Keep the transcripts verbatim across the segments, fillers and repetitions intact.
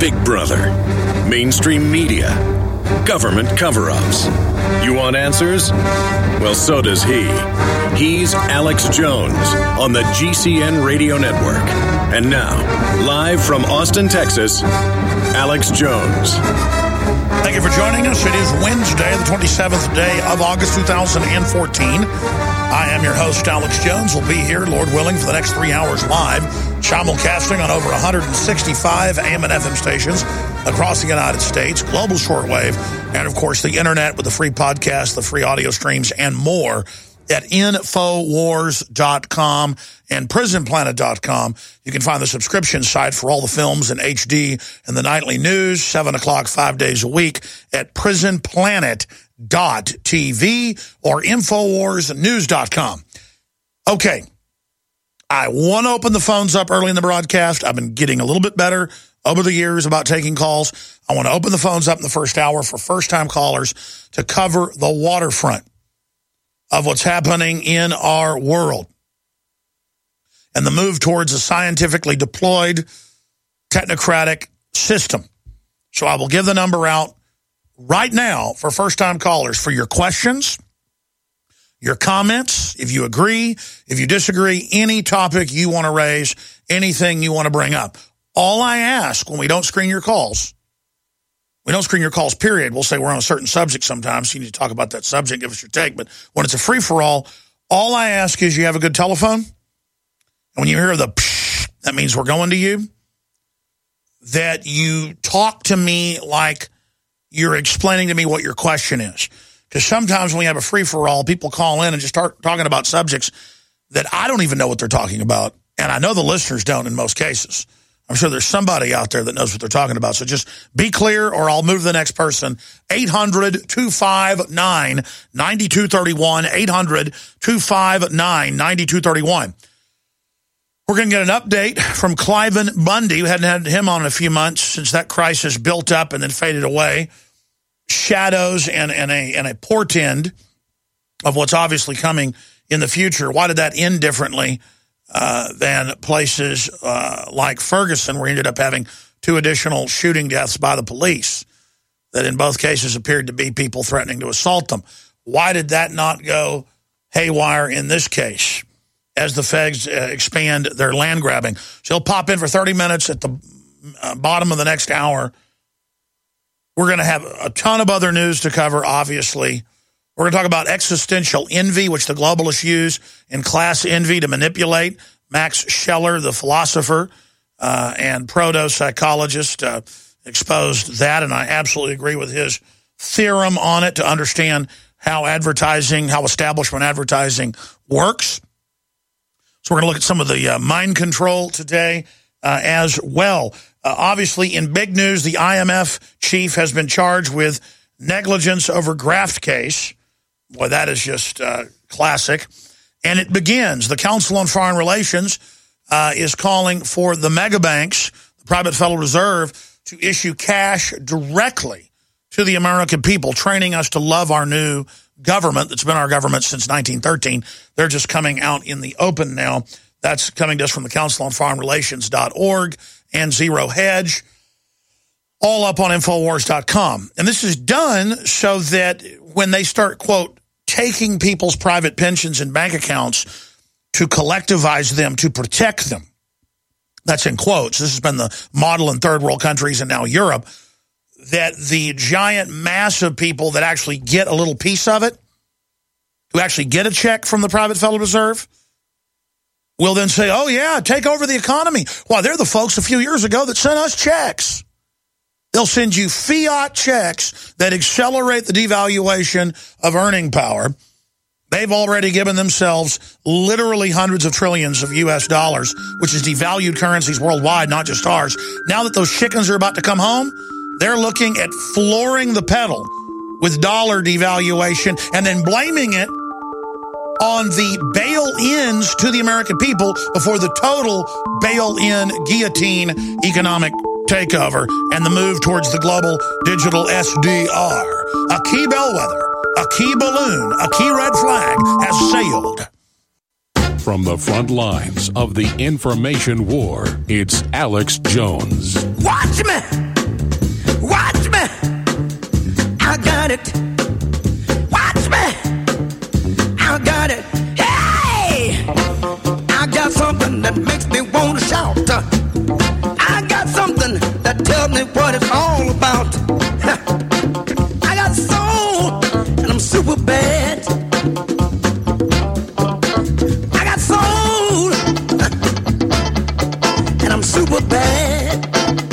Big Brother, mainstream media, government cover-ups. You want answers? Well, so does he. He's Alex Jones on the G C N Radio Network. And now, live from Austin, Texas, Alex Jones. Thank you for joining us. It is Wednesday, the twenty-seventh day of August, two thousand fourteen. I am your host, Alex Jones. We'll be here, Lord willing, for the next three hours live, simulcasting on over one hundred sixty-five A M and F M stations across the United States, global shortwave, and, of course, the internet with the free podcast, the free audio streams, and more at Infowars dot com and Prison Planet dot com. You can find the subscription site for all the films in H D and the nightly news, seven o'clock, five days a week, at Prison Planet dot T V or Infowars News dot com. Okay, I want to open the phones up early in the broadcast. I've been getting a little bit better over the years about taking calls. I want to open the phones up in the first hour for first-time callers to cover the waterfront of what's happening in our world and the move towards a scientifically deployed technocratic system. So I will give the number out right now for first-time callers for your questions, your comments, if you agree, if you disagree, any topic you want to raise, anything you want to bring up. All I ask when we don't screen your calls, we don't screen your calls, period. We'll say we're on a certain subject sometimes. So you need to talk about that subject, give us your take. But when it's a free-for-all, all I ask is you have a good telephone. And when you hear the psh, that means we're going to you. That you talk to me like you're explaining to me what your question is. Because sometimes when we have a free-for-all, people call in and just start talking about subjects that I don't even know what they're talking about. And I know the listeners don't in most cases. I'm sure there's somebody out there that knows what they're talking about. So just be clear or I'll move to the next person. eight hundred, two five nine, nine two three one. eight hundred, two five nine, nine two three one. We're going to get an update from Cliven Bundy. We hadn't had him on in a few months since that crisis built up and then faded away. Shadows and, and, a, and a portend of what's obviously coming in the future. Why did that end differently uh, than places uh, like Ferguson, where he ended up having two additional shooting deaths by the police that in both cases appeared to be people threatening to assault them? Why did that not go haywire in this case as the feds uh, expand their land grabbing? So he'll pop in for thirty minutes at the uh, bottom of the next hour. We're going to have a ton of other news to cover, obviously. We're going to talk about existential envy, which the globalists use, and class envy to manipulate. Max Scheler, the philosopher uh, and proto-psychologist, uh, exposed that, and I absolutely agree with his theorem on it to understand how advertising, how establishment advertising works. So we're going to look at some of the uh, mind control today uh, as well. Uh, obviously, in big news, the I M F chief has been charged with negligence over graft case. Boy, that is just uh, classic. And it begins. The Council on Foreign Relations uh, is calling for the mega banks, the private Federal Reserve, to issue cash directly to the American people, training us to love our new government that's been our government since nineteen thirteen. They're just coming out in the open now. That's coming to us from the Council on Foreign Relations dot org and Zero Hedge, all up on Infowars dot com. And this is done so that when they start, quote, taking people's private pensions and bank accounts to collectivize them, to protect them, that's in quotes, this has been the model in third world countries and now Europe, that the giant mass of people that actually get a little piece of it, who actually get a check from the private Federal Reserve, will then say, oh, yeah, take over the economy. Why, they're the folks a few years ago that sent us checks. They'll send you fiat checks that accelerate the devaluation of earning power. They've already given themselves literally hundreds of trillions of U S dollars, which is devalued currencies worldwide, not just ours. Now that those chickens are about to come home, they're looking at flooring the pedal with dollar devaluation and then blaming it on the bail-ins to the American people before the total bail-in guillotine economic takeover and the move towards the global digital S D R. A key bellwether, a key balloon, a key red flag has sailed. From the front lines of the information war, it's Alex Jones. Watch me! it. Watch me. I got it. Hey! I got something that makes me want to shout. I got something that tells me what it's all about. I got soul, and I'm super bad. I got soul, and I'm super bad.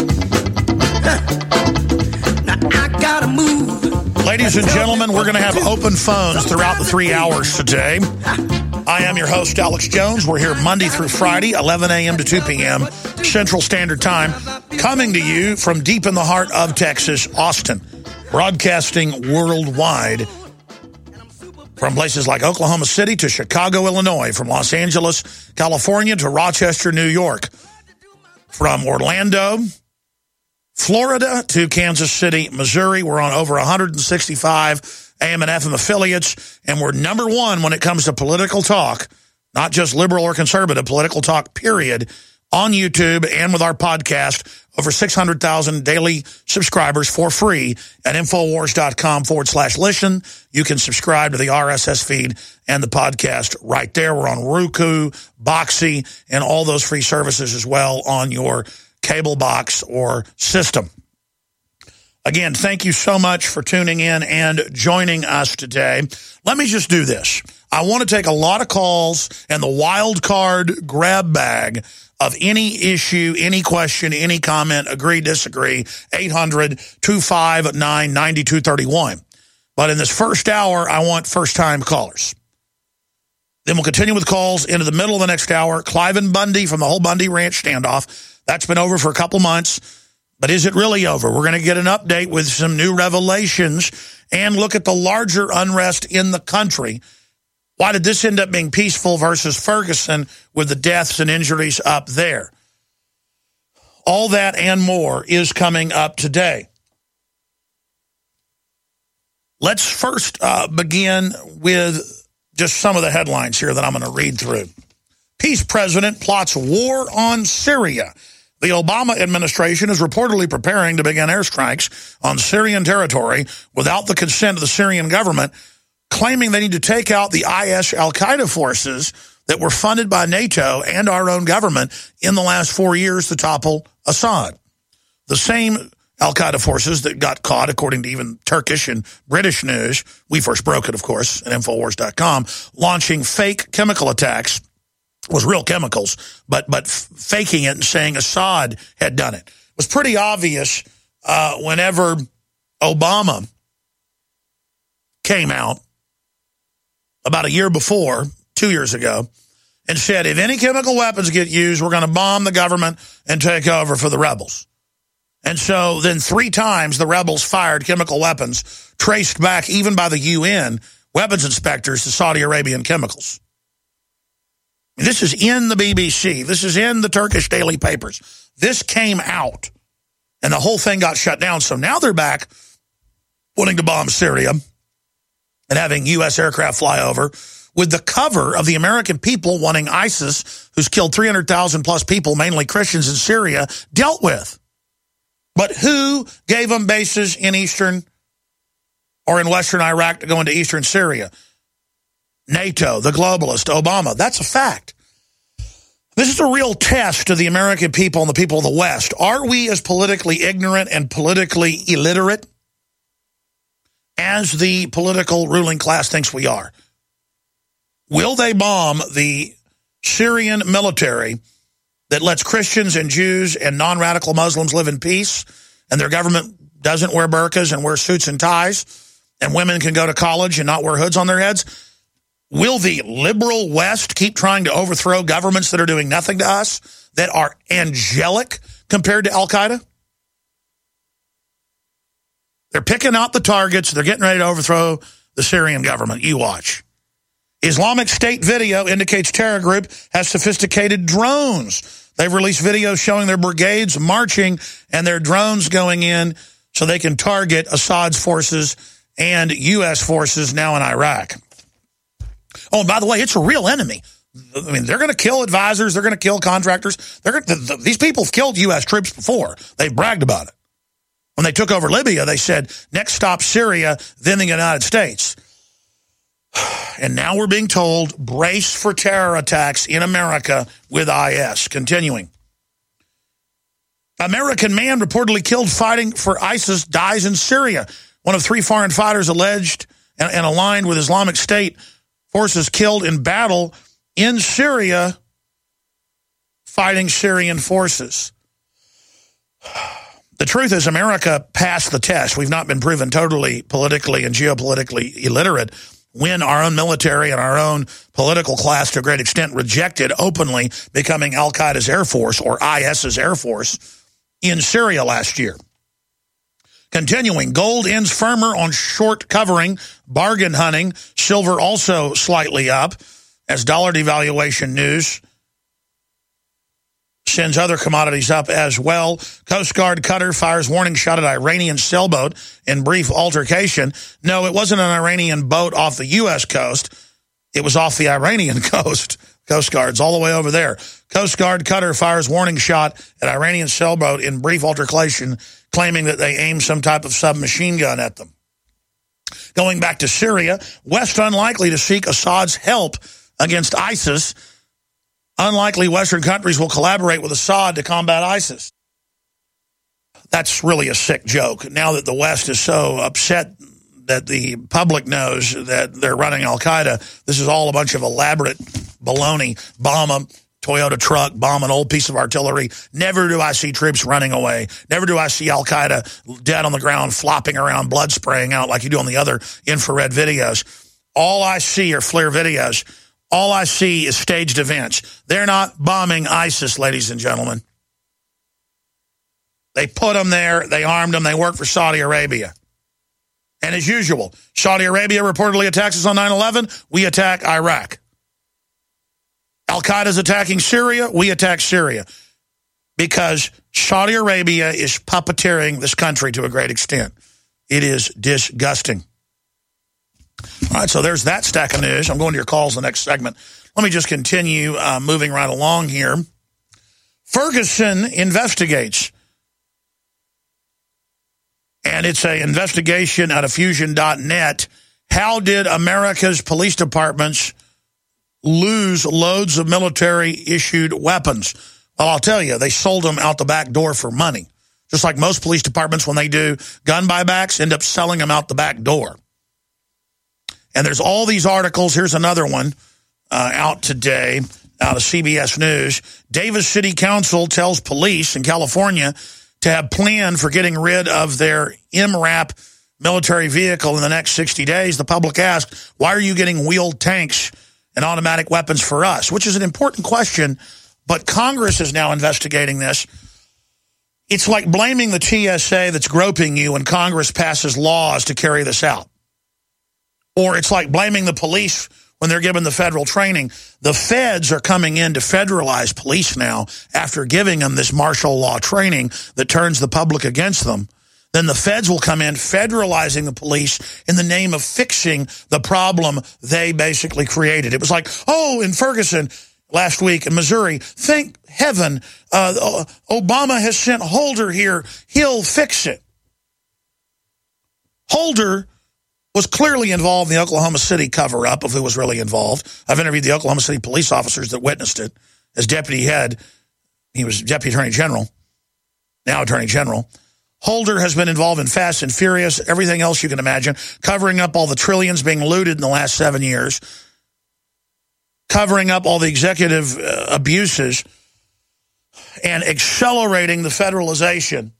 Now I gotta move. Ladies and gentlemen, we're going to have open phones throughout the three hours today. I am your host, Alex Jones. We're here Monday through Friday, eleven a.m. to two p.m. Central Standard Time, coming to you from deep in the heart of Texas, Austin, broadcasting worldwide from places like Oklahoma City to Chicago, Illinois, from Los Angeles, California to Rochester, New York, from Orlando, Florida to Kansas City, Missouri. We're on over one hundred sixty-five A M and F M affiliates, and we're number one when it comes to political talk, not just liberal or conservative, political talk, period, on YouTube and with our podcast. Over six hundred thousand daily subscribers for free at Infowars.com forward slash listen. You can subscribe to the R S S feed and the podcast right there. We're on Roku, Boxy, and all those free services as well on your cable box or system. Again, thank you so much for tuning in and joining us today. Let me just do this. I want to take a lot of calls and the wild card grab bag of any issue, any question, any comment, agree, disagree, eight hundred, two five nine, nine two three one. But in this first hour, I want first-time callers. Then we'll continue with calls into the middle of the next hour. Cliven Bundy from the whole Bundy Ranch standoff. That's been over for a couple months. But is it really over? We're going to get an update with some new revelations and look at the larger unrest in the country. Why did this end up being peaceful versus Ferguson with the deaths and injuries up there? All that and more is coming up today. Let's first uh, begin with just some of the headlines here that I'm going to read through. Peace president plots war on Syria. The Obama administration is reportedly preparing to begin airstrikes on Syrian territory without the consent of the Syrian government, claiming they need to take out the I S Al-Qaeda forces that were funded by NATO and our own government in the last four years to topple Assad. The same Al-Qaeda forces that got caught, according to even Turkish and British news, we first broke it, of course, at Infowars dot com, launching fake chemical attacks. Was real chemicals, but but faking it and saying Assad had done it. It was pretty obvious uh, whenever Obama came out about a year before, two years ago, and said, if any chemical weapons get used, we're going to bomb the government and take over for the rebels. And so then three times the rebels fired chemical weapons, traced back even by the U N weapons inspectors to Saudi Arabian chemicals. This is in the B B C. This is in the Turkish daily papers. This came out, and the whole thing got shut down. So now they're back wanting to bomb Syria and having U S aircraft fly over with the cover of the American people wanting ISIS, who's killed three hundred thousand plus people, mainly Christians in Syria, dealt with. But who gave them bases in eastern or in western Iraq to go into eastern Syria? NATO, the globalist, Obama. That's a fact. This is a real test to the American people and the people of the West. Are we as politically ignorant and politically illiterate as the political ruling class thinks we are? Will they bomb the Syrian military that lets Christians and Jews and non-radical Muslims live in peace, and their government doesn't wear burqas and wear suits and ties, and women can go to college and not wear hoods on their heads? Will the liberal West keep trying to overthrow governments that are doing nothing to us, that are angelic compared to Al-Qaeda? They're picking out the targets. They're getting ready to overthrow the Syrian government. You watch. Islamic State video indicates terror group has sophisticated drones. They've released videos showing their brigades marching and their drones going in so they can target Assad's forces and U S forces now in Iraq. Oh, and by the way, it's a real enemy. I mean, they're going to kill advisors. They're going to kill contractors. They're going to, these people have killed U S troops before. They've bragged about it. When they took over Libya, they said, next stop Syria, then the United States. And now we're being told, brace for terror attacks in America with I S. Continuing. American man reportedly killed fighting for ISIS dies in Syria. One of three foreign fighters alleged and, and aligned with Islamic State forces killed in battle in Syria fighting Syrian forces. The truth is America passed the test. We've not been proven totally politically and geopolitically illiterate when our own military and our own political class to a great extent rejected openly becoming Al-Qaeda's Air Force or IS's Air Force in Syria last year. Continuing, gold ends firmer on short covering, bargain hunting, silver also slightly up as dollar devaluation news sends other commodities up as well. Coast Guard cutter fires warning shot at Iranian sailboat in brief altercation. No, it wasn't an Iranian boat off the U S coast. It was off the Iranian coast. Coast Guard's all the way over there. Coast Guard cutter fires warning shot at Iranian sailboat in brief altercation, claiming that they aimed some type of submachine gun at them. Going back to Syria, West unlikely to seek Assad's help against ISIS. Unlikely Western countries will collaborate with Assad to combat ISIS. That's really a sick joke. Now that the West is so upset that the public knows that they're running Al-Qaeda, this is all a bunch of elaborate baloney. Bomb a Toyota truck, bomb an old piece of artillery. Never do I see troops running away. Never do I see Al-Qaeda dead on the ground, flopping around, blood spraying out like you do on the other infrared videos. All I see are FLIR videos. All I see is staged events. They're not bombing ISIS, ladies and gentlemen. They put them there. They armed them. They work for Saudi Arabia. And as usual, Saudi Arabia reportedly attacks us on nine eleven. We attack Iraq. Al-Qaeda's attacking Syria. We attack Syria. Because Saudi Arabia is puppeteering this country to a great extent. It is disgusting. All right, so there's that stack of news. I'm going to your calls in the next segment. Let me just continue uh, moving right along here. Ferguson investigates. And it's an investigation out of fusion dot net. How did America's police departments lose loads of military-issued weapons? Well, I'll tell you, they sold them out the back door for money. Just like most police departments, when they do gun buybacks, end up selling them out the back door. And there's all these articles. Here's another one uh, out today out of C B S News. Davis City Council tells police in California to have planned for getting rid of their M RAP military vehicle in the next sixty days. The public asked, why are you getting wheeled tanks and automatic weapons for us? Which is an important question, but Congress is now investigating this. It's like blaming the T S A that's groping you when Congress passes laws to carry this out. Or it's like blaming the police when they're given the federal training. The feds are coming in to federalize police now after giving them this martial law training that turns the public against them. Then the feds will come in federalizing the police in the name of fixing the problem they basically created. It was like, oh, in Ferguson last week in Missouri, thank heaven uh, Obama has sent Holder here. He'll fix it. Holder was clearly involved in the Oklahoma City cover-up of who was really involved. I've interviewed the Oklahoma City police officers that witnessed it as deputy head. He was deputy attorney general, now attorney general. Holder has been involved in Fast and Furious, everything else you can imagine, covering up all the trillions being looted in the last seven years, covering up all the executive uh, abuses, and accelerating the federalization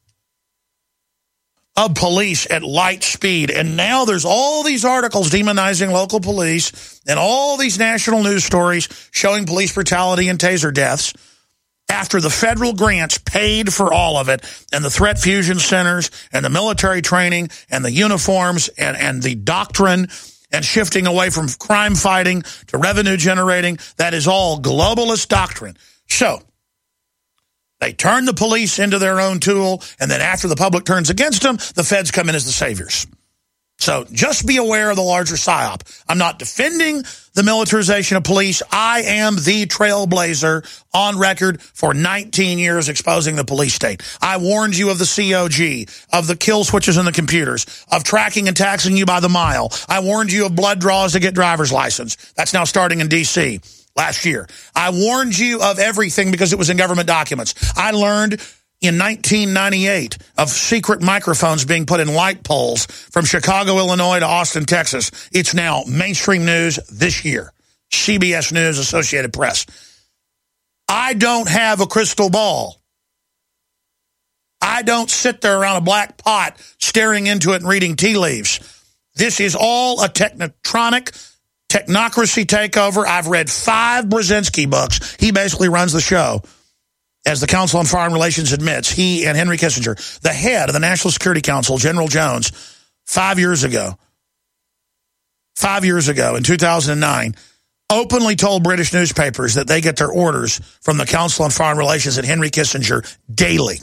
of police at light speed. And now there's all these articles demonizing local police and all these national news stories showing police brutality and taser deaths after the federal grants paid for all of it, and the threat fusion centers and the military training and the uniforms and, and the doctrine and shifting away from crime fighting to revenue generating. That is all globalist doctrine. So they turn the police into their own tool, and then after the public turns against them, the feds come in as the saviors. So just be aware of the larger psyop. I'm not defending the militarization of police. I am the trailblazer on record for nineteen years exposing the police state. I warned you of the C O G, of the kill switches in the computers, of tracking and taxing you by the mile. I warned you of blood draws to get driver's license. That's now starting in D C last year. I warned you of everything because it was in government documents. I learned in nineteen ninety-eight of secret microphones being put in light poles from Chicago, Illinois to Austin, Texas. It's now mainstream news this year. C B S News, Associated Press. I don't have a crystal ball. I don't sit there around a black pot staring into it and reading tea leaves. This is all a technotronic, technocracy takeover. I've read five Brzezinski books. He basically runs the show. As the Council on Foreign Relations admits, he and Henry Kissinger, the head of the National Security Council, General Jones, five years ago, five years ago in two thousand nine, openly told British newspapers that they get their orders from the Council on Foreign Relations and Henry Kissinger daily.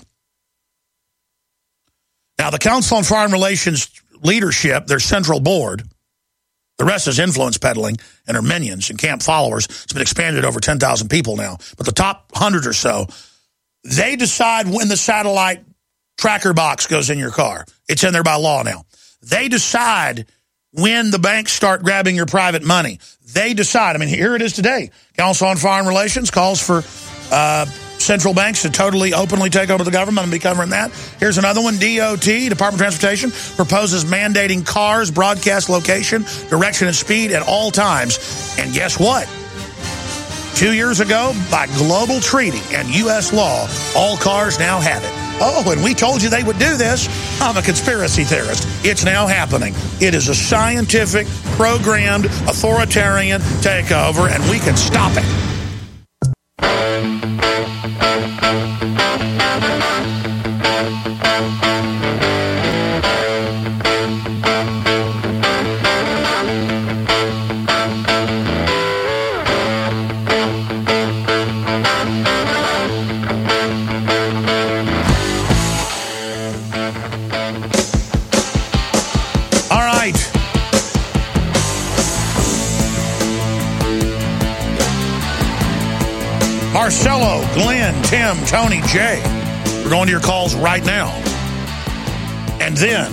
Now, the Council on Foreign Relations leadership, their central board, the rest is influence peddling and her minions and camp followers. It's been expanded to over ten thousand people now. But the top one hundred or so, they decide when the satellite tracker box goes in your car. It's in there by law now. They decide when the banks start grabbing your private money. They decide. I mean, here it is today. Council on Foreign Relations calls for uh, central banks to totally openly take over the government and be covering that. Here's another one. D O T, Department of Transportation, proposes mandating cars, broadcast location, direction, and speed at all times. And guess what? Two years ago, by global treaty and U S law, all cars now have it. Oh, and we told you they would do this. I'm a conspiracy theorist. It's now happening. It is a scientific, programmed, authoritarian takeover, and we can stop it. Marcelo, Glenn, Tim, Tony, Jay. We're going to your calls right now. And then,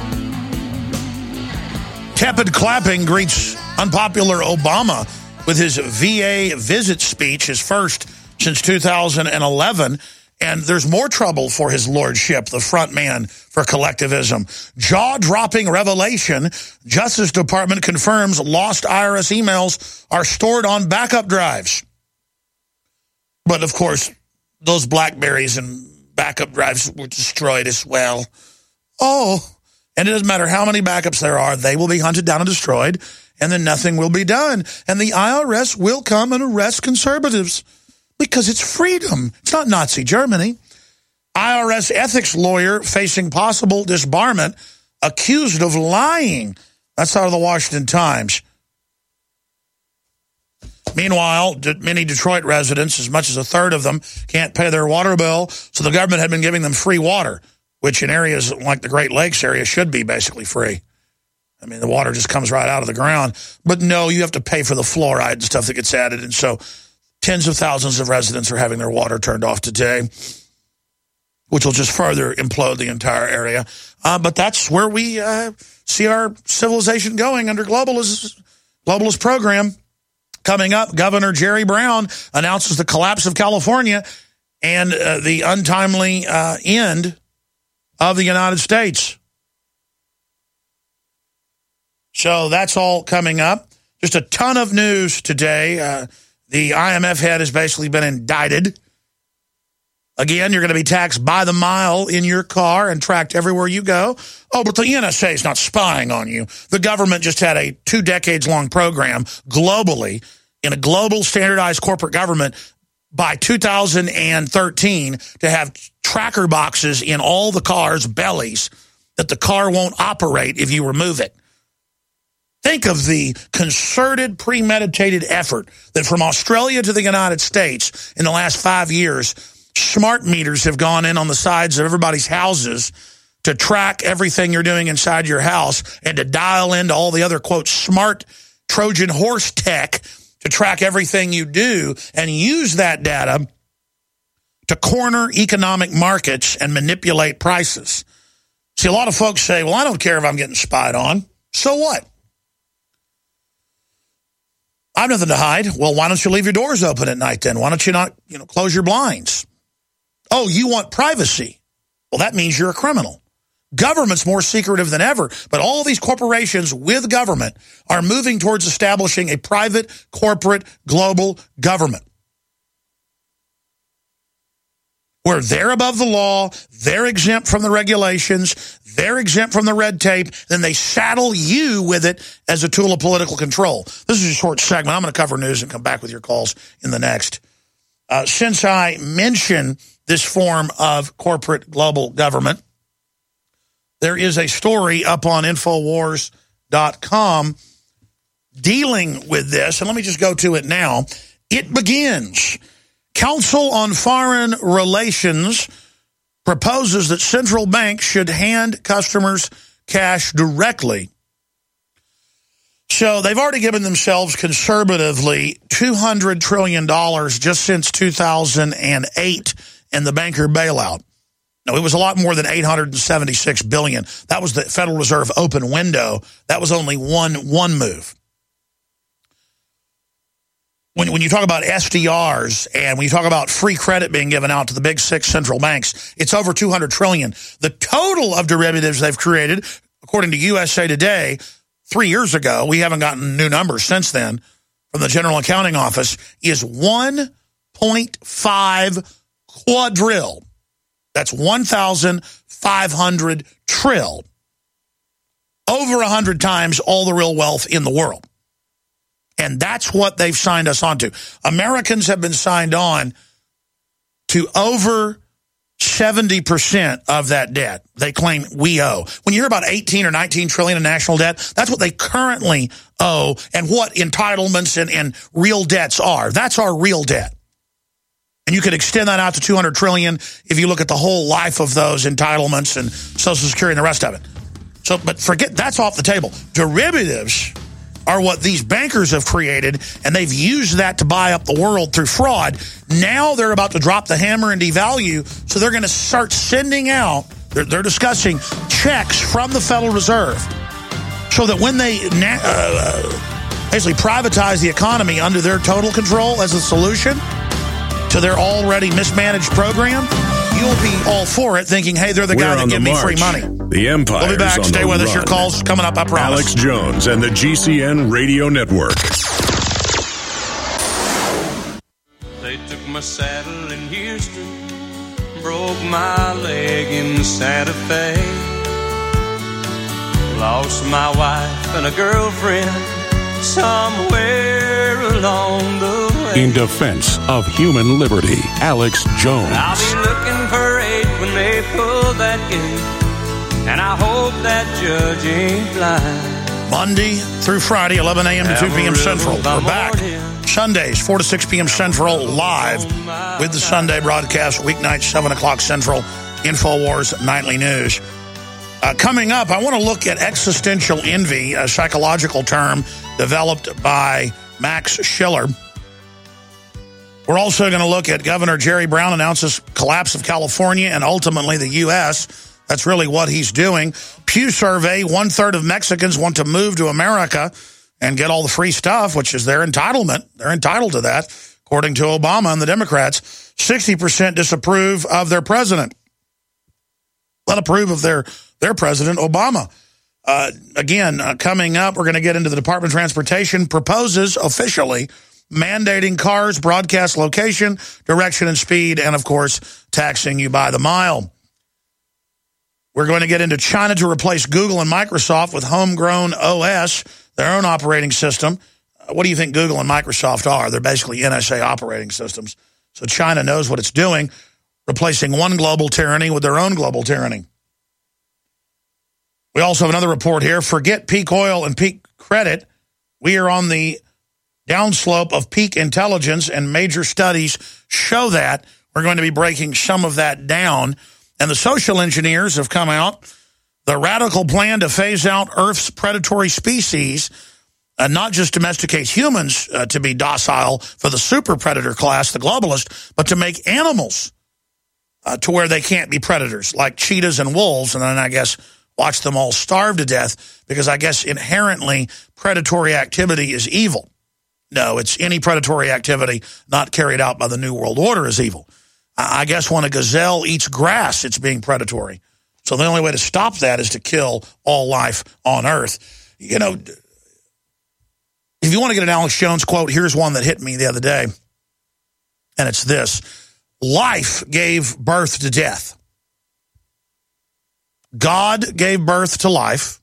tepid clapping greets unpopular Obama with his V A visit speech, his first since two thousand eleven. And there's more trouble for his lordship, the front man for collectivism. Jaw-dropping revelation. Justice Department confirms lost I R S emails are stored on backup drives. But, of course, those Blackberries and backup drives were destroyed as well. Oh, and it doesn't matter how many backups there are, they will be hunted down and destroyed, and then nothing will be done. And the I R S will come and arrest conservatives because it's freedom. It's not Nazi Germany. I R S ethics lawyer facing possible disbarment, accused of lying. That's out of the Washington Times. Meanwhile, many Detroit residents, as much as a third of them, can't pay their water bill, so the government had been giving them free water, which in areas like the Great Lakes area should be basically free. I mean, the water just comes right out of the ground. But no, you have to pay for the fluoride and stuff that gets added, and so tens of thousands of residents are having their water turned off today, which will just further implode the entire area. Uh, but that's where we uh, see our civilization going under globalist, globalist program. Coming up, Governor Jerry Brown announces the collapse of California and uh, the untimely uh, end of the United States. So that's all coming up. Just a ton of news today. Uh, the I M F head has basically been indicted. Again, you're going to be taxed by the mile in your car and tracked everywhere you go. Oh, but the N S A is not spying on you. The government just had a two decades long program globally in a global standardized corporate government by two thousand thirteen to have tracker boxes in all the cars' bellies that the car won't operate if you remove it. Think of the concerted, premeditated effort that from Australia to the United States in the last five years, smart meters have gone in on the sides of everybody's houses to track everything you're doing inside your house and to dial into all the other, quote, smart Trojan horse tech to track everything you do and use that data to corner economic markets and manipulate prices. See, a lot of folks say, well, I don't care if I'm getting spied on. So what? I have nothing to hide. Well, why don't you leave your doors open at night then? Why don't you not, you know, close your blinds? Oh, you want privacy. Well, that means you're a criminal. Government's more secretive than ever, but all these corporations with government are moving towards establishing a private, corporate, global government, where they're above the law, they're exempt from the regulations, they're exempt from the red tape, then they saddle you with it as a tool of political control. This is a short segment. I'm going to cover news and come back with your calls in the next. Uh, since I mention this form of corporate global government, there is a story up on Infowars dot com dealing with this, and let me just go to it now. It begins. Council on Foreign Relations proposes that central banks should hand customers cash directly. So they've already given themselves conservatively two hundred trillion dollars just since two thousand eight and the banker bailout. No, it was a lot more than eight hundred seventy-six billion dollars. That was the Federal Reserve open window. That was only one, one move. When, when you talk about S D Rs and when you talk about free credit being given out to the big six central banks, it's over two hundred trillion dollars. The total of derivatives they've created, according to U S A Today, three years ago, we haven't gotten new numbers since then from the General Accounting Office, is one point five quadrille. That's one thousand five hundred trill. Over one hundred times all the real wealth in the world. And that's what they've signed us on to. Americans have been signed on to over seventy percent of that debt they claim we owe. When you hear about eighteen or nineteen trillion in national debt, that's what they currently owe and what entitlements and, and real debts are. That's our real debt. And you could extend that out to two hundred trillion if you look at the whole life of those entitlements and Social Security and the rest of it. So, but forget, that's off the table. Derivatives are what these bankers have created, and they've used that to buy up the world through fraud. Now they're about to drop the hammer and devalue, so they're going to start sending out, they're, they're discussing checks from the Federal Reserve so that when they uh, basically privatize the economy under their total control as a solution to their already mismanaged program, you'll be all for it, thinking, hey, they're the We're guy that give me march. free money. The Empire. We'll be back. Stay with us. Your calls coming up, I promise. Alex Jones and the G C N Radio Network. They took my saddle in Houston, broke my leg in Santa Fe, lost my wife and a girlfriend somewhere along the way. In defense of human liberty, Alex Jones. I'll be looking for eight when they pull that gate, and I hope that judge ain't blind. Monday through Friday, eleven a.m. to two p.m. Central. We're back. Sundays, four to six p.m. Central, live with the Sunday broadcast, weeknights, seven o'clock Central, InfoWars Nightly News. Uh, coming up, I want to look at existential envy, a psychological term developed by Max Schiller. We're also going to look at Governor Jerry Brown announces collapse of California and ultimately the U S That's really what he's doing. Pew survey, one-third of Mexicans want to move to America and get all the free stuff, which is their entitlement. They're entitled to that, according to Obama and the Democrats. sixty percent disapprove of their president. Let approve of their, their president, Obama. Uh, again, uh, coming up, we're going to get into the Department of Transportation proposes officially mandating cars, broadcast location, direction and speed, and, of course, taxing you by the mile. We're going to get into China to replace Google and Microsoft with homegrown O S, their own operating system. Uh, what do you think Google and Microsoft are? They're basically N S A operating systems. So China knows what it's doing, replacing one global tyranny with their own global tyranny. We also have another report here. Forget peak oil and peak credit. We are on the downslope of peak intelligence, and major studies show that. We're going to be breaking some of that down. And the social engineers have come out. The radical plan to phase out Earth's predatory species and not just domesticate humans uh, to be docile for the super predator class, the globalist, but to make animals uh, to where they can't be predators, like cheetahs and wolves, and then I guess watch them all starve to death, because I guess inherently predatory activity is evil. No, it's any predatory activity not carried out by the New World Order is evil. I guess when a gazelle eats grass, it's being predatory. So the only way to stop that is to kill all life on Earth. You know, if you want to get an Alex Jones quote, here's one that hit me the other day, and it's this. Life gave birth to death. God gave birth to life,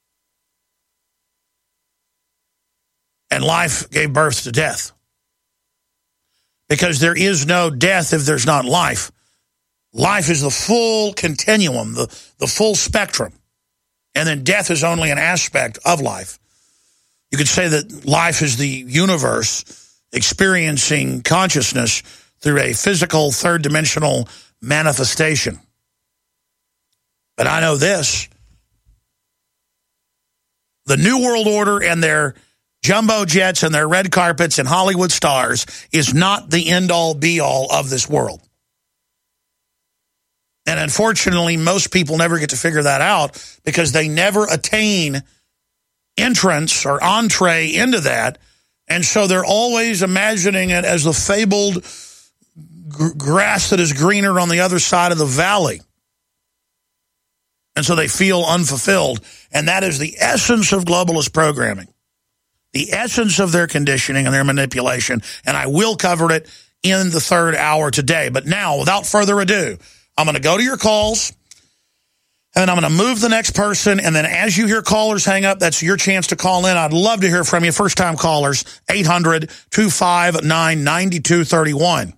and life gave birth to death. Because there is no death if there's not life. Life is the full continuum, the, the full spectrum. And then death is only an aspect of life. You could say that life is the universe experiencing consciousness through a physical, third-dimensional manifestation. But I know this. The New World Order and their jumbo jets and their red carpets and Hollywood stars is not the end-all, be-all of this world. And unfortunately, most people never get to figure that out because they never attain entrance or entree into that. And so they're always imagining it as the fabled gr- grass that is greener on the other side of the valley. And so they feel unfulfilled. And that is the essence of globalist programming. The essence of their conditioning and their manipulation. And I will cover it in the third hour today. But now, without further ado, I'm going to go to your calls, and I'm going to move the next person, and then as you hear callers hang up, that's your chance to call in. I'd love to hear from you. First-time callers, eight hundred, two five nine, nine two three one.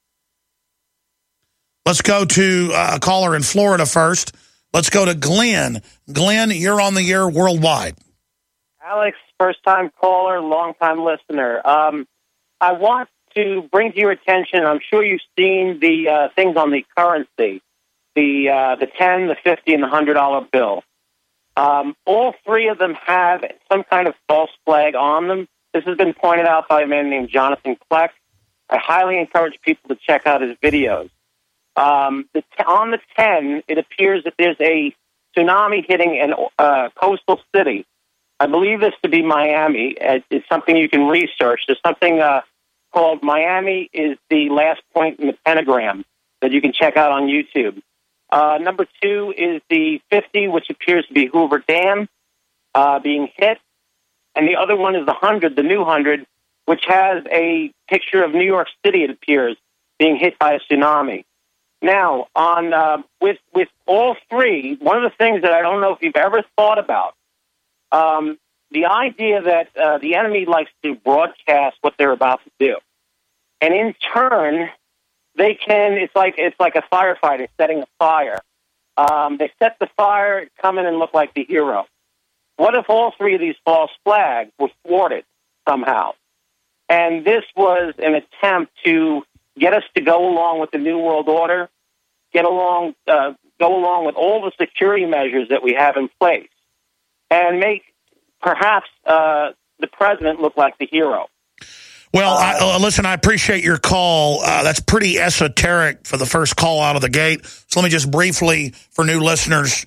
Let's go to a caller in Florida first. Let's go to Glenn. Glenn, you're on the air worldwide. Alex, first-time caller, long-time listener. Um, I want to bring to your attention, I'm sure you've seen the uh, things on the currency, the uh, the ten, the fifty, and the one hundred dollar bill. Um, all three of them have some kind of false flag on them. This has been pointed out by a man named Jonathan Kleck. I highly encourage people to check out his videos. Um, the t- on the ten, it appears that there's a tsunami hitting a uh, coastal city. I believe this to be Miami. It's something you can research. There's something uh, called Miami is the last point in the pentagram that you can check out on YouTube. Uh, number two is the fifty, which appears to be Hoover Dam uh, being hit. And the other one is the one hundred, the new one hundred, which has a picture of New York City, it appears, being hit by a tsunami. Now, on uh, with with all three, one of the things that I don't know if you've ever thought about, um, the idea that uh, the enemy likes to broadcast what they're about to do. And in turn, they can, it's like it's like a firefighter setting a fire. Um, they set the fire, come in and look like the hero. What if all three of these false flags were thwarted somehow? And this was an attempt to get us to go along with the New World Order, get along, uh, go along with all the security measures that we have in place, and make perhaps uh, the president look like the hero. Well, I, uh, listen, I appreciate your call. Uh, that's pretty esoteric for the first call out of the gate. So let me just briefly, for new listeners,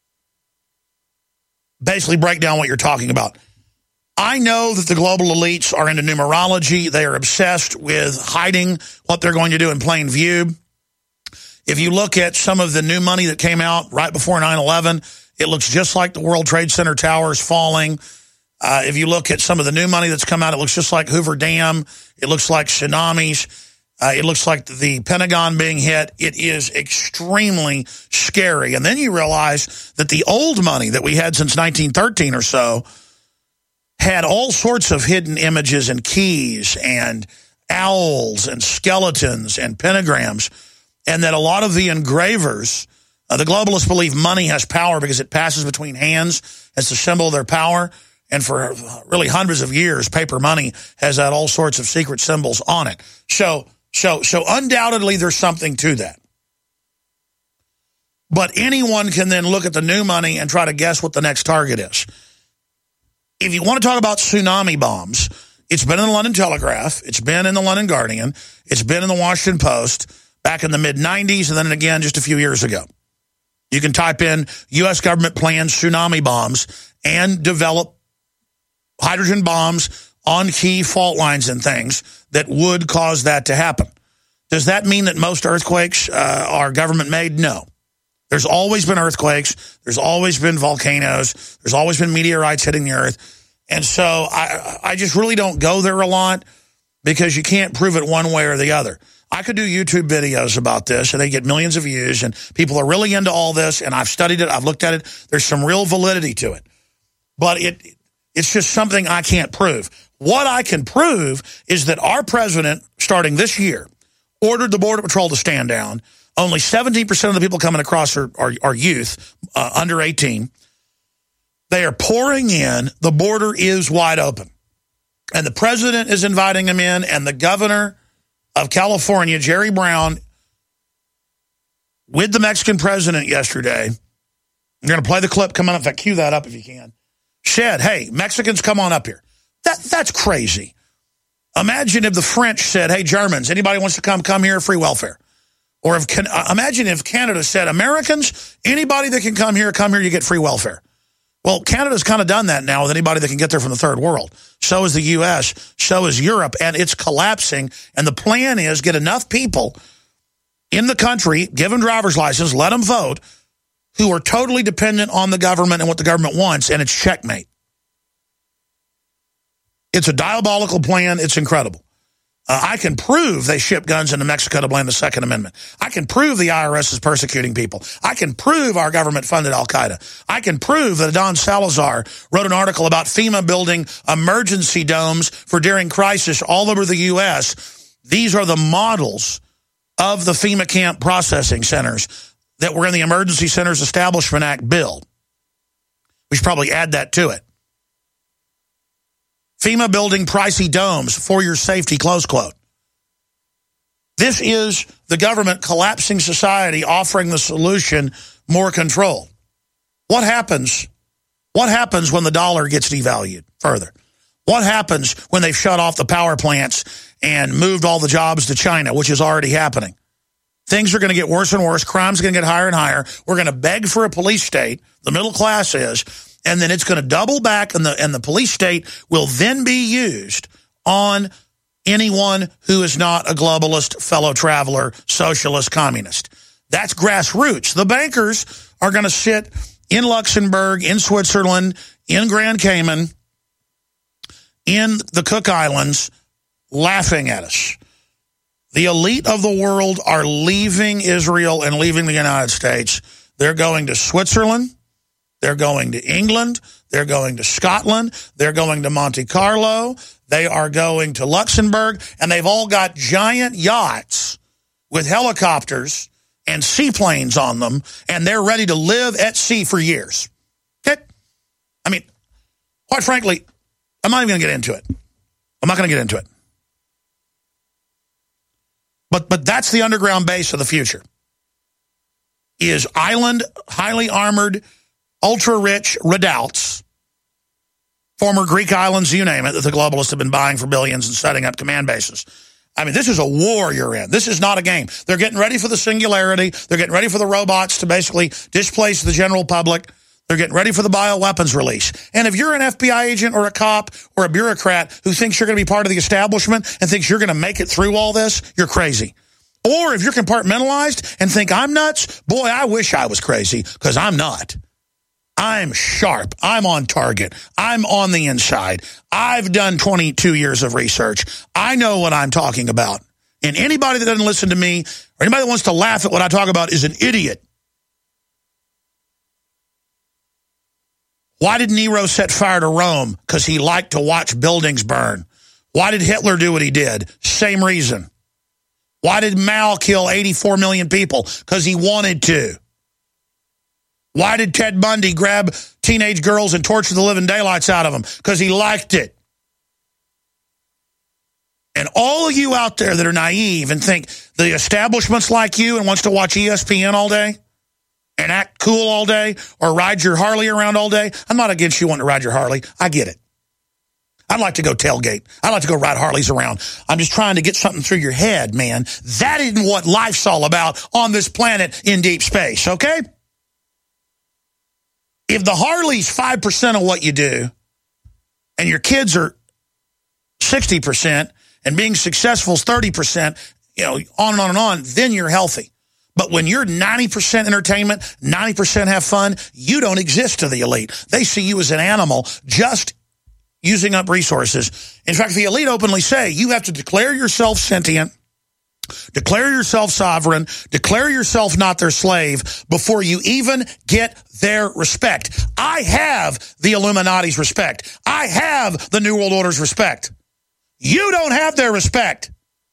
basically break down what you're talking about. I know that the global elites are into numerology. They are obsessed with hiding what they're going to do in plain view. If you look at some of the new money that came out right before nine eleven, it looks just like the World Trade Center towers falling. Uh, if you look at some of the new money that's come out, it looks just like Hoover Dam. It looks like tsunamis. Uh, it looks like the Pentagon being hit. It is extremely scary. And then you realize that the old money that we had since nineteen thirteen or so had all sorts of hidden images and keys and owls and skeletons and pentagrams, and that a lot of the engravers, uh, the globalists believe money has power because it passes between hands as the symbol of their power. And for really hundreds of years, paper money has had all sorts of secret symbols on it. So, so, so undoubtedly there's something to that. But anyone can then look at the new money and try to guess what the next target is. If you want to talk about tsunami bombs, it's been in the London Telegraph, it's been in the London Guardian, it's been in the Washington Post back in the mid nineties, and then again just a few years ago. You can type in U S government plans tsunami bombs and develop hydrogen bombs on key fault lines and things that would cause that to happen. Does that mean that most earthquakes uh, are government-made? No. There's always been earthquakes. There's always been volcanoes. There's always been meteorites hitting the earth. And so I, I just really don't go there a lot because you can't prove it one way or the other. I could do YouTube videos about this, and they get millions of views, and people are really into all this, and I've studied it. I've looked at it. There's some real validity to it. But it it's just something I can't prove. What I can prove is that our president, starting this year, ordered the Border Patrol to stand down. Only seventeen percent of the people coming across are, are, are youth, uh, under eighteen. They are pouring in. The border is wide open. And the president is inviting them in, and the governor of California, Jerry Brown, with the Mexican president yesterday, you're going to play the clip, come on up, in fact, cue that up if you can, said, hey, Mexicans, come on up here. That That's crazy. Imagine if the French said, hey, Germans, anybody wants to come, come here, free welfare. Or if uh, imagine if Canada said, Americans, anybody that can come here, come here, you get free welfare. Well, Canada's kind of done that now with anybody that can get there from the third world. So is the U S, so is Europe, and it's collapsing. And the plan is get enough people in the country, give them driver's license, let them vote, who are totally dependent on the government and what the government wants, and it's checkmate. It's a diabolical plan. It's incredible. Uh, I can prove they ship guns into Mexico to blame the Second Amendment. I can prove the I R S is persecuting people. I can prove our government funded al-Qaeda. I can prove that Don Salazar wrote an article about FEMA building emergency domes for during crisis all over the U S. These are the models of the FEMA camp processing centers that were in the Emergency Centers Establishment Act bill. We should probably add that to it. FEMA building pricey domes for your safety, close quote. This is the government collapsing society, offering the solution, more control. What happens? What happens when the dollar gets devalued further? What happens when they've shut off the power plants and moved all the jobs to China, which is already happening? Things are going to get worse and worse. Crime's going to get higher and higher. We're going to beg for a police state. The middle class is. And then it's going to double back, and the and the police state will then be used on anyone who is not a globalist, fellow traveler, socialist, communist. That's grassroots. The bankers are going to sit in Luxembourg, in Switzerland, in Grand Cayman, in the Cook Islands, laughing at us. The elite of the world are leaving Israel and leaving the United States. They're going to Switzerland. They're going to England. They're going to Scotland. They're going to Monte Carlo. They are going to Luxembourg. And they've all got giant yachts with helicopters and seaplanes on them. And they're ready to live at sea for years. Okay? I mean, quite frankly, I'm not even going to get into it. I'm not going to get into it. But, but that's the underground base of the future. Is island, highly armored, ultra-rich redoubts, former Greek islands, you name it, that the globalists have been buying for billions and setting up command bases. I mean, this is a war you're in. This is not a game. They're getting ready for the singularity. They're getting ready for the robots to basically displace the general public. They're getting ready for the bioweapons release. And if you're an F B I agent or a cop or a bureaucrat who thinks you're going to be part of the establishment and thinks you're going to make it through all this, you're crazy. Or if you're compartmentalized and think I'm nuts, boy, I wish I was crazy, because I'm not. I'm sharp. I'm on target. I'm on the inside. I've done twenty-two years of research. I know what I'm talking about. And anybody that doesn't listen to me or anybody that wants to laugh at what I talk about is an idiot. Why did Nero set fire to Rome? Because he liked to watch buildings burn. Why did Hitler do what he did? Same reason. Why did Mao kill eighty-four million people? Because he wanted to. Why did Ted Bundy grab teenage girls and torture the living daylights out of them? Because he liked it. And all of you out there that are naive and think the establishment's like you and wants to watch E S P N all day, and act cool all day or ride your Harley around all day. I'm not against you wanting to ride your Harley. I get it. I'd like to go tailgate. I'd like to go ride Harleys around. I'm just trying to get something through your head, man. That isn't what life's all about on this planet in deep space, okay? If the Harley's five percent of what you do and your kids are sixty percent and being successful is thirty percent, you know, on and on and on, then you're healthy. But when you're ninety percent entertainment, ninety percent have fun, you don't exist to the elite. They see you as an animal just using up resources. In fact, the elite openly say you have to declare yourself sentient, declare yourself sovereign, declare yourself not their slave before you even get their respect. I have the Illuminati's respect. I have the New World Order's respect. You don't have their respect.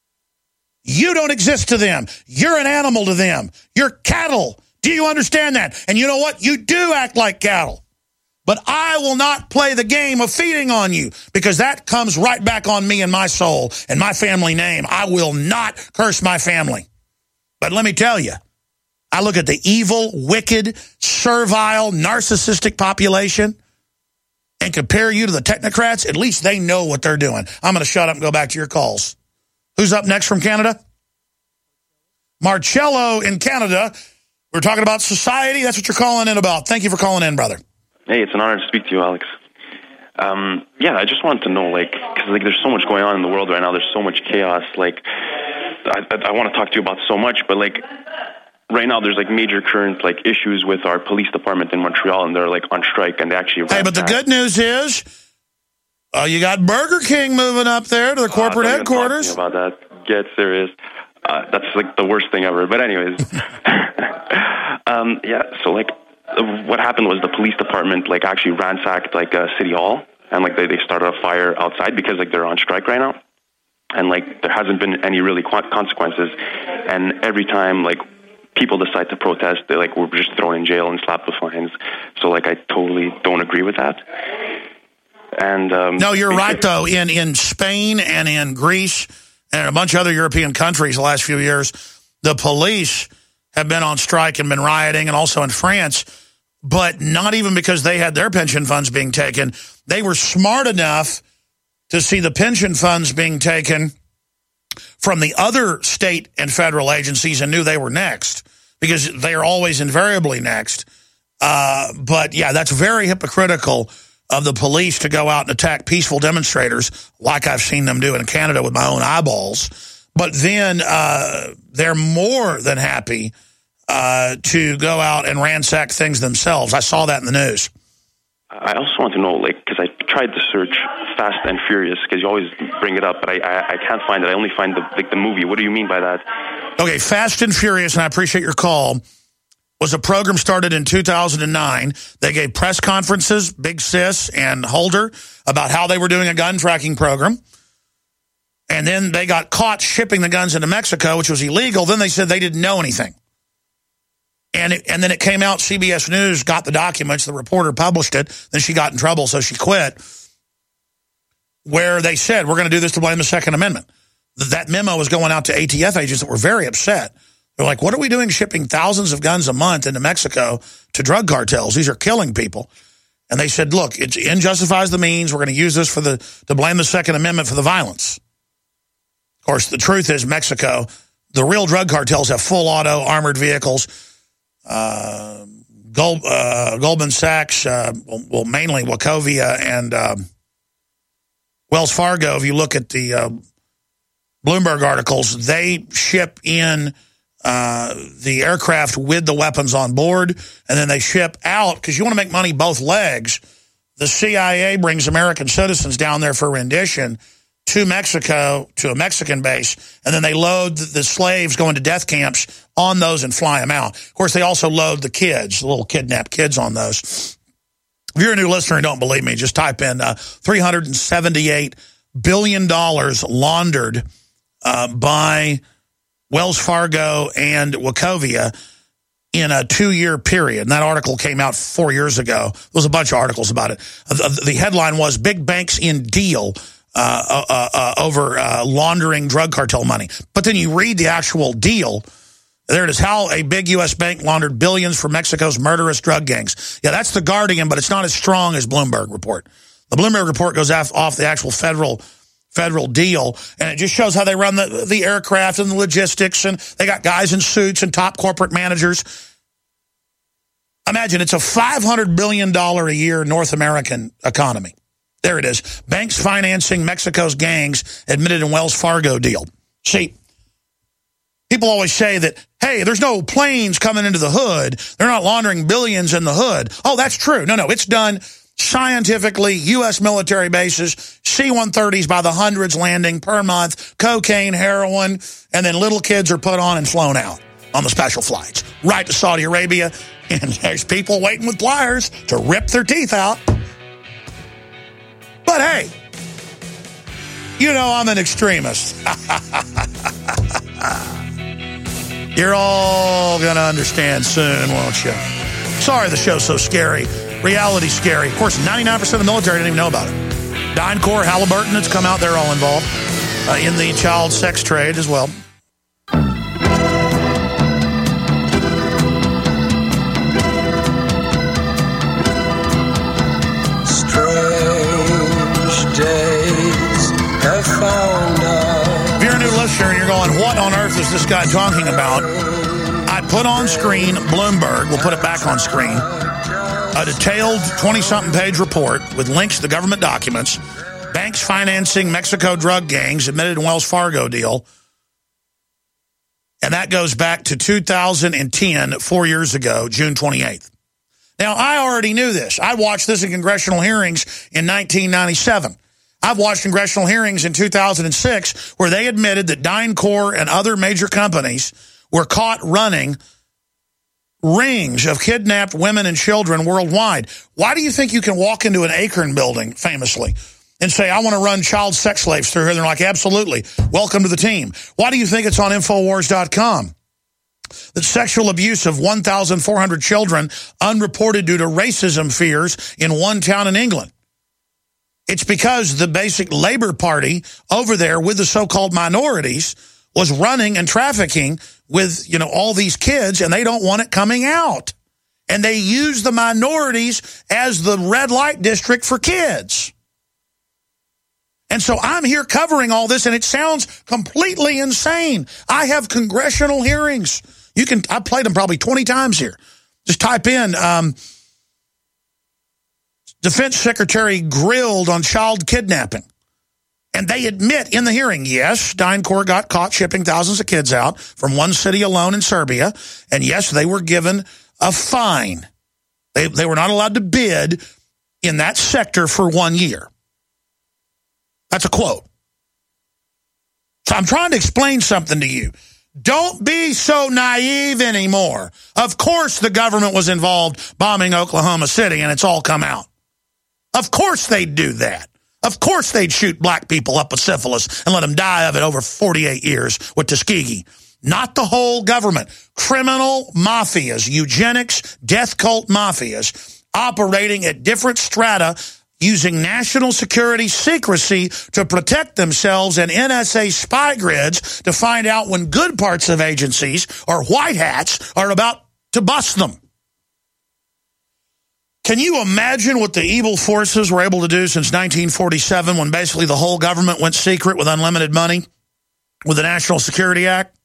You don't exist to them. You're an animal to them. You're cattle. Do you understand that? And you know what? You do act like cattle. But I will not play the game of feeding on you because that comes right back on me and my soul and my family name. I will not curse my family. But let me tell you, I look at the evil, wicked, servile, narcissistic population and compare you to the technocrats. At least they know what they're doing. I'm going to shut up and go back to your calls. Who's up next from Canada? Marcello in Canada. We're talking about society. That's what you're calling in about. Thank you for calling in, brother. Hey, it's an honor to speak to you, Alex. Um, yeah, I just wanted to know, like, because like, there's so much going on in the world right now. There's so much chaos. Like, I, I, I want to talk to you about so much, but like, right now there's like major current like issues with our police department in Montreal, and they're like on strike, and they actually. Hey, but the good news is, uh, you got Burger King moving up there to the corporate uh, headquarters. About that, get serious. Uh, that's like the worst thing ever. But anyways, um, yeah. So like. What happened was the police department like actually ransacked like a city hall, and like they, they started a fire outside because like they're on strike right now, and like there hasn't been any really consequences, and every time like people decide to protest, they like were just thrown in jail and slapped with fines. So like I totally don't agree with that. And um, no, you're right though. In in Spain and in Greece and a bunch of other European countries the last few years, the police have been on strike and been rioting, and also in France, but not even because they had their pension funds being taken. They were smart enough to see the pension funds being taken from the other state and federal agencies and knew they were next, because they are always invariably next. Uh, but, yeah, that's very hypocritical of the police to go out and attack peaceful demonstrators like I've seen them do in Canada with my own eyeballs. But then uh, they're more than happy uh, to go out and ransack things themselves. I saw that in the news. I also want to know, like, because I tried to search Fast and Furious, because you always bring it up, but I, I, I can't find it. I only find the like the movie. What do you mean by that? Okay, Fast and Furious, and I appreciate your call, was a program started in two thousand nine. They gave press conferences, Big Sis and Holder, about how they were doing a gun tracking program. And then they got caught shipping the guns into Mexico, which was illegal. Then they said they didn't know anything. And it, and then it came out, C B S News got the documents, the reporter published it, then she got in trouble, so she quit, where they said, we're going to do this to blame the Second Amendment. That memo was going out to A T F agents that were very upset. They're like, what are we doing shipping thousands of guns a month into Mexico to drug cartels? These are killing people. And they said, look, it injustifies the means. We're going to use this for the to blame the Second Amendment for the violence. Of course, the truth is Mexico, the real drug cartels have full auto armored vehicles. Uh, Gold, uh, Goldman Sachs, uh, well, mainly Wachovia and uh, Wells Fargo, if you look at the uh, Bloomberg articles, they ship in uh, the aircraft with the weapons on board, and then they ship out, because you want to make money both legs. The C I A brings American citizens down there for rendition to Mexico, to a Mexican base, and then they load the, the slaves going to death camps on those and fly them out. Of course, they also load the kids, the little kidnapped kids on those. If you're a new listener and don't believe me, just type in uh, three hundred seventy-eight billion dollars laundered uh, by Wells Fargo and Wachovia in a two-year period. And that article came out four years ago. There was a bunch of articles about it. The, the headline was, Big Banks in Deal Uh, uh, uh, over uh, laundering drug cartel money. But then you read the actual deal, There it is, how a big U S bank laundered billions for Mexico's murderous drug gangs. Yeah, that's the Guardian, but it's not as strong as Bloomberg report. The Bloomberg report goes off, off the actual federal federal deal, and it just shows how they run the, the aircraft and the logistics, and they got guys in suits and top corporate managers. Imagine, it's a five hundred billion dollars a year North American economy. There it is. Banks financing Mexico's gangs admitted in Wells Fargo deal. See, people always say that, hey, there's no planes coming into the hood. They're not laundering billions in the hood. Oh, that's true. No, no, it's done scientifically. U S military bases, C one thirties by the hundreds landing per month, cocaine, heroin, and then little kids are put on and flown out on the special flights right to Saudi Arabia. And there's people waiting with pliers to rip their teeth out. But hey, you know I'm an extremist. You're all going to understand soon, won't you? Sorry the show's so scary. Reality's scary. Of course, ninety-nine percent of the military didn't even know about it. DynCorp, Halliburton, it's come out, they're all involved uh, in the child sex trade as well. Days have found us. If you're a new listener and you're going, what on earth is this guy talking about? I put on screen Bloomberg, we'll put it back on screen, a detailed twenty-something page report with links to government documents, banks financing Mexico drug gangs, admitted in Wells Fargo deal, and that goes back to two thousand ten, four years ago, June twenty-eighth. Now, I already knew this. I watched this in congressional hearings in nineteen ninety-seven. I've watched congressional hearings in two thousand six where they admitted that DynCorp and other major companies were caught running rings of kidnapped women and children worldwide. Why do you think you can walk into an Acorn building, famously, and say, I want to run child sex slaves through here? And they're like, absolutely. Welcome to the team. Why do you think it's on Infowars dot com? That sexual abuse of one thousand four hundred children unreported due to racism fears in one town in England. It's because the basic Labor Party over there with the so-called minorities was running and trafficking with, you know, all these kids, and they don't want it coming out. And they use the minorities as the red light district for kids. And so I'm here covering all this, and it sounds completely insane. I have congressional hearings. You can, I played them probably twenty times here. Just type in, um, Defense Secretary grilled on child kidnapping. And they admit in the hearing, yes, DynCorp got caught shipping thousands of kids out from one city alone in Serbia. And yes, they were given a fine. They, they were not allowed to bid in that sector for one year. That's a quote. So I'm trying to explain something to you. Don't be so naive anymore. Of course the government was involved bombing Oklahoma City, and it's all come out. Of course they'd do that. Of course they'd shoot black people up with syphilis and let them die of it over forty-eight years with Tuskegee. Not the whole government. Criminal mafias, eugenics, death cult mafias, operating at different strata, using national security secrecy to protect themselves and N S A spy grids to find out when good parts of agencies or white hats are about to bust them. Can you imagine what the evil forces were able to do since nineteen forty-seven, when basically the whole government went secret with unlimited money with the National Security Act?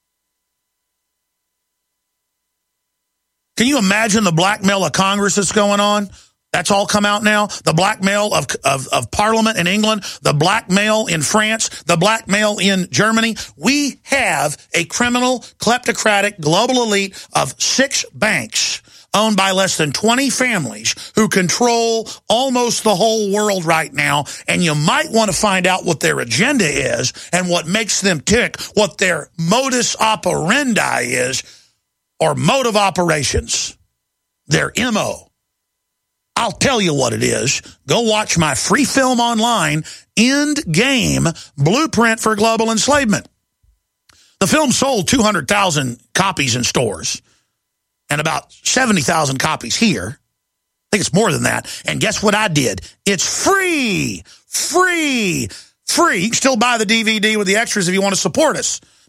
Can you imagine the blackmail of Congress that's going on? That's all come out now. The blackmail of, of, of Parliament in England, the blackmail in France, the blackmail in Germany. We have a criminal, kleptocratic global elite of six banks owned by less than twenty families who control almost the whole world right now. And you might want to find out what their agenda is and what makes them tick, what their modus operandi is, or mode of operations, their M O. I'll tell you what it is. Go watch my free film online, End Game, Blueprint for Global Enslavement. The film sold two hundred thousand copies in stores and about seventy thousand copies here. I think it's more than that. And guess what I did? It's free, free, free. You can still buy the D V D with the extras if you want to support us.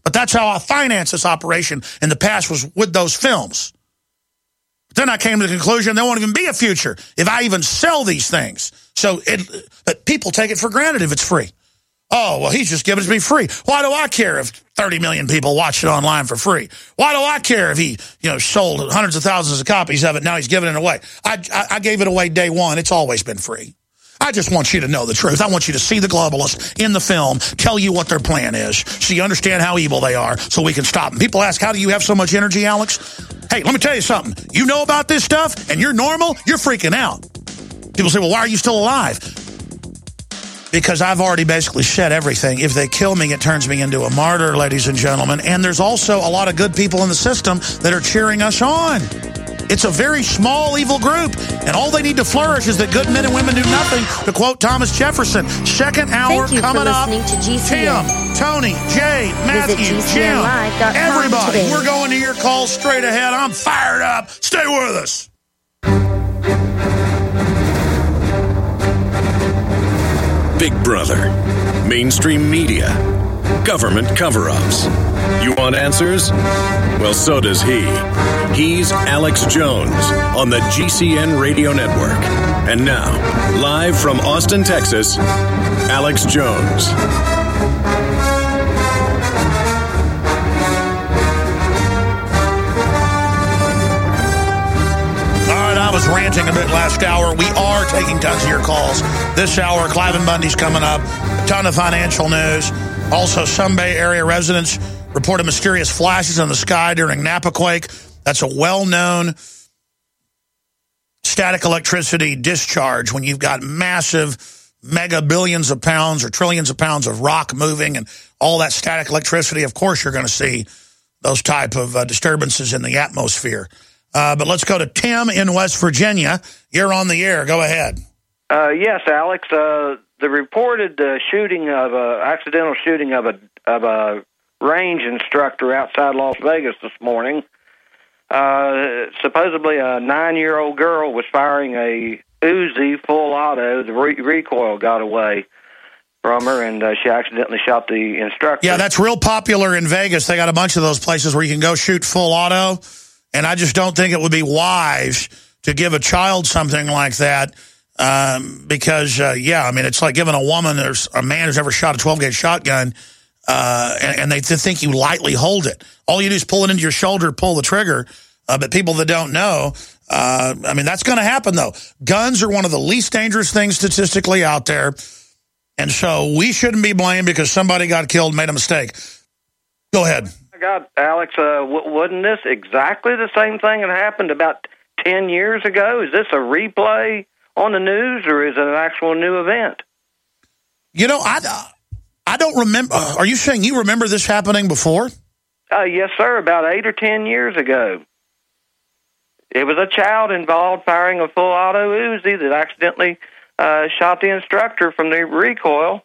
But that's how I financed this operation in the past, was with those films. But then I came to the conclusion there won't even be a future if I even sell these things. So it, but people take it for granted if it's free. Oh, well, he's just giving it to me free. Why do I care if thirty million people watch it online for free? Why do I care if he, you know, sold hundreds of thousands of copies of it, now he's giving it away? I, I, I gave it away day one. It's always been free. I just want you to know the truth. I want you to see the globalists in the film, tell you what their plan is, so you understand how evil they are, so we can stop them. People ask, how do you have so much energy, Alex? Hey, let me tell you something. You know about this stuff, and you're normal, you're freaking out. People say, well, why are you still alive? Because I've already basically said everything. If they kill me, it turns me into a martyr, ladies and gentlemen. And there's also a lot of good people in the system that are cheering us on. It's a very small, evil group. And all they need to flourish is that good men and women do nothing, to quote Thomas Jefferson. Second hour coming up. To G C N. Tim, Tony, Jay, Matthew, Jim, everybody. Today. We're going to your calls straight ahead. I'm fired up. Stay with us. Big Brother, mainstream media, government cover-ups. You want answers? Well, so does he. He's Alex Jones on the G C N Radio Network. And now, live from Austin, Texas, Alex Jones. I was ranting a bit last hour. We are taking tons of your calls. This hour, Cliven Bundy's coming up. A ton of financial news. Also, some Bay Area residents reported mysterious flashes in the sky during Napa quake. That's a well-known static electricity discharge when you've got massive, mega billions of pounds or trillions of pounds of rock moving and all that static electricity. Of course, you're going to see those type of uh, disturbances in the atmosphere. Uh, but let's go to Tim in West Virginia. You're on the air. Go ahead. Uh, yes, Alex. Uh, the reported uh, shooting of a accidental shooting of a of a range instructor outside Las Vegas this morning. Uh, supposedly, a nine-year-old girl was firing a Uzi full auto. The re- recoil got away from her, and uh, she accidentally shot the instructor. Yeah, that's real popular in Vegas. They got a bunch of those places where you can go shoot full auto. And I just don't think it would be wise to give a child something like that um, because, uh, yeah, I mean, it's like giving a woman or a man who's ever shot a twelve-gauge shotgun uh, and, and they think you lightly hold it. All you do is pull it into your shoulder, pull the trigger. Uh, but people that don't know, uh, I mean, that's going to happen, though. Guns are one of the least dangerous things statistically out there. And so we shouldn't be blamed because somebody got killed and made a mistake. Go ahead. God, Alex, uh, w- wasn't this exactly the same thing that happened about ten years ago? Is this a replay on the news, or is it an actual new event? You know, I, I don't remember. Are you saying you remember this happening before? Uh, yes, sir, about eight or ten years ago. It was a child involved firing a full auto Uzi that accidentally uh, shot the instructor from the recoil.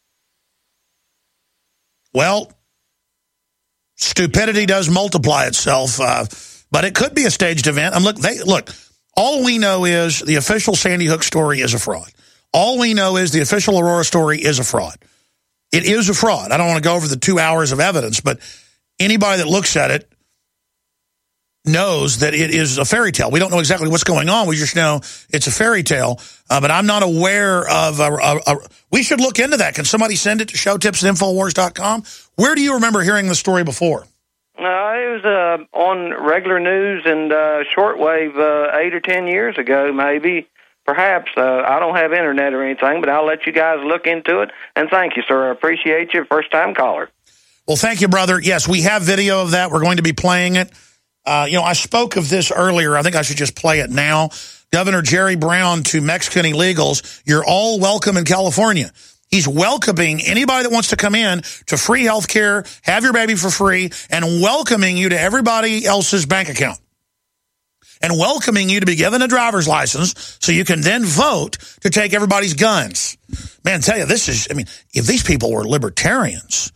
Well, stupidity does multiply itself, uh, but it could be a staged event. And look, they look. All we know is the official Sandy Hook story is a fraud. All we know is the official Aurora story is a fraud. It is a fraud. I don't want to go over the two hours of evidence, but anybody that looks at it knows that it is a fairy tale. We don't know exactly what's going on. We just know it's a fairy tale. Uh, but I'm not aware of a, a, a... We should look into that. Can somebody send it to showtips at infowars dot com? Where do you remember hearing the story before? Uh, it was uh, on regular news and uh, shortwave uh, eight or ten years ago, maybe, perhaps. Uh, I don't have internet or anything, but I'll let you guys look into it. And thank you, sir. I appreciate you. First-time caller. Well, thank you, brother. Yes, we have video of that. We're going to be playing it. Uh, you know, I spoke of this earlier. I think I should just play it now. Governor Jerry Brown to Mexican illegals, you're all welcome in California. He's welcoming anybody that wants to come in to free health care, have your baby for free, and welcoming you to everybody else's bank account. And welcoming you to be given a driver's license so you can then vote to take everybody's guns. Man, I tell you, this is, I mean, if these people were libertarians,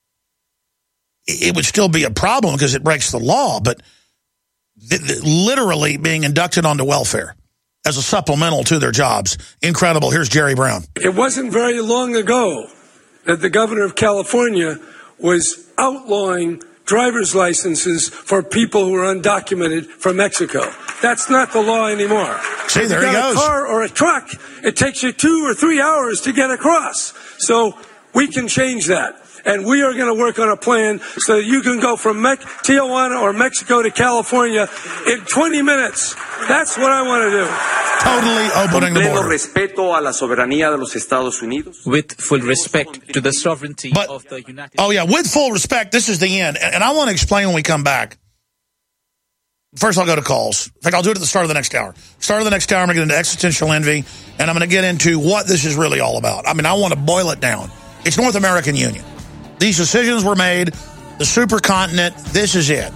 it would still be a problem because it breaks the law, but th- th- literally being inducted onto welfare as a supplemental to their jobs. Incredible. Here's Jerry Brown. It wasn't very long ago that the governor of California was outlawing driver's licenses for people who are undocumented from Mexico. That's not the law anymore. See, there if you he got goes. a car or a truck, it takes you two or three hours to get across. So we can change that. And we are going to work on a plan so that you can go from Me- Tijuana or Mexico to California in twenty minutes. That's what I want to do. Totally opening the border. Respeto a la soberanía de los Estados Unidos. With full respect to the sovereignty but, of the United States. Oh, yeah, with full respect, this is the end. And, and I want to explain when we come back. First, I'll go to calls. In fact, I'll do it at the start of the next hour. Start of the next hour, I'm going to get into existential envy, and I'm going to get into what this is really all about. I mean, I want to boil it down. It's North American Union. These decisions were made, the supercontinent, this is it.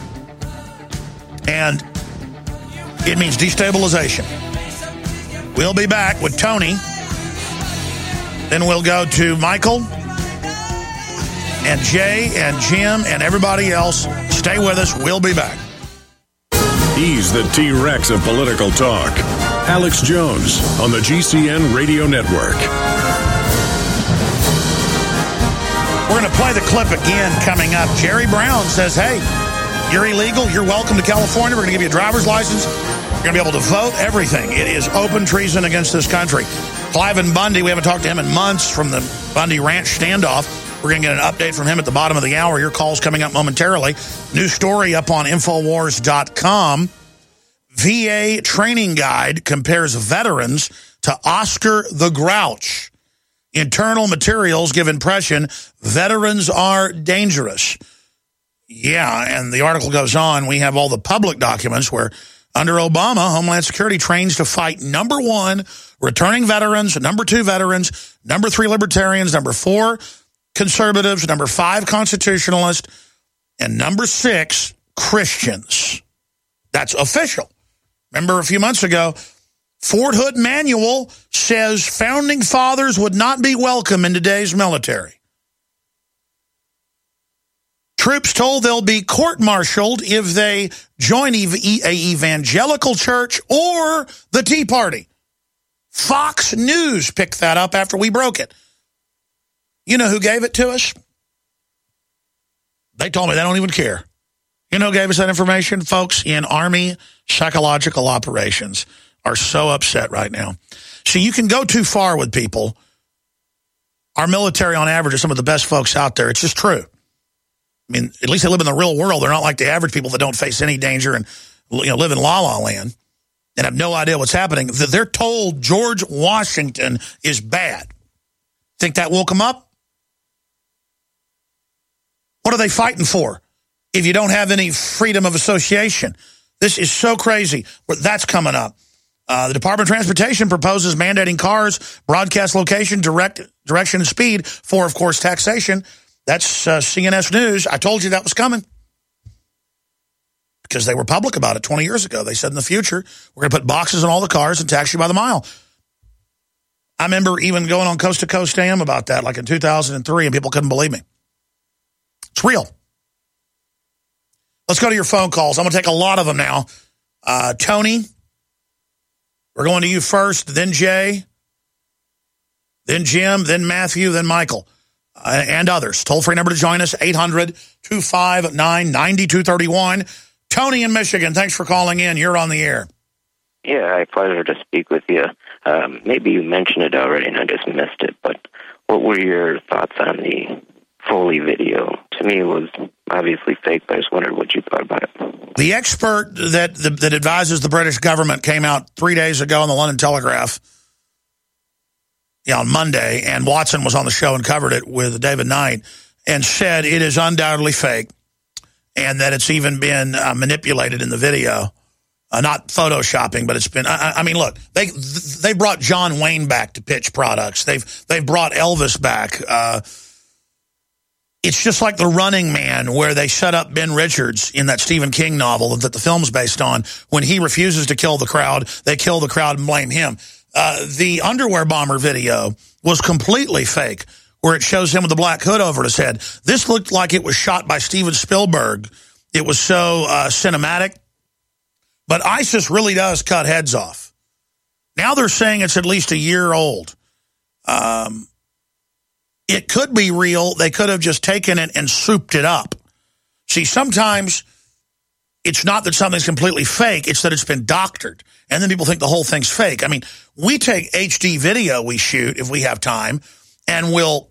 And it means destabilization. We'll be back with Tony. Then we'll go to Michael and Jay and Jim and everybody else. Stay with us. We'll be back. He's the T-Rex of political talk. Alex Jones on the G C N Radio Network. We're going to play the clip again coming up. Jerry Brown says, hey, you're illegal. You're welcome to California. We're going to give you a driver's license. You're going to be able to vote, everything. It is open treason against this country. Cliven Bundy, we haven't talked to him in months from the Bundy Ranch standoff. We're going to get an update from him at the bottom of the hour. Your call's coming up momentarily. New story up on Infowars dot com. V A training guide compares veterans to Oscar the Grouch. Internal materials give impression veterans are dangerous. Yeah, and the article goes on. We have all the public documents where under Obama, Homeland Security trains to fight, number one, returning veterans, number two, veterans, number three, libertarians, number four, conservatives, number five, constitutionalists, and number six, Christians. That's official. Remember a few months ago, Fort Hood Manual says founding fathers would not be welcome in today's military. Troops told they'll be court-martialed if they join a evangelical church or the Tea Party. Fox News picked that up after we broke it. You know who gave it to us? They told me they don't even care. You know who gave us that information? Folks in Army Psychological Operations are so upset right now. See, you can go too far with people. Our military, on average, are some of the best folks out there. It's just true. I mean, at least they live in the real world. They're not like the average people that don't face any danger and, you know, live in la-la land and have no idea what's happening. They're told George Washington is bad. Think that woke them up? What are they fighting for if you don't have any freedom of association? This is so crazy. That's coming up. Uh, the Department of Transportation proposes mandating cars, broadcast location, direct direction, and speed for, of course, taxation. That's uh, C N S News. I told you that was coming because they were public about it twenty years ago. They said in the future, we're going to put boxes in all the cars and tax you by the mile. I remember even going on Coast to Coast A M about that, like in two thousand three, and people couldn't believe me. It's real. Let's go to your phone calls. I'm going to take a lot of them now. Uh, Tony, we're going to you first, then Jay, then Jim, then Matthew, then Michael. Uh, and others. Toll-free number to join us, eight hundred, two five nine, nine two three one. Tony in Michigan, thanks for calling in. You're on the air. Yeah, a pleasure to speak with you. Um, maybe you mentioned it already and I just missed it, but what were your thoughts on the Foley video? To me, it was obviously fake, but I just wondered what you thought about it. The expert that, that advises the British government came out three days ago on the London Telegraph, yeah, on Monday, and Watson was on the show and covered it with David Knight and said it is undoubtedly fake and that it's even been uh, manipulated in the video. Uh, not photoshopping, but it's been, I, I mean, look, they they brought John Wayne back to pitch products. They've, they've brought Elvis back. Uh, it's just like The Running Man, where they set up Ben Richards in that Stephen King novel that the film's based on. When he refuses to kill the crowd, they kill the crowd and blame him. Uh, the underwear bomber video was completely fake, where it shows him with the black hood over his head. This looked like it was shot by Steven Spielberg. It was so uh, cinematic. But ISIS really does cut heads off. Now they're saying it's at least a year old. Um, it could be real. They could have just taken it and souped it up. See, sometimes it's not that something's completely fake. It's that it's been doctored. And then people think the whole thing's fake. I mean, we take H D video we shoot if we have time, and we'll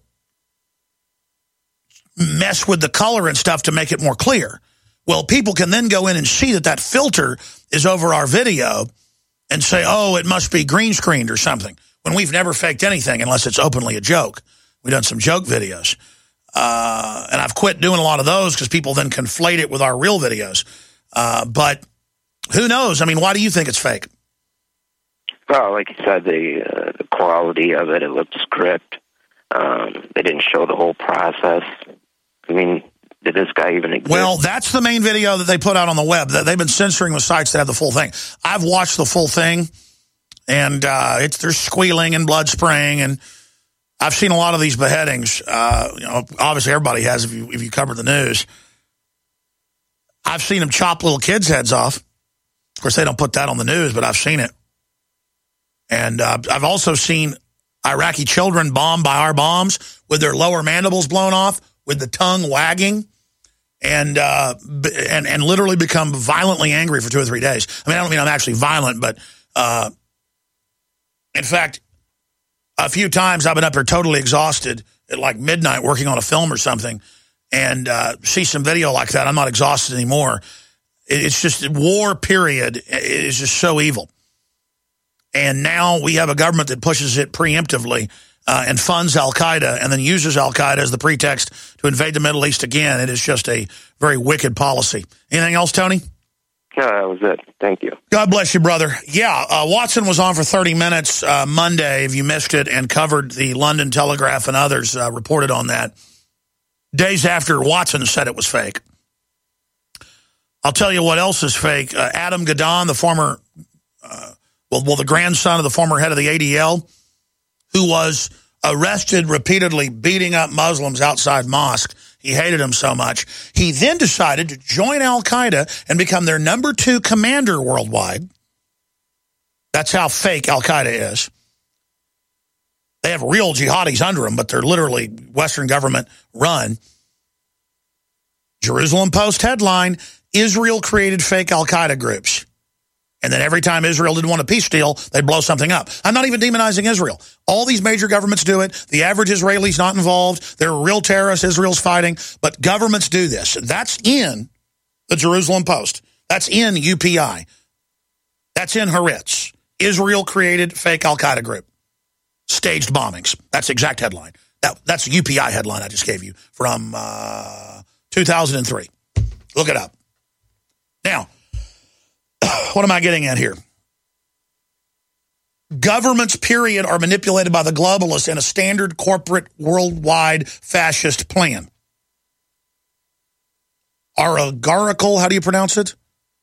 mess with the color and stuff to make it more clear. Well, people can then go in and see that that filter is over our video and say, oh, it must be green screened or something, when we've never faked anything unless it's openly a joke. We've done some joke videos. Uh, and I've quit doing a lot of those because people then conflate it with our real videos. Uh, but who knows? I mean, why do you think it's fake? Well, like you said, the, uh, the quality of it, it looked script. Um, they didn't show the whole process. I mean, did this guy even exist? Well, that's the main video that they put out on the web. They've been censoring the sites that have the full thing. I've watched the full thing, and uh, it's there's squealing and blood spraying, and I've seen a lot of these beheadings. Uh, you know, obviously everybody has if you if you cover the news. I've seen them chop little kids' heads off. Of course, they don't put that on the news, but I've seen it. And uh, I've also seen Iraqi children bombed by our bombs with their lower mandibles blown off, with the tongue wagging, and uh, and and literally become violently angry for two or three days. I mean, I don't mean I'm actually violent, but uh, in fact, a few times I've been up here totally exhausted at like midnight working on a film or something, and uh, see some video like that. I'm not exhausted anymore. It's just war period is just so evil. And now we have a government that pushes it preemptively uh, and funds al-Qaeda and then uses al-Qaeda as the pretext to invade the Middle East again. It is just a very wicked policy. Anything else, Tony? No, that was it. Thank you. God bless you, brother. Yeah, uh, Watson was on for thirty minutes uh, Monday, if you missed it, and covered the London Telegraph and others uh, reported on that. Days after Watson said it was fake. I'll tell you what else is fake. Uh, Adam Gadon, the former... Uh, Well, well, the grandson of the former head of the A D L, who was arrested repeatedly beating up Muslims outside mosque. He hated them so much. He then decided to join al-Qaeda and become their number two commander worldwide. That's how fake al-Qaeda is. They have real jihadis under them, but they're literally Western government run. Jerusalem Post headline, Israel created fake al-Qaeda groups. And then every time Israel didn't want a peace deal, they'd blow something up. I'm not even demonizing Israel. All these major governments do it. The average Israeli's not involved. They're real terrorists Israel's fighting. But governments do this. That's in the Jerusalem Post. That's in U P I. That's in Haaretz. Israel created fake al-Qaeda group. Staged bombings. That's the exact headline. That, that's a U P I headline I just gave you from uh, two thousand three. Look it up. Now, what am I getting at here? Governments, period, are manipulated by the globalists in a standard corporate worldwide fascist plan. Oligarchical, how do you pronounce it?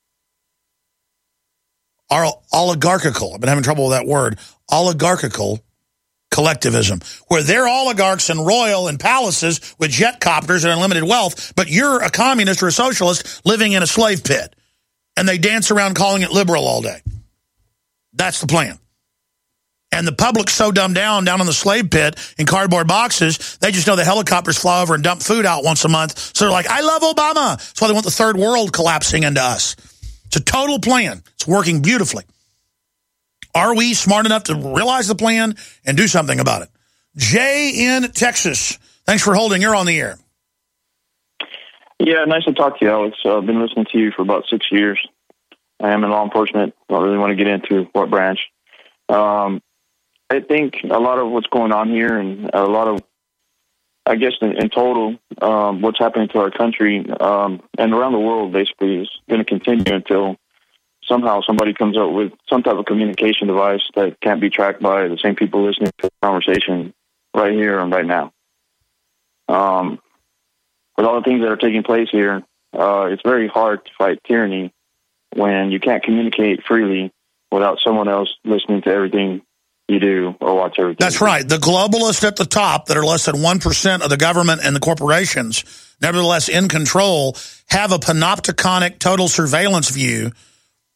Oligarchical. I've been having trouble with that word. Oligarchical collectivism, where they're oligarchs and royal in palaces with jet copters and unlimited wealth, but you're a communist or a socialist living in a slave pit. And they dance around calling it liberal all day. That's the plan. And the public's so dumbed down down in the slave pit in cardboard boxes, they just know the helicopters fly over and dump food out once a month. So they're like, I love Obama. That's why they want the third world collapsing into us. It's a total plan. It's working beautifully. Are we smart enough to realize the plan and do something about it? Jay in Texas. Thanks for holding. You're on the air. Yeah, nice to talk to you, Alex. Uh, I've been listening to you for about six years. I am in law enforcement. Don't really want to get into what branch. Um, I think a lot of what's going on here and a lot of, I guess, in, in total, um, what's happening to our country um, and around the world, basically, is going to continue until somehow somebody comes up with some type of communication device that can't be tracked by the same people listening to the conversation right here and right now. Um, with all the things that are taking place here, uh, it's very hard to fight tyranny when you can't communicate freely without someone else listening to everything you do or watch everything. That's right. The globalists at the top that are less than one percent of the government and the corporations, nevertheless in control, have a panopticonic total surveillance view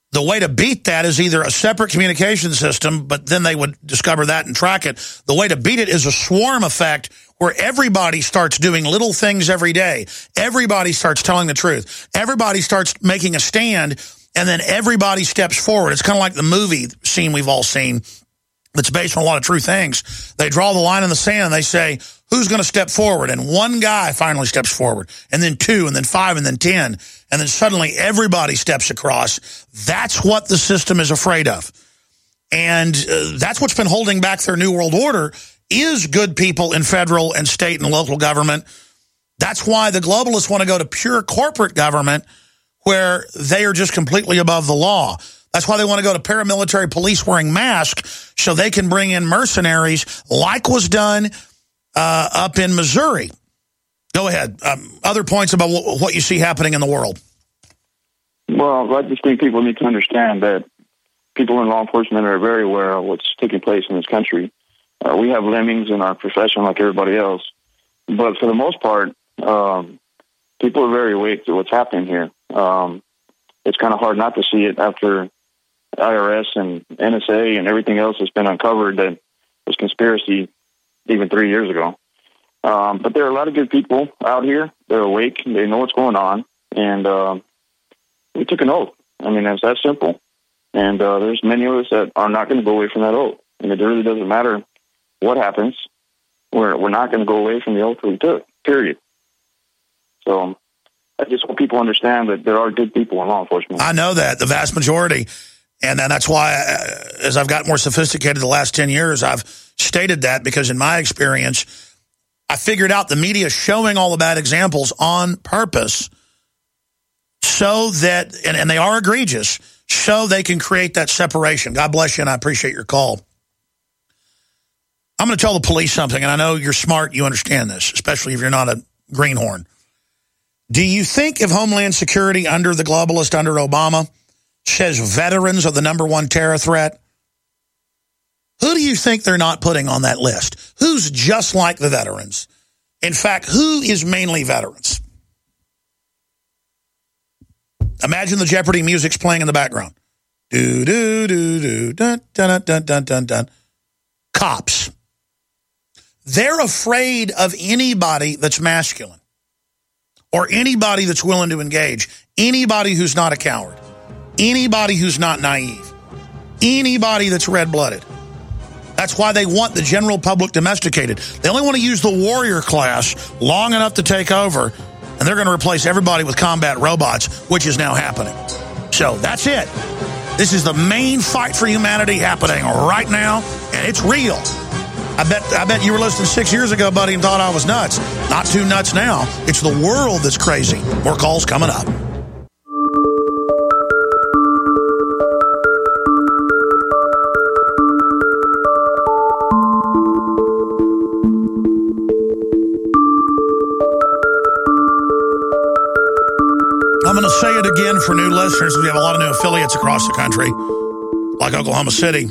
The way to beat that is either a separate communication system, but then they would discover that and track it. The way to beat it is a swarm effect where everybody starts doing little things every day. Everybody starts telling the truth. Everybody starts making a stand, and then everybody steps forward. It's kind of like the movie scene we've all seen that's based on a lot of true things. They draw the line in the sand, and they say, who's going to step forward? And one guy finally steps forward, and then two, and then five, and then ten. And then suddenly everybody steps across. That's what the system is afraid of. And uh, that's what's been holding back their New World Order is good people in federal and state and local government. That's why the globalists want to go to pure corporate government where they are just completely above the law. That's why they want to go to paramilitary police wearing masks so they can bring in mercenaries like was done uh, up in Missouri. Go ahead. Um, other points about w- what you see happening in the world. Well, I just think people need to understand that people in law enforcement are very aware of what's taking place in this country. Uh, we have lemmings in our profession like everybody else. But for the most part, um, people are very awake to what's happening here. Um, it's kind of hard not to see it after I R S and N S A and everything else has been uncovered that was conspiracy even three years ago. Um, but there are a lot of good people out here. They're awake. They know what's going on. And uh, we took an oath. I mean, it's that simple. And uh, there's many of us that are not going to go away from that oath. And it really doesn't matter what happens. We're, we're not going to go away from the oath we took, period. So I just want people to understand that there are good people in law enforcement. I know that, the vast majority. And then that's why, uh, as I've gotten more sophisticated the last ten years, I've stated that because in my experience, I figured out the media showing all the bad examples on purpose so that, and, and they are egregious, so they can create that separation. God bless you, and I appreciate your call. I'm going to tell the police something, and I know you're smart, you understand this, especially if you're not a greenhorn. Do you think if Homeland Security under the globalist, under Obama, says veterans are the number one terror threat, who do you think they're not putting on that list? Who's just like the veterans? In fact, who is mainly veterans? Imagine the Jeopardy music's playing in the background. Do, do, do, do, dun, dun, dun, dun, dun, dun. Cops. They're afraid of anybody that's masculine or anybody that's willing to engage, anybody who's not a coward, anybody who's not naive, anybody that's red-blooded. That's why they want the general public domesticated. They only want to use the warrior class long enough to take over, and they're going to replace everybody with combat robots, which is now happening. So that's it. This is the main fight for humanity happening right now, and it's real. I bet I bet you were listening six years ago, buddy, and thought I was nuts. Not too nuts now. It's the world that's crazy. More calls coming up. I'm going to say it again for new listeners. We have a lot of new affiliates across the country, like Oklahoma City.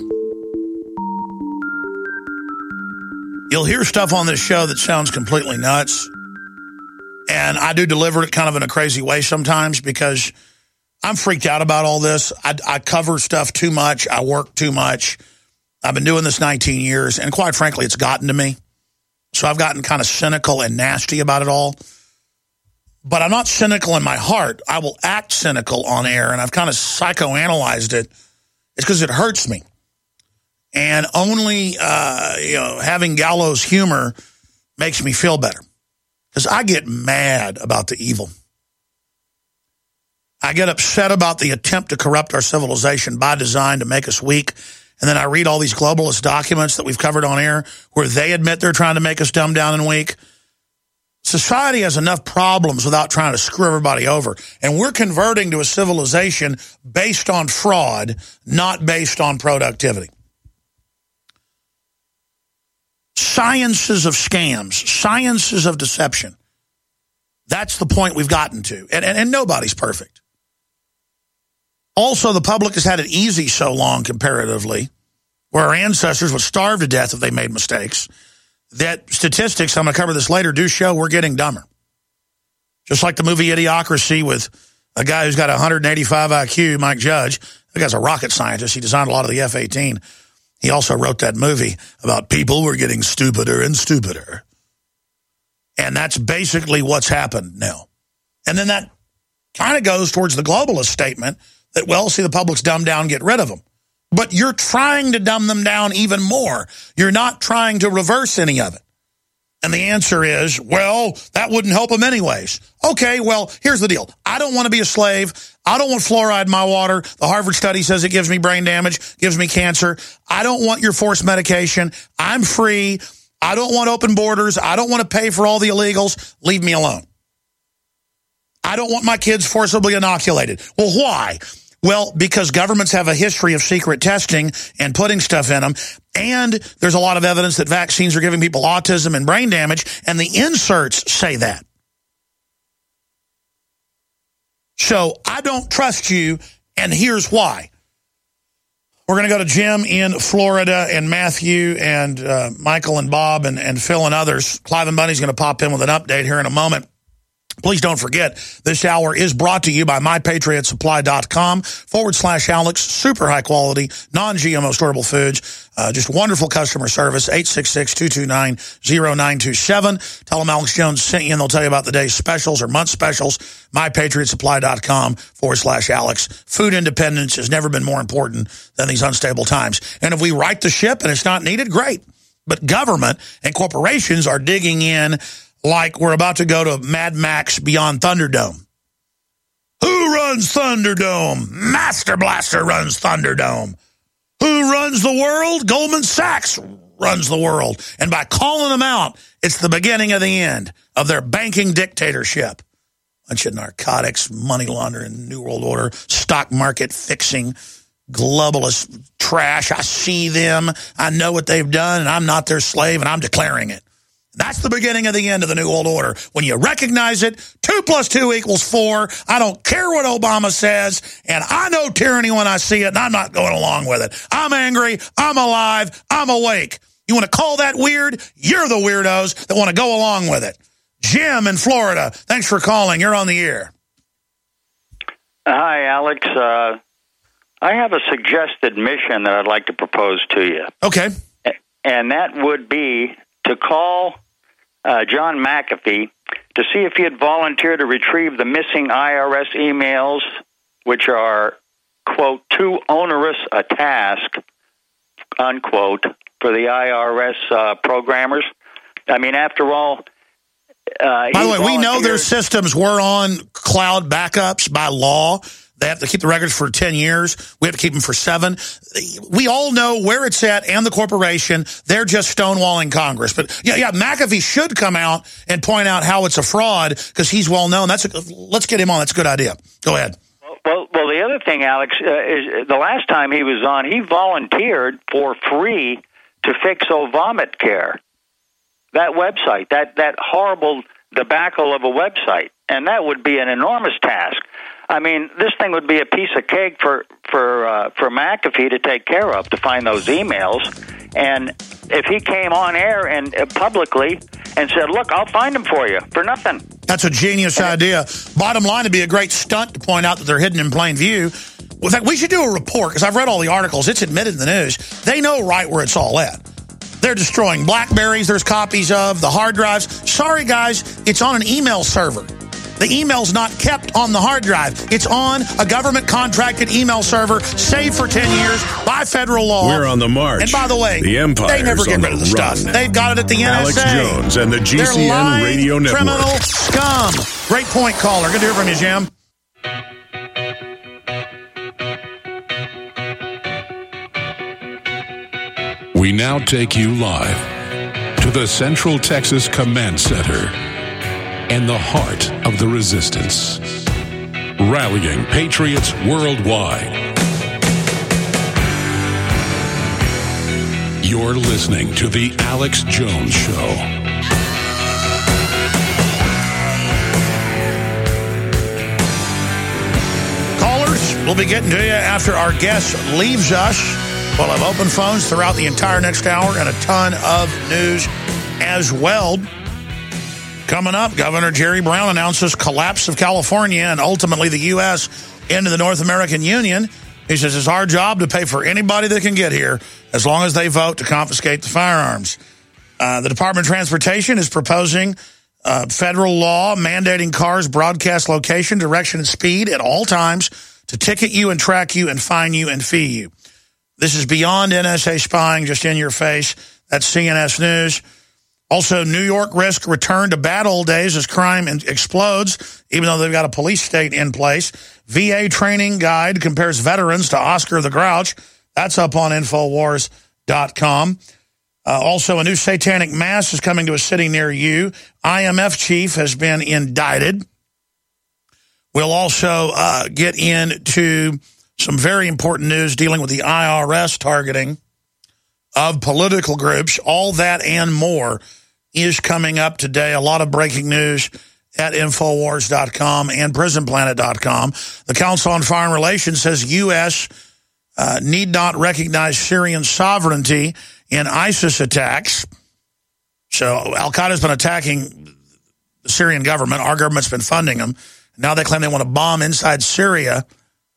You'll hear stuff on this show that sounds completely nuts. And I do deliver it kind of in a crazy way sometimes because I'm freaked out about all this. I, I cover stuff too much. I work too much. I've been doing this nineteen years, and quite frankly, it's gotten to me. So I've gotten kind of cynical and nasty about it all. But I'm not cynical in my heart. I will act cynical on air, and I've kind of psychoanalyzed it. It's because it hurts me. And only uh, you know, having gallows humor makes me feel better. Because I get mad about the evil. I get upset about the attempt to corrupt our civilization by design to make us weak. And then I read all these globalist documents that we've covered on air where they admit they're trying to make us dumb down and weak. Society has enough problems without trying to screw everybody over. And we're converting to a civilization based on fraud, not based on productivity. Sciences of scams, sciences of deception. That's the point we've gotten to. And, and, and nobody's perfect. Also, the public has had it easy so long comparatively, where our ancestors would starve to death if they made mistakes, that statistics, I'm going to cover this later, do show we're getting dumber. Just like the movie Idiocracy with a guy who's got one hundred eighty-five I Q, Mike Judge, The guy's a rocket scientist. He designed a lot of the F eighteen. He also wrote that movie about people who are getting stupider and stupider. And that's basically what's happened now. And then that kind of goes towards the globalist statement that, well, see, the public's dumbed down, get rid of them. But you're trying to dumb them down even more. You're not trying to reverse any of it. And the answer is, well, that wouldn't help them anyways. Okay, well, here's the deal. I don't want to be a slave. I don't want fluoride in my water. The Harvard study says it gives me brain damage, gives me cancer. I don't want your forced medication. I'm free. I don't want open borders. I don't want to pay for all the illegals. Leave me alone. I don't want my kids forcibly inoculated. Well, why? Well, because governments have a history of secret testing and putting stuff in them. And there's a lot of evidence that vaccines are giving people autism and brain damage. And the inserts say that. So I don't trust you. And here's why. We're going to go to Jim in Florida and Matthew and uh, Michael and Bob and, and Phil and others. Clive and Bunny's going to pop in with an update here in a moment. Please don't forget, this hour is brought to you by my patriot supply dot com forward slash Alex. Super high quality, non-G M O storable foods. Uh, just wonderful customer service. eight six six, two two nine, zero nine two seven. Tell them Alex Jones sent you and they'll tell you about the day's specials or month specials. my patriot supply dot com forward slash Alex. Food independence has never been more important than these unstable times. And if we right the ship and it's not needed, great. But government and corporations are digging in like we're about to go to Mad Max Beyond Thunderdome. Who runs Thunderdome? Master Blaster runs Thunderdome. Who runs the world? Goldman Sachs runs the world. And by calling them out, it's the beginning of the end of their banking dictatorship. Bunch of narcotics, money laundering, New World Order, stock market fixing, globalist trash. I see them. I know what they've done, and I'm not their slave, and I'm declaring it. That's the beginning of the end of the New World Order. When you recognize it, two plus two equals four. I don't care what Obama says, and I know tyranny when I see it, and I'm not going along with it. I'm angry. I'm alive. I'm awake. You want to call that weird? You're the weirdos that want to go along with it. Jim in Florida, thanks for calling. You're on the air. Hi, Alex. Uh, I have a suggested mission that I'd like to propose to you. Okay. And that would be to call Uh, John McAfee to see if he had volunteered to retrieve the missing I R S emails, which are, quote, too onerous a task, unquote, for the I R S uh, programmers. I mean, after all... Uh, by the way, we know their systems were on cloud backups by law. They have to keep the records for ten years. We have to keep them for seven. We all know where it's at and the corporation. They're just stonewalling Congress. But, yeah, yeah, McAfee should come out and point out how it's a fraud because he's well known. That's a, let's get him on. That's a good idea. Go ahead. Well, well, the other thing, Alex, uh, is the last time he was on, he volunteered for free to fix Obamacare, that website, that, that horrible debacle of a website. And that would be an enormous task. I mean, this thing would be a piece of cake for for uh, for McAfee to take care of, to find those emails. And if he came on air and uh, publicly and said, look, I'll find them for you for nothing. That's a genius idea. Bottom line, it'd be a great stunt to point out that they're hidden in plain view. In fact, we should do a report, because I've read all the articles. It's admitted in the news. They know right where it's all at. They're destroying BlackBerries. There's copies of the hard drives. Sorry, guys, it's on an email server. The email's not kept on the hard drive. It's on a government-contracted email server, saved for ten years by federal law. We're on the march. And by the way, the Empire's they never get rid of the stuff. They've got it at the Alex N S A. Alex Jones and the G C N They're lying, Radio Network. Criminal scum. Great point, caller. Good to hear from you, Jim. We now take you live to the Central Texas Command Center and the heart of the resistance, rallying patriots worldwide. You're listening to The Alex Jones Show. Callers, we'll be getting to you after our guest leaves us. We'll have open phones throughout the entire next hour and a ton of news as well. Coming up, Governor Jerry Brown announces collapse of California and ultimately the U S into the North American Union. He says it's our job to pay for anybody that can get here as long as they vote to confiscate the firearms. Uh, the Department of Transportation is proposing uh, federal law mandating cars broadcast location, direction, and speed at all times to ticket you and track you and fine you and fee you. This is beyond N S A spying, just in your face. That's C N S News. Also, New York risk return to bad old days as crime explodes, even though they've got a police state in place. V A training guide compares veterans to Oscar the Grouch. That's up on Infowars dot com. Uh, also, a new satanic mass is coming to a city near you. I M F chief has been indicted. We'll also uh, get into some very important news dealing with the I R S targeting of political groups. All that and more is coming up today. A lot of breaking news at Infowars dot com and Prison Planet dot com. The Council on Foreign Relations says U S uh, need not recognize Syrian sovereignty in ISIS attacks. So Al-Qaeda's been attacking the Syrian government. Our government's been funding them. Now they claim they want to bomb inside Syria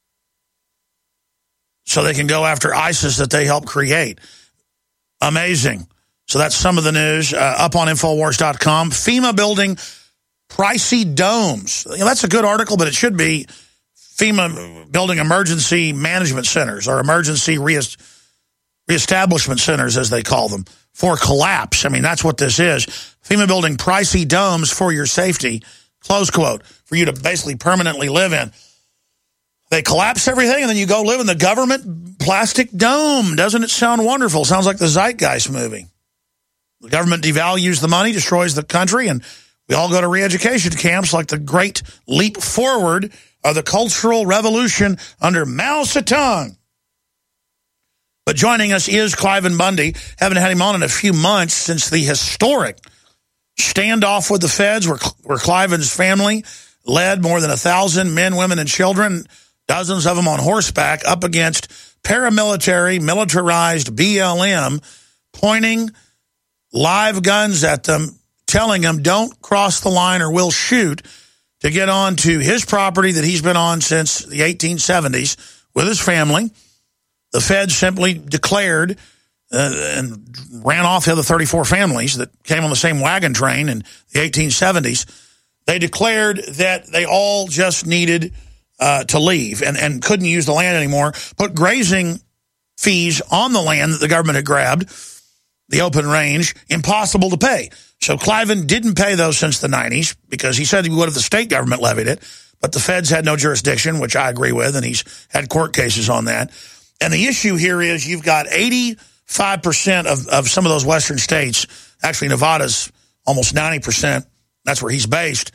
so they can go after ISIS that they helped create. Amazing. So that's some of the news uh, up on Infowars dot com. FEMA building pricey domes. You know, that's a good article, but it should be FEMA building emergency management centers or emergency reest reestablishment centers, as they call them, for collapse. I mean, that's what this is. FEMA building pricey domes for your safety, close quote, for you to basically permanently live in. They collapse everything, and then you go live in the government plastic dome. Doesn't it sound wonderful? Sounds like the Zeitgeist movie. The government devalues the money, destroys the country, and we all go to re-education camps like the great leap forward of the Cultural Revolution under Mao Zedong. But joining us is Cliven Bundy. Haven't had him on in a few months since the historic standoff with the feds where, where Cliven's family led more than a thousand men, women, and children, dozens of them on horseback, up against paramilitary, militarized B L M, pointing live guns at them, telling them, don't cross the line or we'll shoot, to get on to his property that he's been on since the eighteen seventies with his family. The feds simply declared uh, and ran off the other thirty-four families that came on the same wagon train in the eighteen seventies. They declared that they all just needed uh, to leave and, and couldn't use the land anymore, put grazing fees on the land that the government had grabbed, the open range, impossible to pay. So Cliven didn't pay those since the nineties because he said he would if the state government levied it, but the feds had no jurisdiction, which I agree with, and he's had court cases on that. And the issue here is you've got eighty-five percent of, of some of those western states, actually Nevada's almost ninety percent, that's where he's based,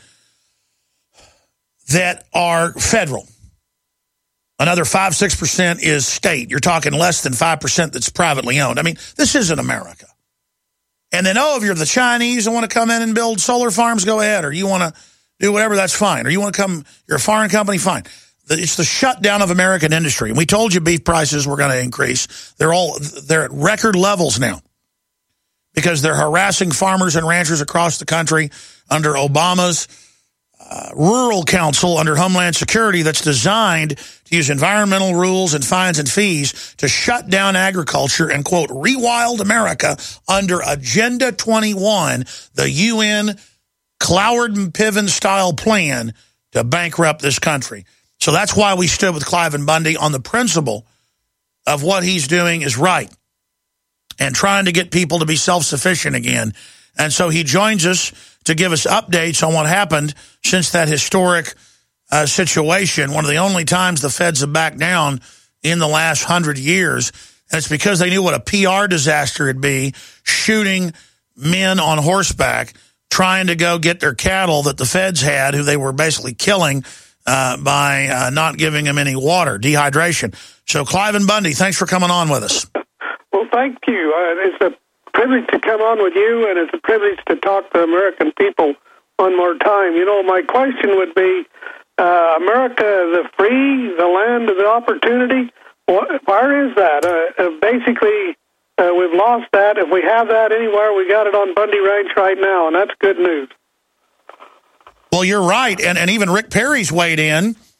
that are federal. Another five, six percent is state. You're talking less than five percent that's privately owned. I mean, this isn't America. And then, oh, if you're the Chinese and want to come in and build solar farms, go ahead. Or you want to do whatever, that's fine. Or you want to come, you're a foreign company, fine. It's the shutdown of American industry. And we told you beef prices were going to increase. They're all, they're at record levels now because they're harassing farmers and ranchers across the country under Obama's uh, rural council under Homeland Security that's designed to use environmental rules and fines and fees to shut down agriculture and, quote, rewild America under Agenda twenty-one, the U N Cloward and Piven-style plan to bankrupt this country. So that's why we stood with Cliven Bundy on the principle of what he's doing is right and trying to get people to be self-sufficient again. And so he joins us to give us updates on what happened since that historic uh, situation, one of the only times the feds have backed down in the last hundred years. And it's because they knew what a P R disaster it'd be, shooting men on horseback, trying to go get their cattle that the feds had, who they were basically killing Uh, by uh, not giving him any water, dehydration. So, Cliven Bundy, thanks for coming on with us. Well, thank you. Uh, it's a privilege to come on with you, and it's a privilege to talk to American people one more time. You know, my question would be, uh, America, the free, the land of the opportunity, what, where is that? Uh, uh, basically, uh, we've lost that. If we have that anywhere, we got it on Bundy Ranch right now, and that's good news. Well, you're right, and, and even Rick Perry's weighed in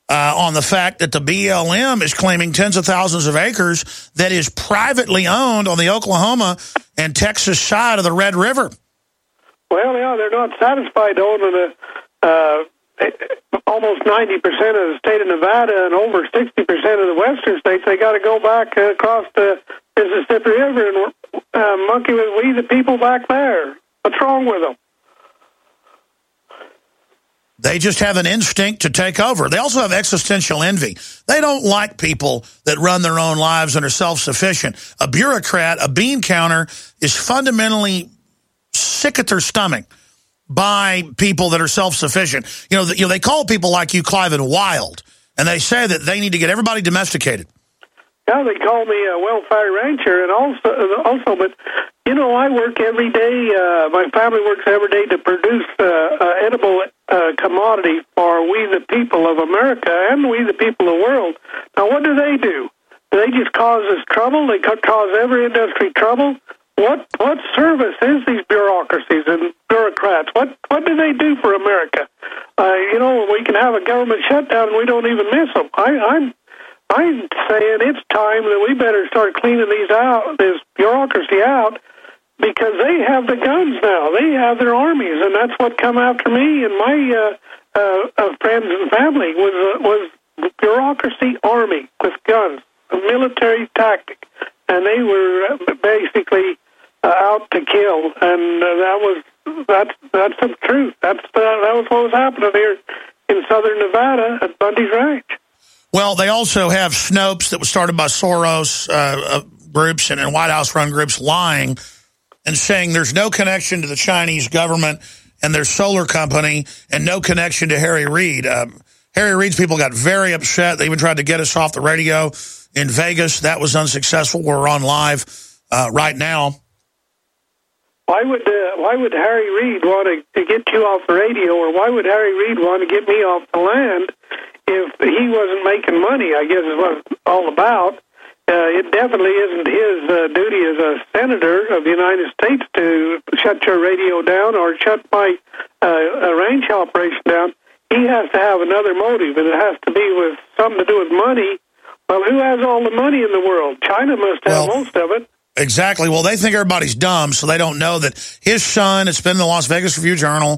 uh, on the fact that the B L M is claiming tens of thousands of acres that is privately owned on the Oklahoma and Texas side of the Red River. Well, yeah, they're not satisfied owning a, uh, almost ninety percent of the state of Nevada and over sixty percent of the western states. They got to go back uh, across the Mississippi River and uh, monkey with we the people back there. What's wrong with them? They just have an instinct to take over. They also have existential envy. They don't like people that run their own lives and are self-sufficient. A bureaucrat, a bean counter, is fundamentally sick at their stomach by people that are self-sufficient. You know, the, you know, they call people like you, Cliven, wild, and they say that they need to get everybody domesticated. Yeah, they call me a welfare rancher, and also, also, but you know, I work every day. Uh, my family works every day to produce uh, uh, edible uh, commodity for we the people of America and we the people of the world. Now, what do they do? Do they just cause us trouble? They cause every industry trouble. What what service is these bureaucracies and bureaucrats? What what do they do for America? Uh, you know, we can have a government shutdown and we don't even miss them. I, I'm I'm saying it's time that we better start cleaning these out, this bureaucracy out, because they have the guns now. They have their armies, and that's what come after me and my uh, uh, uh, friends and family was uh, was bureaucracy army with guns, a military tactic, and they were basically uh, out to kill, and uh, that was that's that's the truth. That's uh, that was what was happening here in southern Nevada at Bundy's Ranch. Well, they also have Snopes that was started by Soros uh, uh, groups and, and White House-run groups lying and saying there's no connection to the Chinese government and their solar company and no connection to Harry Reid. Um, Harry Reid's people got very upset. They even tried to get us off the radio in Vegas. That was unsuccessful. We're on live uh, right now. Why would uh, why would Harry Reid want to, to get you off the radio, or why would Harry Reid want to get me off the land if he wasn't making money? I guess is what it's all about. Uh, it definitely isn't his uh, duty as a senator of the United States to shut your radio down or shut my uh, ranch operation down. He has to have another motive, and it has to be with something to do with money. Well, who has all the money in the world? China must have well, most of it. Exactly. Well, they think everybody's dumb, so they don't know that his son, it's been in the Las Vegas Review-Journal,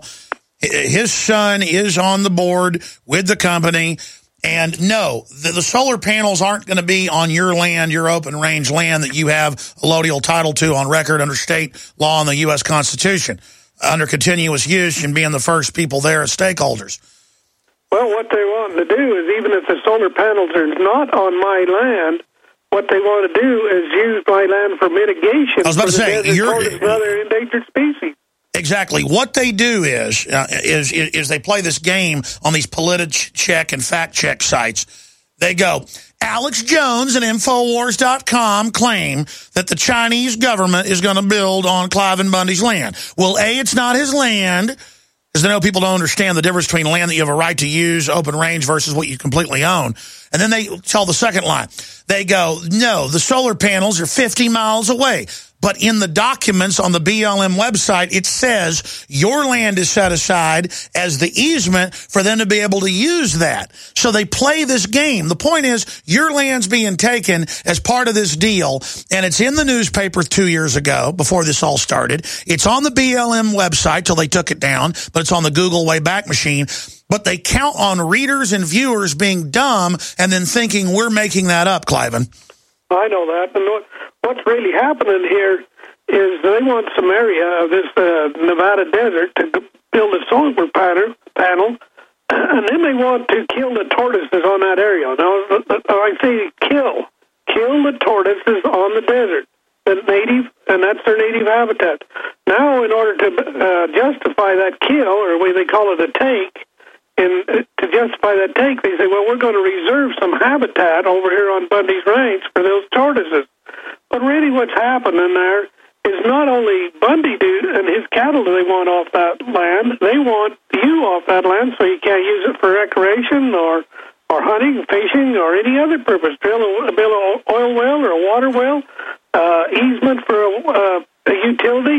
his son is on the board with the company. And no, the, the solar panels aren't going to be on your land, your open range land that you have a allodial title to on record under state law and the U S Constitution, under continuous use and being the first people there as stakeholders. Well, what they want to do is, even if the solar panels are not on my land, what they want to do is use my land for mitigation. I was about to say, you're other endangered species. Exactly. What they do is, uh, is is they play this game on these PolitiCheck and fact-check sites. They go, Alex Jones and Infowars dot com claim that the Chinese government is going to build on Cliven Bundy's land. Well, A, it's not his land, because I know people don't understand the difference between land that you have a right to use, open range, versus what you completely own. And then they tell the second line. They go, no, the solar panels are fifty miles away. But in the documents on the B L M website, it says your land is set aside as the easement for them to be able to use that. So they play this game. The point is, your land's being taken as part of this deal, and it's in the newspaper two years ago, before this all started. It's on the B L M website till they took it down, but it's on the Google Wayback Machine. But they count on readers and viewers being dumb and then thinking we're making that up, Cliven. I know that. And what, what's really happening here is they want some area of this uh, Nevada desert to build a solar panel, panel, and then they want to kill the tortoises on that area. Now, I say kill. Kill the tortoises on the desert, the native, and that's their native habitat. Now, in order to uh, justify that kill, or what they call it a take, And to justify that take, they say, well, we're going to reserve some habitat over here on Bundy's Ranch for those tortoises. But really what's happening there is not only Bundy do and his cattle do they want off that land, they want you off that land so you can't use it for recreation or, or hunting, fishing, or any other purpose. Drill a, build an oil well or a water well, uh, easement for a, uh, a utility.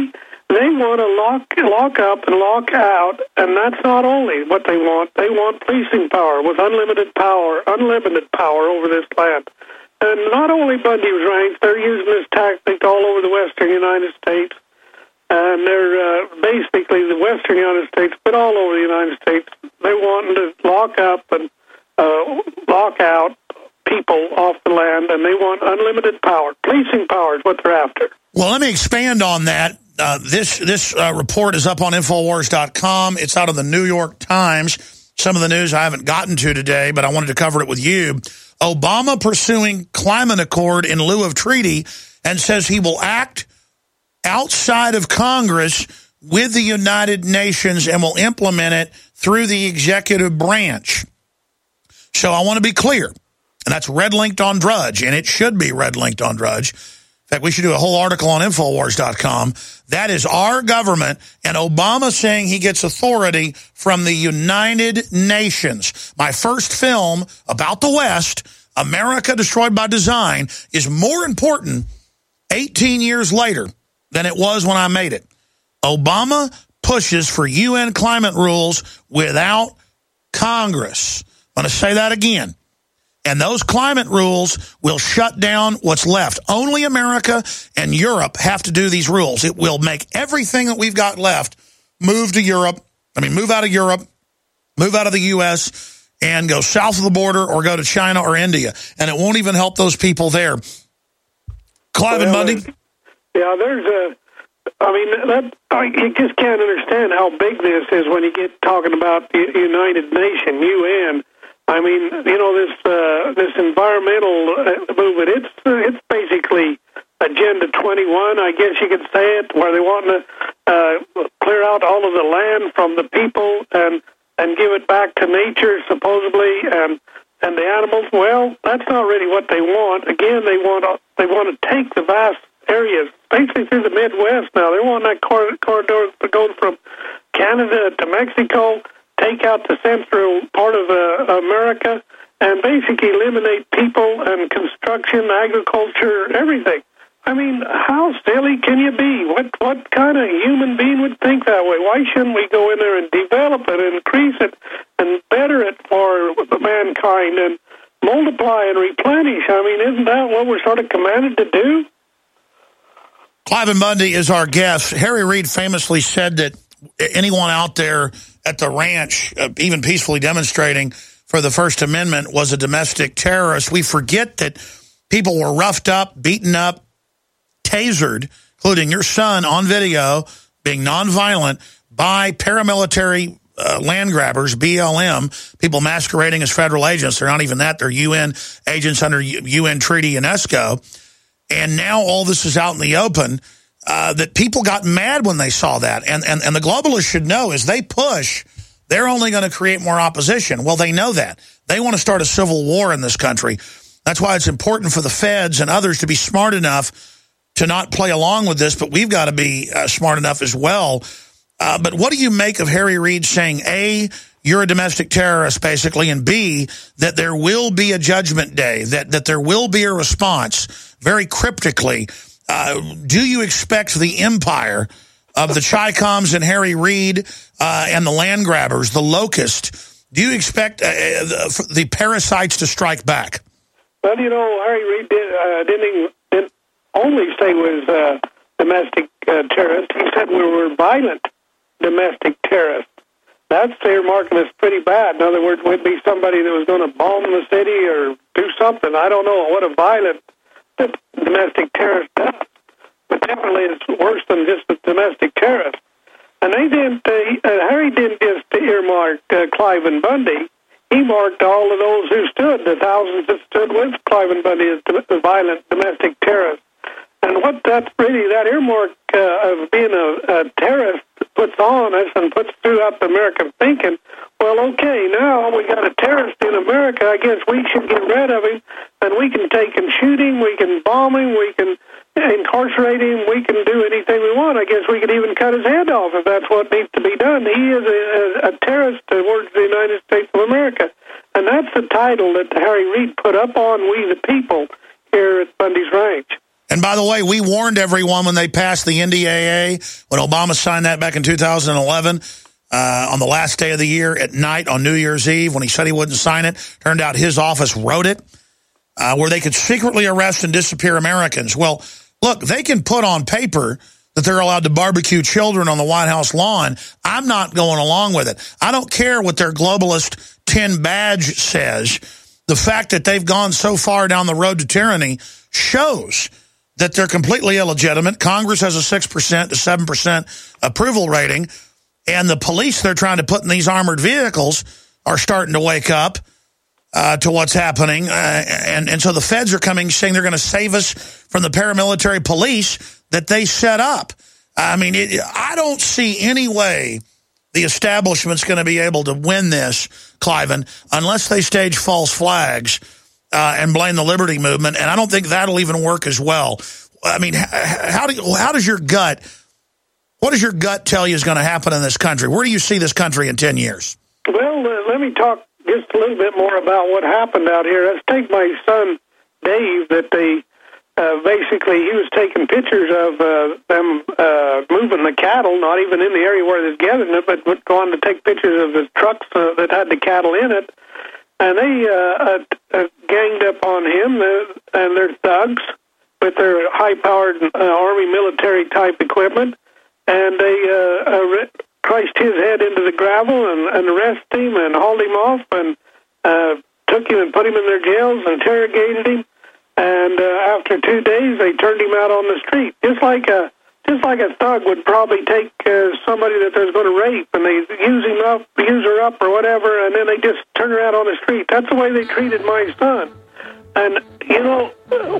they want to lock lock up and lock out, and that's not only what they want. They want policing power with unlimited power, unlimited power over this land. And not only Bundy's Ranch, they're using this tactic all over the western United States. And they're uh, basically the western United States, but all over the United States. They're wanting to lock up and uh, lock out people off the land, and they want unlimited power. Policing power is what they're after. Well, let me expand on that. Uh, this this uh, report is up on Infowars dot com. It's out of the New York Times. Some of the news I haven't gotten to today, but I wanted to cover it with you. Obama pursuing climate accord in lieu of treaty and says he will act outside of Congress with the United Nations and will implement it through the executive branch. So I want to be clear, and that's red-linked on Drudge, and it should be red-linked on Drudge. In fact, we should do a whole article on Infowars dot com. That is our government, and Obama saying he gets authority from the United Nations. My first film about the West, America Destroyed by Design, is more important eighteen years later than it was when I made it. Obama pushes for U N climate rules without Congress. I'm going to say that again. And those climate rules will shut down what's left. Only America and Europe have to do these rules. It will make everything that we've got left move to Europe. I mean, move out of Europe, move out of the U S, and go south of the border or go to China or India. And it won't even help those people there. Clive and well, Bundy? Yeah, there's a... I mean, that, I, you just can't understand how big this is when you get talking about the United Nations, U N. I mean, you know, this uh, this environmental movement, it's uh, it's basically Agenda twenty-one, I guess you could say it, where they want to uh, clear out all of the land from the people and and give it back to nature, supposedly, and and the animals. Well, that's not really what they want. Again, they want they want to take the vast areas, basically through the Midwest now. They want that corridor to go from Canada to Mexico, take out the central part of uh, America, and basically eliminate people and construction, agriculture, everything. I mean, how silly can you be? What what kind of human being would think that way? Why shouldn't we go in there and develop it, and increase it, and better it for mankind, and multiply and replenish? I mean, isn't that what we're sort of commanded to do? Clive and Bundy is our guest. Harry Reid famously said that anyone out there at the ranch, uh, even peacefully demonstrating for the First Amendment, was a domestic terrorist. We forget that people were roughed up, beaten up, tasered, including your son on video, being nonviolent by paramilitary uh, land grabbers, B L M, people masquerading as federal agents. They're not even that. They're U N agents under U N Treaty UNESCO. And now all this is out in the open, uh, that people got mad when they saw that. And, and, and the globalists should know, as they push, they're only going to create more opposition. Well, they know that. They want to start a civil war in this country. That's why it's important for the feds and others to be smart enough to not play along with this, but we've got to be uh, smart enough as well. Uh, but what do you make of Harry Reid saying, A, you're a domestic terrorist, basically, and B, that there will be a judgment day, that, that there will be a response, very cryptically? Uh, do you expect the empire of the Chi-Coms and Harry Reid uh, and the land grabbers, the locust, do you expect uh, the, the parasites to strike back? Well, you know, Harry Reid did, uh, didn't, didn't only say was uh, domestic uh, terrorists. He said we were violent domestic terrorists. That's earmarking us pretty bad. In other words, we'd be somebody that was going to bomb the city or do something. I don't know what a violent domestic terrorist does, but definitely it's worse than just a domestic terrorist. And they didn't. Uh, uh, Harry didn't just earmark uh, Clive and Bundy. He marked all of those who stood, the thousands that stood with Clive and Bundy as the violent domestic terrorists. And what that's really, that earmark uh, of being a, a terrorist puts on us and puts throughout the American thinking, well, okay, now we got a terrorist in America, I guess we should get rid of him, and we can take and shoot him, we can bomb him, we can incarcerate him, we can do anything we want. I guess we could even cut his head off if that's what needs to be done. He is a, a, a terrorist towards the United States of America. And that's the title that Harry Reid put up on We the People here at Bundy's Ranch. And by the way, we warned everyone when they passed the N D A A, when Obama signed that back in two thousand eleven, uh, on the last day of the year at night on New Year's Eve, when he said he wouldn't sign it. Turned out his office wrote it, uh, where they could secretly arrest and disappear Americans. Well, look, they can put on paper that they're allowed to barbecue children on the White House lawn. I'm not going along with it. I don't care what their globalist tin badge says. The fact that they've gone so far down the road to tyranny shows that they're completely illegitimate. Congress has a six percent to seven percent approval rating, and the police they're trying to put in these armored vehicles are starting to wake up uh, to what's happening. Uh, and, and so the feds are coming saying they're going to save us from the paramilitary police that they set up. I mean, it, I don't see any way the establishment's going to be able to win this, Cliven, unless they stage false flags Uh, and blame the Liberty Movement, and I don't think that'll even work as well. I mean, how do how does your gut, what does your gut tell you is going to happen in this country? Where do you see this country in ten years? Well, uh, let me talk just a little bit more about what happened out here. Let's take my son, Dave, that they uh, basically, he was taking pictures of uh, them uh, moving the cattle, not even in the area where they're gathering it, but going to take pictures of the trucks uh, that had the cattle in it. And they uh, uh, ganged up on him, uh, and they're thugs with their high-powered uh, Army military-type equipment, and they uh, uh, crushed his head into the gravel and, and arrested him and hauled him off and uh, took him and put him in their jails, interrogated him, and uh, after two days they turned him out on the street, just like a just like a thug would probably take uh, somebody that they're going to rape, and they use him up, use her up or whatever, and then they just turn her out on the street. That's the way they treated my son. And, you know,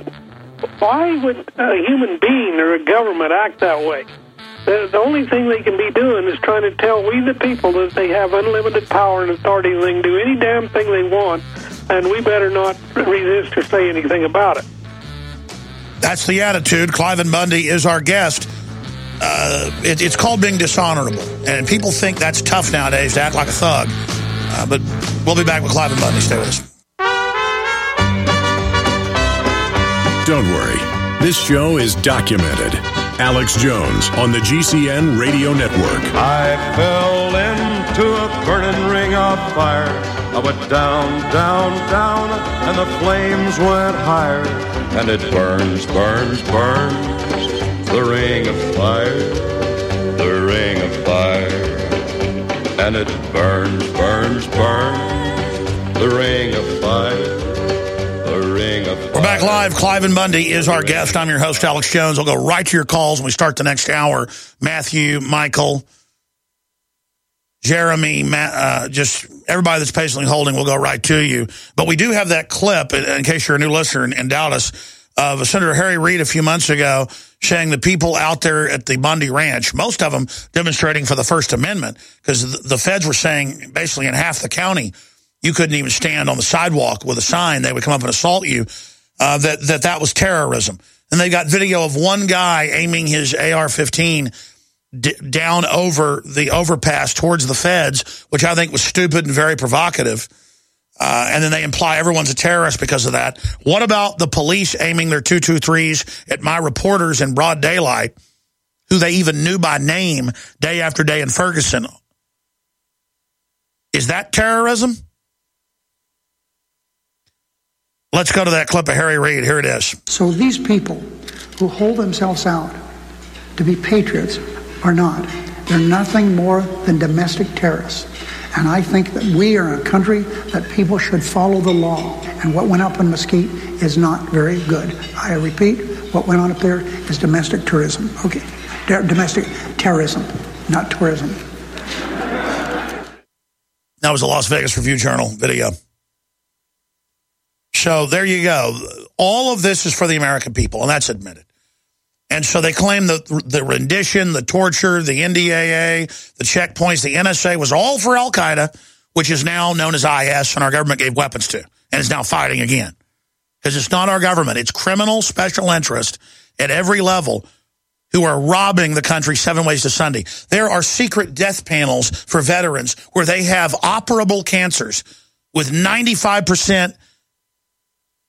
why would a human being or a government act that way? The, the only thing they can be doing is trying to tell we the people that they have unlimited power and authority, and they can do any damn thing they want, and we better not resist or say anything about it. That's the attitude. Cliven Bundy is our guest. Uh, it, it's called being dishonorable. And people think that's tough nowadays to act like a thug. Uh, but we'll be back with Cliven Bundy. Stay with us. Don't worry. This show is documented. Alex Jones on the G C N Radio Network. I fell into a burning ring of fire. I went down, down, down, and the flames went higher. And it burns, burns, burns, the ring of fire, the ring of fire. And it burns, burns, burns, the ring of fire. We're back live. Cliven Bundy is our guest. I'm your host, Alex Jones. I'll go right to your calls when we start the next hour. Matthew, Michael, Jeremy, Matt, uh, just everybody that's patiently holding will go right to you. But we do have that clip, in case you're a new listener and, and doubt us, of Senator Harry Reid a few months ago saying the people out there at the Bundy Ranch, most of them demonstrating for the First Amendment, because the, the feds were saying basically in half the county, you couldn't even stand on the sidewalk with a sign. They would come up and assault you, uh, that, that that was terrorism. And they got video of one guy aiming his A R fifteen d down over the overpass towards the feds, which I think was stupid and very provocative. Uh, and then they imply everyone's a terrorist because of that. What about the police aiming their two twenty-threes at my reporters in broad daylight, who they even knew by name day after day in Ferguson? Is that terrorism? Let's go to that clip of Harry Reid. Here it is. So these people who hold themselves out to be patriots are not. They're nothing more than domestic terrorists. And I think that we are a country that people should follow the law. And what went up in Mesquite is not very good. I repeat, what went on up there is domestic tourism. Okay, domestic terrorism, not tourism. That was a Las Vegas Review-Journal video. So there you go. All of this is for the American people, and that's admitted. And so they claim that the rendition, the torture, the N D A A, the checkpoints, the N S A was all for Al-Qaeda, which is now known as I S, and our government gave weapons to, and is now fighting again. Because it's not our government. It's criminal special interest at every level who are robbing the country seven ways to Sunday. There are secret death panels for veterans where they have operable cancers with ninety-five percent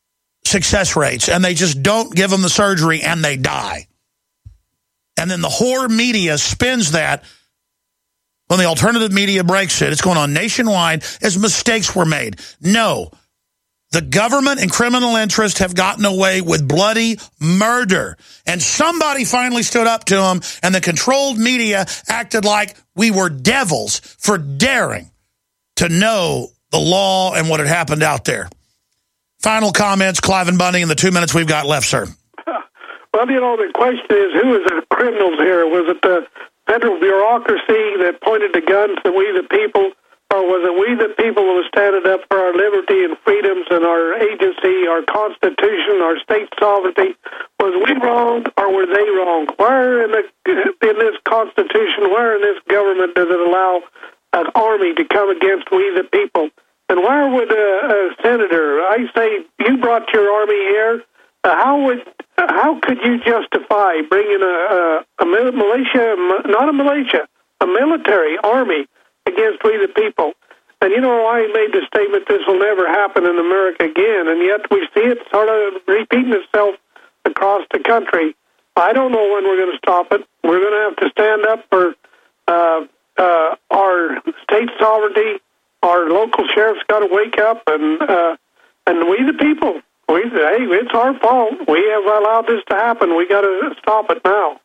success rates, and they just don't give them the surgery and they die. And then the whore media spins that when the alternative media breaks it. It's going on nationwide as mistakes were made. No, the government and criminal interests have gotten away with bloody murder. And somebody finally stood up to them, and the controlled media acted like we were devils for daring to know the law and what had happened out there. Final comments, Cliven Bundy, in the two minutes we've got left, sir. Well, you know, the question is, who is the criminals here? Was it the federal bureaucracy that pointed the guns at we the people, or was it we the people who were standing up for our liberty and freedoms and our agency, our constitution, our state sovereignty? Was we wrong, or were they wrong? Where in the in this constitution, where in this government does it allow an army to come against we the people? And where would a, a senator, I say, you brought your army here, uh, how would how could you justify bringing a, a, a militia, not a militia, a military army against we the people? And, you know, I made the statement this will never happen in America again, and yet we see it sort of repeating itself across the country. I don't know when we're going to stop it. We're going to have to stand up for uh, uh, our state sovereignty. Our local sheriff's got to wake up, and uh, and we the people, we hey, it's our fault. We have allowed this to happen. We got to stop it now.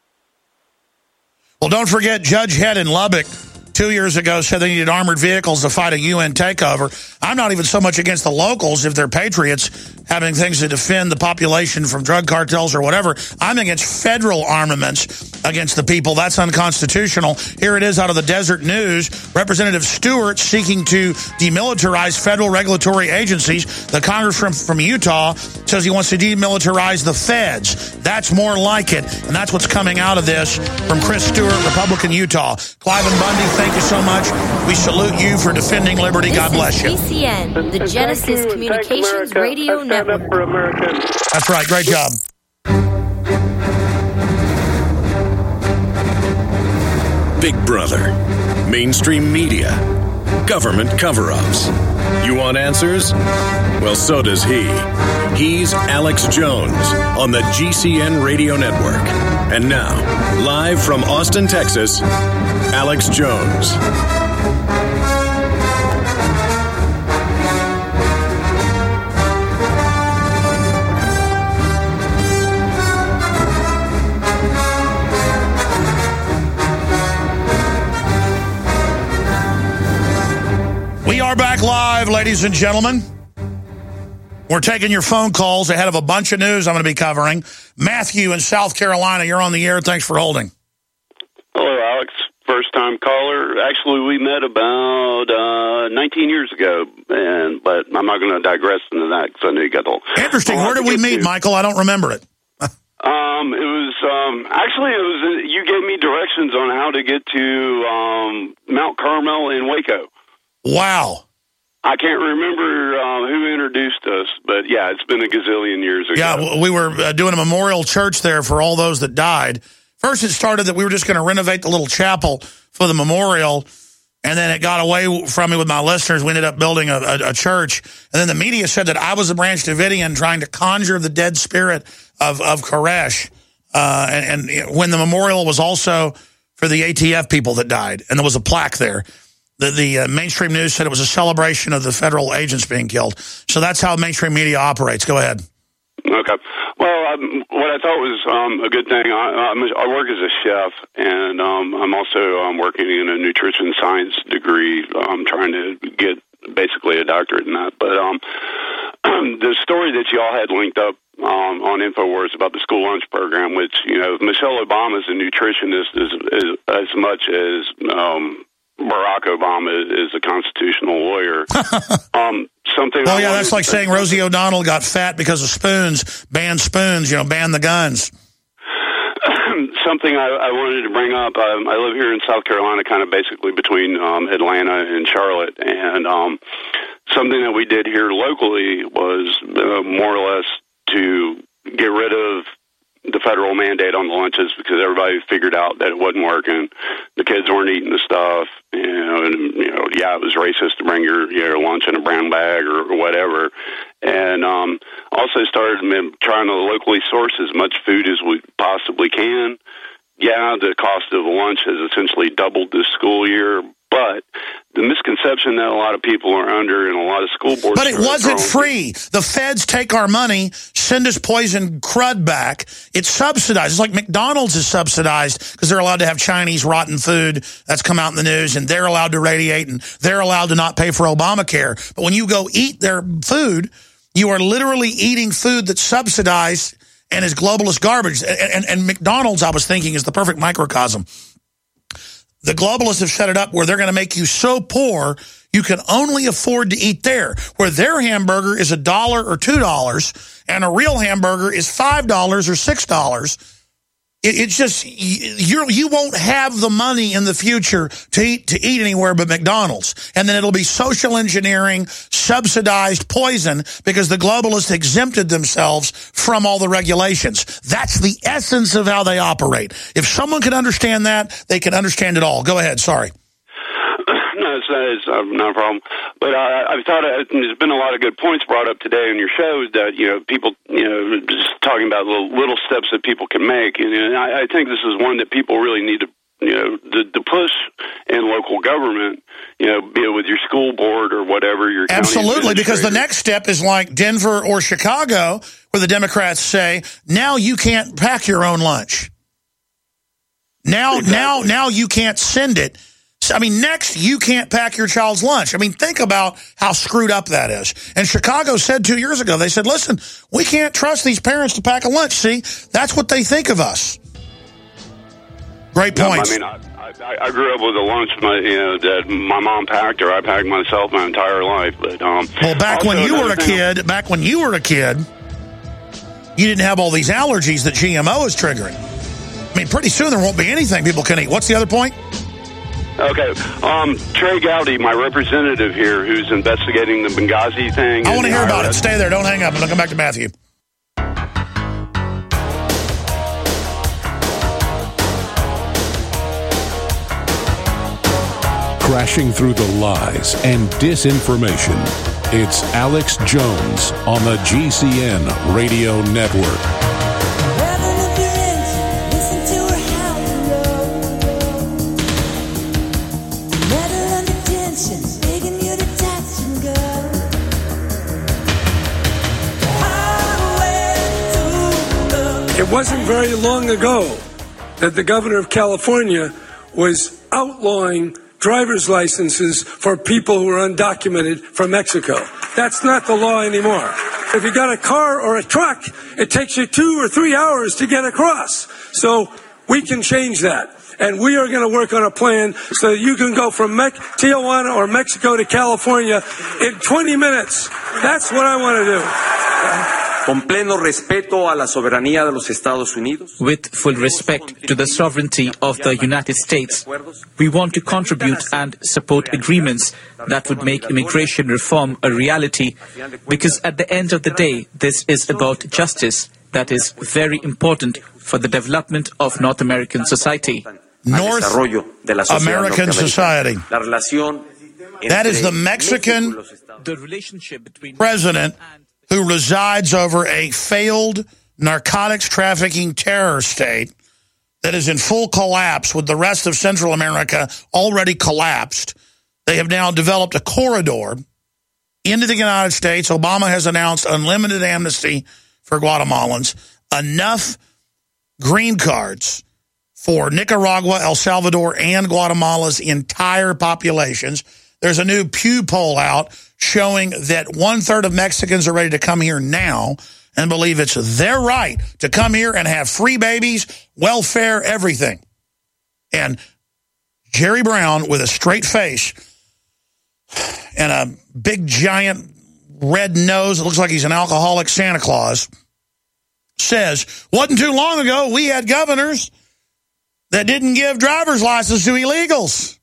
Well, don't forget, Judge Head in Lubbock two years ago said they needed armored vehicles to fight a U N takeover. I'm not even so much against the locals if they're patriots having things to defend the population from drug cartels or whatever. I'm against federal armaments against the people. That's unconstitutional. Here it is out of the Desert News. Representative Stewart seeking to demilitarize federal regulatory agencies. The congressman from Utah says he wants to demilitarize the feds. That's more like it. And that's what's coming out of this from Chris Stewart, Republican Utah. Cliven Bundy, thank you so much. We salute you for defending liberty. This God bless you. G C N, the And Genesis thank you, Communications thank America. Radio I stand Network. up for America. That's right. Great job. Big Brother, mainstream media, government cover-ups. You want answers? Well, so does he. He's Alex Jones on the G C N Radio Network. And now, live from Austin, Texas, Alex Jones. We are back live, ladies and gentlemen. We're taking your phone calls ahead of a bunch of news I'm going to be covering. Matthew in South Carolina, you're on the air. Thanks for holding. Hello, Alex. First-time caller. Actually, we met about uh, nineteen years ago, and but I'm not going to digress into that because I know you got the whole... Interesting. Where did we meet, to. Michael? I don't remember it. um, it was um, actually it was you gave me directions on how to get to um, Mount Carmel in Waco. Wow. I can't remember uh, who introduced us, but yeah, it's been a gazillion years ago. Yeah, we were uh, doing a memorial church there for all those that died. First, it started that we were just going to renovate the little chapel for the memorial, and then it got away from me with my listeners. We ended up building a, a, a church, and then the media said that I was a Branch Davidian trying to conjure the dead spirit of, of Koresh, uh, and, and when the memorial was also for the A T F people that died, and there was a plaque there. The, the uh, mainstream news said it was a celebration of the federal agents being killed. So that's how mainstream media operates. Go ahead. Okay. Well, um, what I thought was um, a good thing, I, I'm a, I work as a chef, and um, I'm also um, working in a nutrition science degree. I'm trying to get basically a doctorate in that. But um, the story that y'all had linked up um, on InfoWars about the school lunch program, which, you know, Michelle Obama is a nutritionist as, as, as much as... Um, Barack Obama is a constitutional lawyer. um, something. Oh, yeah, that's like saying Rosie O'Donnell got fat because of spoons. Ban spoons, you know, ban the guns. Something I, I wanted to bring up. Um, I live here in South Carolina, kind of basically between um, Atlanta and Charlotte. And um, something that we did here locally was uh, more or less to get rid of the federal mandate on the lunches because everybody figured out that it wasn't working. The kids weren't eating the stuff, you know, and, you know, yeah, it was racist to bring your, your lunch in a brown bag or, or whatever. And um, also started trying to locally source as much food as we possibly can. Yeah, the cost of lunch has essentially doubled this school year, but the misconception that a lot of people are under and a lot of school boards... But it wasn't free. The feds take our money, send us poison crud back. It's subsidized. It's like McDonald's is subsidized because they're allowed to have Chinese rotten food that's come out in the news, and they're allowed to radiate, and they're allowed to not pay for Obamacare. But when you go eat their food, you are literally eating food that's subsidized and is globalist garbage. And, and, and McDonald's, I was thinking, is the perfect microcosm. The globalists have set it up where they're going to make you so poor you can only afford to eat there, where their hamburger is a dollar or two dollars, and a real hamburger is five dollars or six dollars. It, it's just you you won't have the money in the future to eat to eat anywhere but McDonald's, and then it'll be social engineering, subsidized poison because the globalists exempted themselves from all the regulations. That's the essence of how they operate. If someone can understand that, they can understand it all. Go ahead. Sorry. No, it's, it's uh, not a problem. But uh, I thought uh, there's been a lot of good points brought up today on your show that, you know, people, you know, just talking about little, little steps that people can make. And, and I, I think this is one that people really need to, you know, the, the push in local government, you know, be it with your school board or whatever. Your Absolutely, because the next step is like Denver or Chicago, where the Democrats say, now you can't pack your own lunch. Now, exactly. now, now you can't send it. I mean, next, you can't pack your child's lunch. I mean, think about how screwed up that is. And Chicago said two years ago, they said, listen, we can't trust these parents to pack a lunch. See, that's what they think of us. Great point. No, I mean, I, I, I grew up with a lunch my, you know, that my mom packed, or I packed myself my entire life. But um, Well, back when you were a kid, I'm... back when you were a kid, you didn't have all these allergies that G M O is triggering. I mean, pretty soon there won't be anything people can eat. What's the other point? Okay. Um, Trey Gowdy, my representative here, who's investigating the Benghazi thing. I want to hear about it. Stay there. Don't hang up. I'll come back to Matthew. Crashing through the lies and disinformation. It's Alex Jones on the G C N Radio Network. It wasn't very long ago that the governor of California was outlawing driver's licenses for people who are undocumented from Mexico. That's not the law anymore. If you got a car or a truck, it takes you two or three hours to get across. So we can change that. And we are going to work on a plan so that you can go from Me- Tijuana or Mexico to California in twenty minutes. That's what I want to do. Con pleno respeto a la soberanía de los Estados Unidos. With full respect to the sovereignty of the United States, we want to contribute and support agreements that would make immigration reform a reality, because at the end of the day, this is about justice that is very important for the development of North American society. North American society. That is the Mexican the relationship between president who resides over a failed narcotics trafficking terror state that is in full collapse, with the rest of Central America already collapsed. They have now developed a corridor into the United States. Obama has announced unlimited amnesty for Guatemalans, enough green cards for Nicaragua, El Salvador, and Guatemala's entire populations. There's a new Pew poll out showing that one-third of Mexicans are ready to come here now and believe it's their right to come here and have free babies, welfare, everything. And Jerry Brown, with a straight face and a big, giant red nose that looks like he's an alcoholic Santa Claus, says, wasn't too long ago we had governors that didn't give driver's licenses to illegals.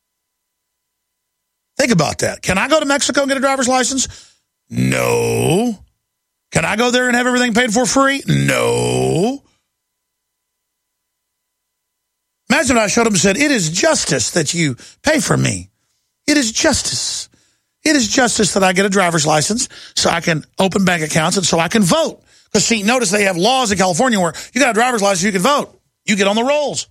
Think about that. Can I go to Mexico and get a driver's license? No. Can I go there and have everything paid for free? No. Imagine if I showed him and said, it is justice that you pay for me. It is justice. It is justice that I get a driver's license so I can open bank accounts and so I can vote. Because, see, notice they have laws in California where you got a driver's license, you can vote. You get on the rolls.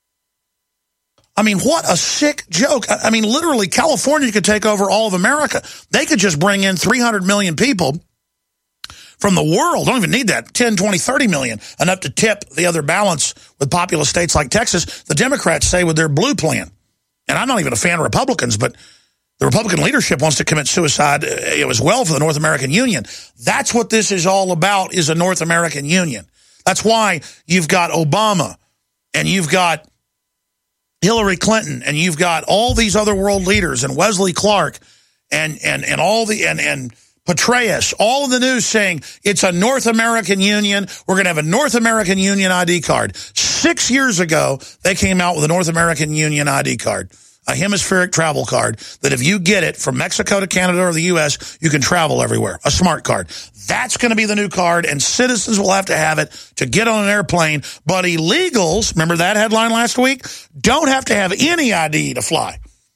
I mean, what a sick joke. I mean, literally, California could take over all of America. They could just bring in three hundred million people from the world. Don't even need that. ten, twenty, thirty million. Enough to tip the other balance with populous states like Texas. The Democrats say with their blue plan. And I'm not even a fan of Republicans, but the Republican leadership wants to commit suicide as well for the North American Union. That's what this is all about, is a North American Union. That's why you've got Obama and you've got Hillary Clinton and you've got all these other world leaders and Wesley Clark and and and all the and and Petraeus, all of the news saying it's a North American Union. We're going to have a North American Union I D card. Six years ago, they came out with a North American Union I D card. A hemispheric travel card that if you get it from Mexico to Canada or the U S, you can travel everywhere. A smart card. That's going to be the new card, and citizens will have to have it to get on an airplane. But illegals, remember that headline last week? Don't have to have any I D to fly.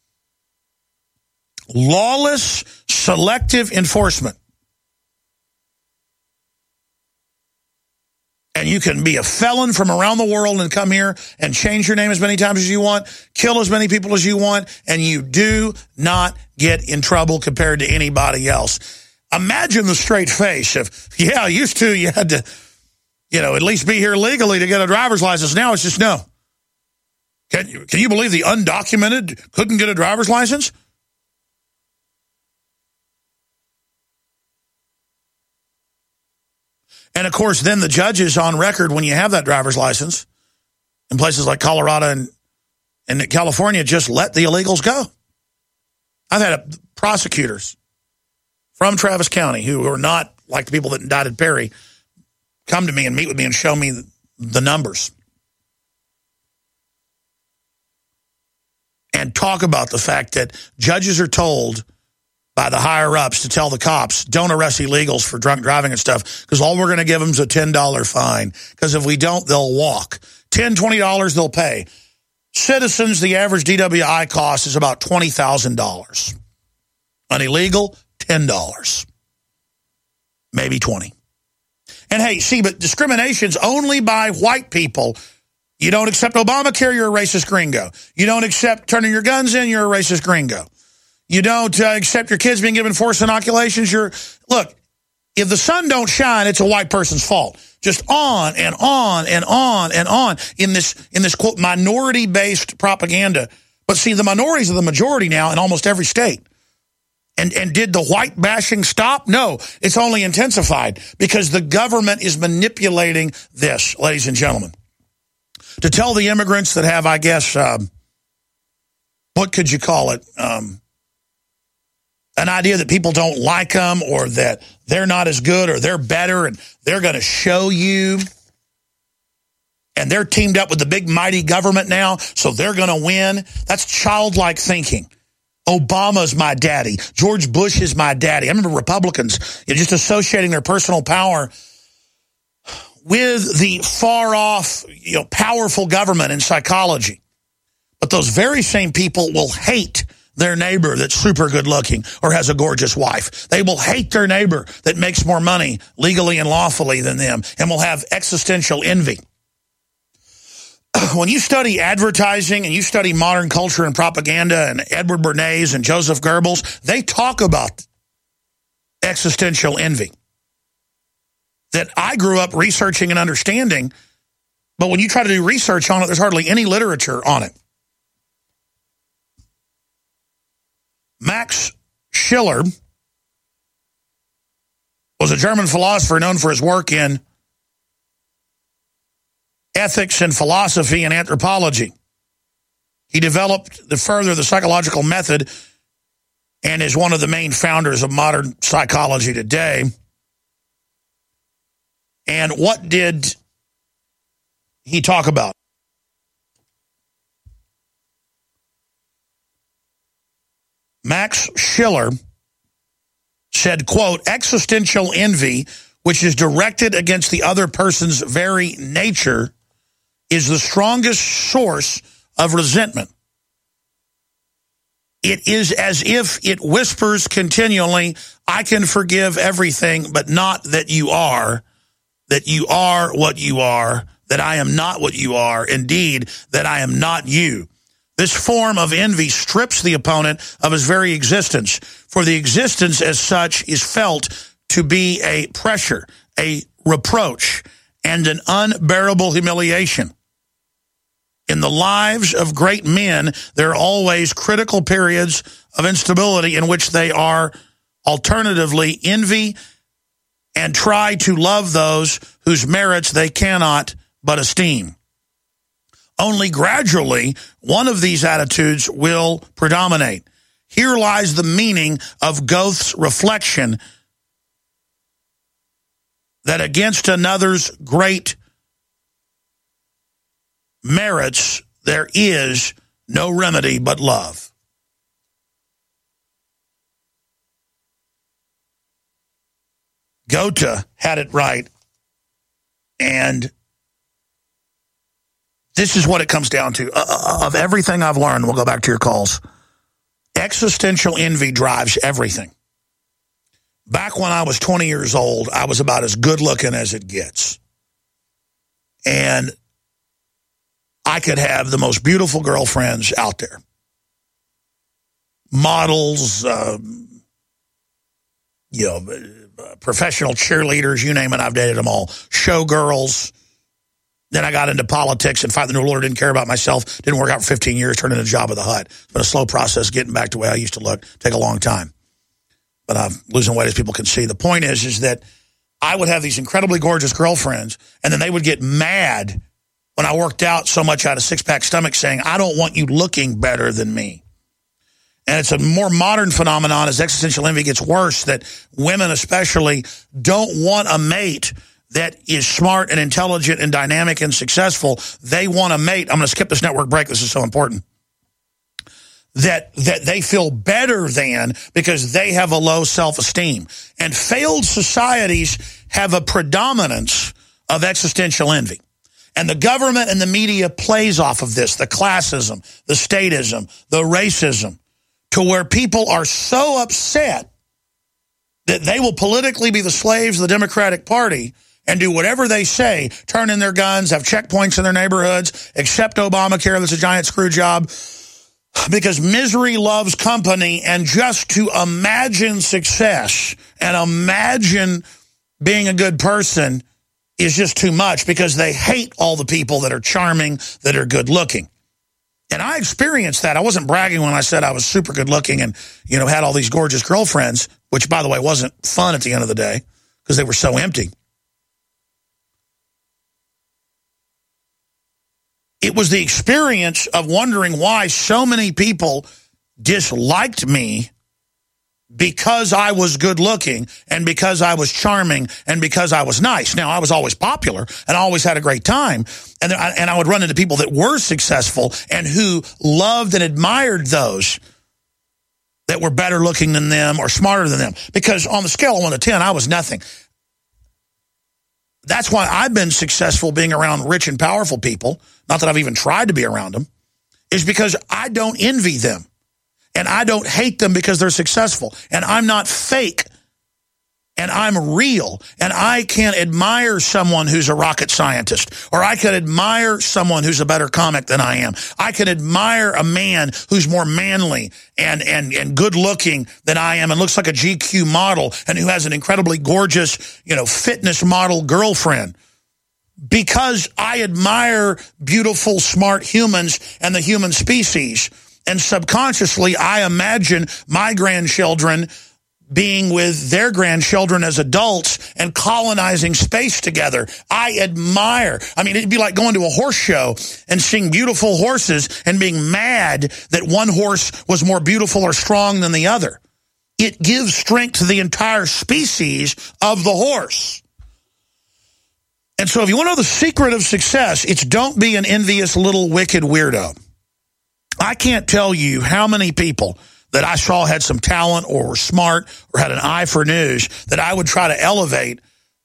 Lawless, selective enforcement. And you can be a felon from around the world and come here and change your name as many times as you want, kill as many people as you want, and you do not get in trouble compared to anybody else. Imagine the straight face of, yeah, used to you had to, you know, at least be here legally to get a driver's license. Now it's just no. Can you, can you believe the undocumented couldn't get a driver's license? And, of course, then the judges on record, when you have that driver's license, in places like Colorado and, and California, just let the illegals go. I've had a, prosecutors from Travis County who are not like the people that indicted Perry come to me and meet with me and show me the, the numbers. And talk about the fact that judges are told by the higher-ups to tell the cops, don't arrest illegals for drunk driving and stuff, because all we're going to give them is a ten dollar fine, because if we don't, they'll walk. ten dollars, twenty dollars they'll pay. Citizens, the average D W I cost is about twenty thousand dollars. An illegal, ten dollars. Maybe twenty dollars. And, hey, see, but discrimination's only by white people. You don't accept Obamacare, you're a racist gringo. You don't accept turning your guns in, you're a racist gringo. You don't uh, accept your kids being given forced inoculations. You're, look, if the sun don't shine, it's a white person's fault. Just on and on and on and on in this, in this quote, minority-based propaganda. But see, the minorities are the majority now in almost every state. And, and did the white bashing stop? No, it's only intensified because the government is manipulating this, ladies and gentlemen. To tell the immigrants that have, I guess, um, what could you call it? Um, an idea that people don't like them or that they're not as good or they're better and they're going to show you. And they're teamed up with the big mighty government now, so they're going to win. That's childlike thinking. Obama's my daddy. George Bush is my daddy. I remember Republicans, you know, just associating their personal power with the far-off, you know, powerful government in psychology. But those very same people will hate their neighbor that's super good looking or has a gorgeous wife. They will hate their neighbor that makes more money legally and lawfully than them and will have existential envy. When you study advertising and you study modern culture and propaganda and Edward Bernays and Joseph Goebbels, they talk about existential envy that I grew up researching and understanding, but when you try to do research on it, there's hardly any literature on it. Max Schiller was a German philosopher known for his work in ethics and philosophy and anthropology. He developed the further the psychological method and is one of the main founders of modern psychology today. And what did he talk about? Max Schiller said, quote, existential envy, which is directed against the other person's very nature, is the strongest source of resentment. it is as if it whispers continually, I can forgive everything, but not that you are, that you are what you are, that I am not what you are, indeed, that I am not you. This form of envy strips the opponent of his very existence, for the existence as such is felt to be a pressure, a reproach, and an unbearable humiliation. In the lives of great men, there are always critical periods of instability in which they are alternatively envy and try to love those whose merits they cannot but esteem. Only gradually, one of these attitudes will predominate. Here lies the meaning of Goethe's reflection that against another's great merits, there is no remedy but love. Goethe had it right, and this is what it comes down to. Uh, of everything I've learned, we'll go back to your calls, existential envy drives everything. Back when I was twenty years old, I was about as good looking as it gets. And I could have the most beautiful girlfriends out there. Models, um, you know, professional cheerleaders, you name it, I've dated them all. Showgirls. Then I got into politics and finally the new Lord didn't care about myself. Didn't work out for fifteen years, turned into Jabba the Hutt. It's been a slow process getting back to the way I used to look. Take a long time. But I'm losing weight, as people can see. The point is, is that I would have these incredibly gorgeous girlfriends, and then they would get mad when I worked out so much I had a six-pack stomach, saying, I don't want you looking better than me. And it's a more modern phenomenon as existential envy gets worse, that women especially don't want a mate that is smart and intelligent and dynamic and successful. They want a mate. I'm going to skip this network break. This is so important. That, that they feel better than because they have a low self-esteem. And failed societies have a predominance of existential envy. And the government and the media plays off of this, the classism, the statism, the racism, to where people are so upset that they will politically be the slaves of the Democratic Party and do whatever they say, turn in their guns, have checkpoints in their neighborhoods, accept Obamacare that's a giant screw job, because misery loves company, and just to imagine success and imagine being a good person is just too much, because they hate all the people that are charming, that are good looking. And I experienced that. I wasn't bragging when I said I was super good looking and, you know, had all these gorgeous girlfriends, which, by the way, wasn't fun at the end of the day because they were so empty. It was the experience of wondering why so many people disliked me because I was good looking and because I was charming and because I was nice. Now, I was always popular and I always had a great time. And, I, and I would run into people that were successful and who loved and admired those that were better looking than them or smarter than them. Because on the scale of one to ten, I was nothing. That's why I've been successful being around rich and powerful people. Not that I've even tried to be around them. Is because I don't envy them. And I don't hate them because they're successful. And I'm not fake. And I'm real. And I can admire someone who's a rocket scientist. Or I can admire someone who's a better comic than I am. I can admire a man who's more manly and, and, and good looking than I am and looks like a G Q model and who has an incredibly gorgeous, you know, fitness model girlfriend. Because I admire beautiful, smart humans and the human species. And subconsciously, I imagine my grandchildren being with their grandchildren as adults and colonizing space together. I admire. I mean, it'd be like going to a horse show and seeing beautiful horses and being mad that one horse was more beautiful or strong than the other. It gives strength to the entire species of the horse. And so if you want to know the secret of success, it's don't be an envious little wicked weirdo. I can't tell you how many people that I saw had some talent or were smart or had an eye for news that I would try to elevate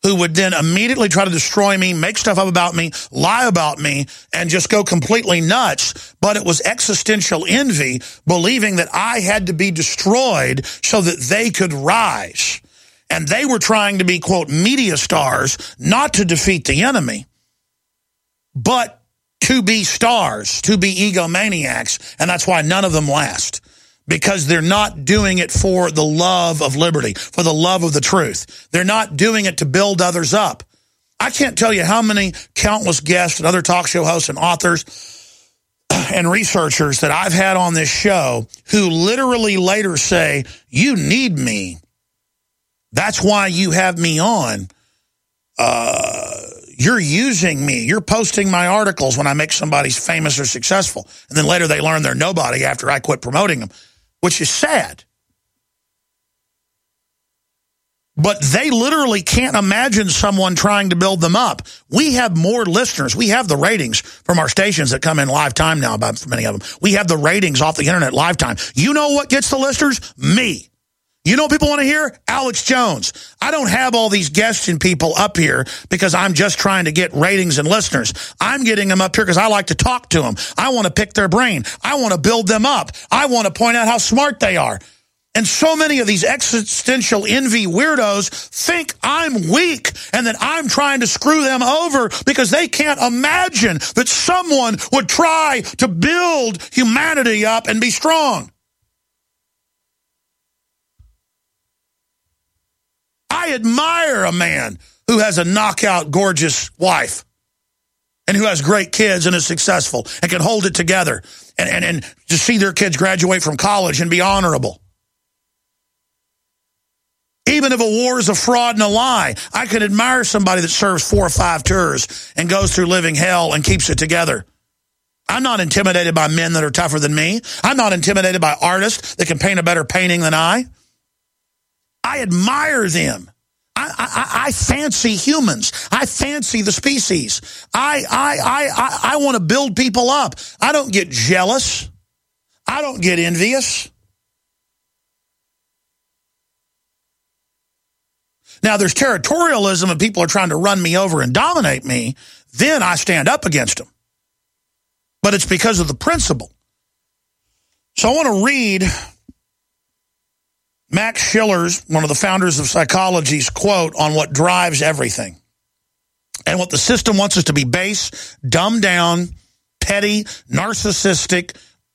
who would then immediately try to destroy me, make stuff up about me, lie about me, and just go completely nuts. But it was existential envy, believing that I had to be destroyed so that they could rise. And they were trying to be, quote, media stars, not to defeat the enemy, but to be stars, to be egomaniacs. And that's why none of them last. Because they're not doing it for the love of liberty, for the love of the truth. They're not doing it to build others up. I can't tell you how many countless guests and other talk show hosts and authors and researchers that I've had on this show who literally later say, you need me. That's why you have me on. Uh, you're using me. You're posting my articles when I make somebody famous or successful. And then later they learn they're nobody after I quit promoting them, which is sad. But they literally can't imagine someone trying to build them up. We have more listeners. We have the ratings from our stations that come in live time now, about many of them. We have the ratings off the internet live time. You know what gets the listeners? Me. You know what people want to hear? Alex Jones. I don't have all these guests and people up here because I'm just trying to get ratings and listeners. I'm getting them up here because I like to talk to them. I want to pick their brain. I want to build them up. I want to point out how smart they are. And so many of these existential envy weirdos think I'm weak and that I'm trying to screw them over because they can't imagine that someone would try to build humanity up and be strong. I admire a man who has a knockout, gorgeous wife and who has great kids and is successful and can hold it together and, and, and to see their kids graduate from college and be honorable. Even if a war is a fraud and a lie, I can admire somebody that serves four or five tours and goes through living hell and keeps it together. I'm not intimidated by men that are tougher than me. I'm not intimidated by artists that can paint a better painting than I. I admire them. I, I, I fancy humans. I fancy the species. I, I, I, I, I want to build people up. I don't get jealous. I don't get envious. Now, there's territorialism and people are trying to run me over and dominate me. Then I stand up against them. But it's because of the principle. So I want to read Max Schiller's, one of the founders of psychology's quote on what drives everything. And what the system wants us to be: base, dumbed down, petty, narcissistic,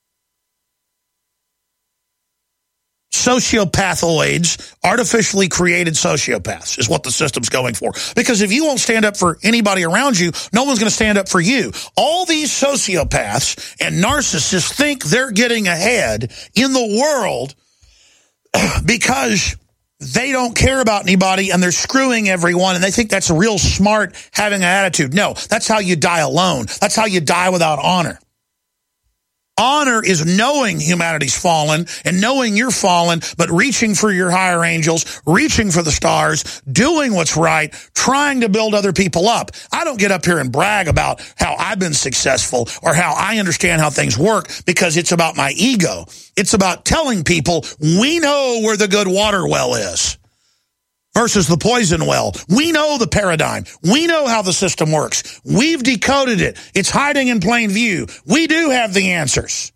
sociopathoids, artificially created sociopaths is what the system's going for. Because if you won't stand up for anybody around you, no one's going to stand up for you. All these sociopaths and narcissists think they're getting ahead in the world because they don't care about anybody and they're screwing everyone, and they think that's a real smart having an attitude. No, that's how you die alone. That's how you die without honor. Honor is knowing humanity's fallen and knowing you're fallen, but reaching for your higher angels, reaching for the stars, doing what's right, trying to build other people up. I don't get up here and brag about how I've been successful or how I understand how things work because it's about my ego. It's about telling people we know where the good water well is versus the poison well. We know the paradigm. We know how the system works. We've decoded it. It's hiding in plain view. We do have the answers.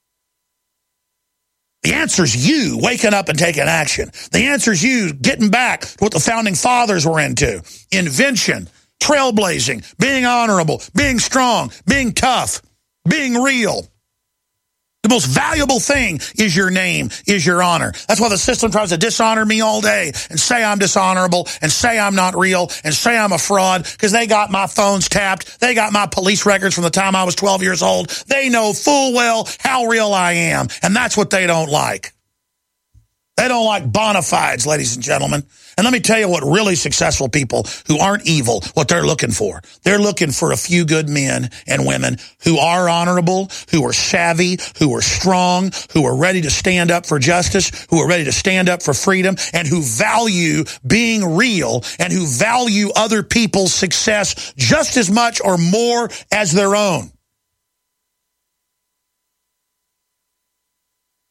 The answer's you waking up and taking action. The answer's you getting back to what the founding fathers were into. Invention, trailblazing, being honorable, being strong, being tough, being real. The most valuable thing is your name, is your honor. That's why the system tries to dishonor me all day and say I'm dishonorable and say I'm not real and say I'm a fraud because they got my phones tapped. They got my police records from the time I was twelve years old. They know full well how real I am, and that's what they don't like. They don't like bona fides, ladies and gentlemen. And let me tell you what really successful people who aren't evil, what they're looking for. They're looking for a few good men and women who are honorable, who are savvy, who are strong, who are ready to stand up for justice, who are ready to stand up for freedom, and who value being real and who value other people's success just as much or more as their own.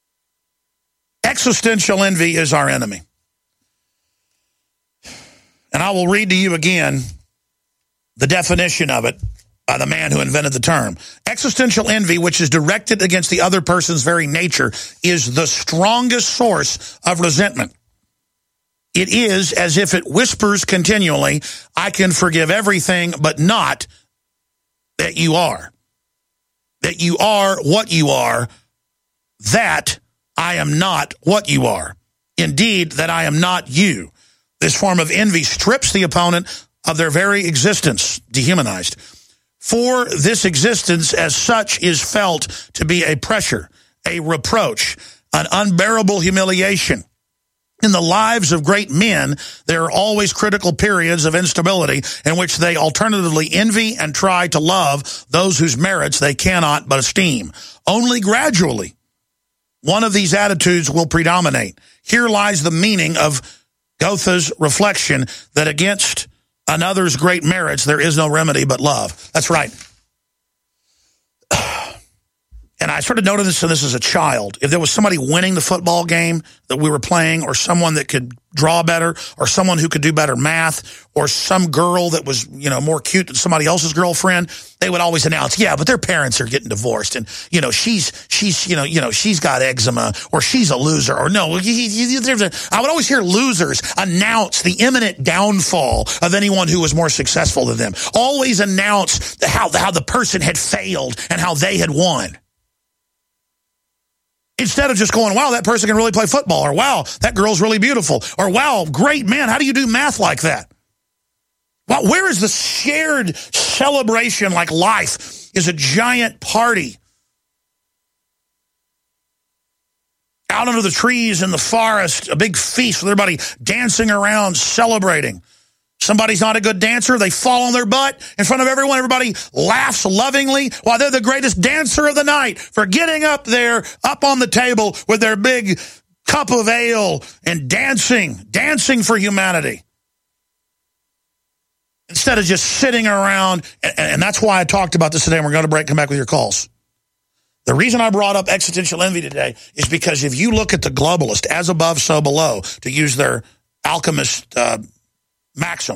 Existential envy is our enemy. And I will read to you again the definition of it by the man who invented the term. Existential envy, which is directed against the other person's very nature, is the strongest source of resentment. It is as if it whispers continually, I can forgive everything, but not that you are. That you are what you are, that I am not what you are. Indeed, that I am not you. This form of envy strips the opponent of their very existence, dehumanized. For this existence as such is felt to be a pressure, a reproach, an unbearable humiliation. In the lives of great men, there are always critical periods of instability in which they alternatively envy and try to love those whose merits they cannot but esteem. Only gradually, one of these attitudes will predominate. Here lies the meaning of Goethe's reflection that against another's great merits, there is no remedy but love. That's right. And I started noticing this, this as a child. If there was somebody winning the football game that we were playing, or someone that could draw better, or someone who could do better math, or some girl that was, you know, more cute than somebody else's girlfriend, they would always announce, yeah, but their parents are getting divorced, and, you know, she's, she's, you know, you know, she's got eczema, or she's a loser, or no, he, he, there's a, I would always hear losers announce the imminent downfall of anyone who was more successful than them. Always announce how, how the person had failed and how they had won. Instead of just going, wow, that person can really play football, or wow, that girl's really beautiful, or wow, great, man, how do you do math like that? Well, where is the shared celebration like life is a giant party? Out under the trees in the forest, a big feast with everybody dancing around, celebrating. Somebody's not a good dancer, they fall on their butt in front of everyone. Everybody laughs lovingly while they're the greatest dancer of the night for getting up there, up on the table with their big cup of ale and dancing, dancing for humanity. Instead of just sitting around, and, and that's why I talked about this today, and we're going to break, come back with your calls. The reason I brought up existential envy today is because if you look at the globalist, as above, so below, to use their alchemist uh, maxim,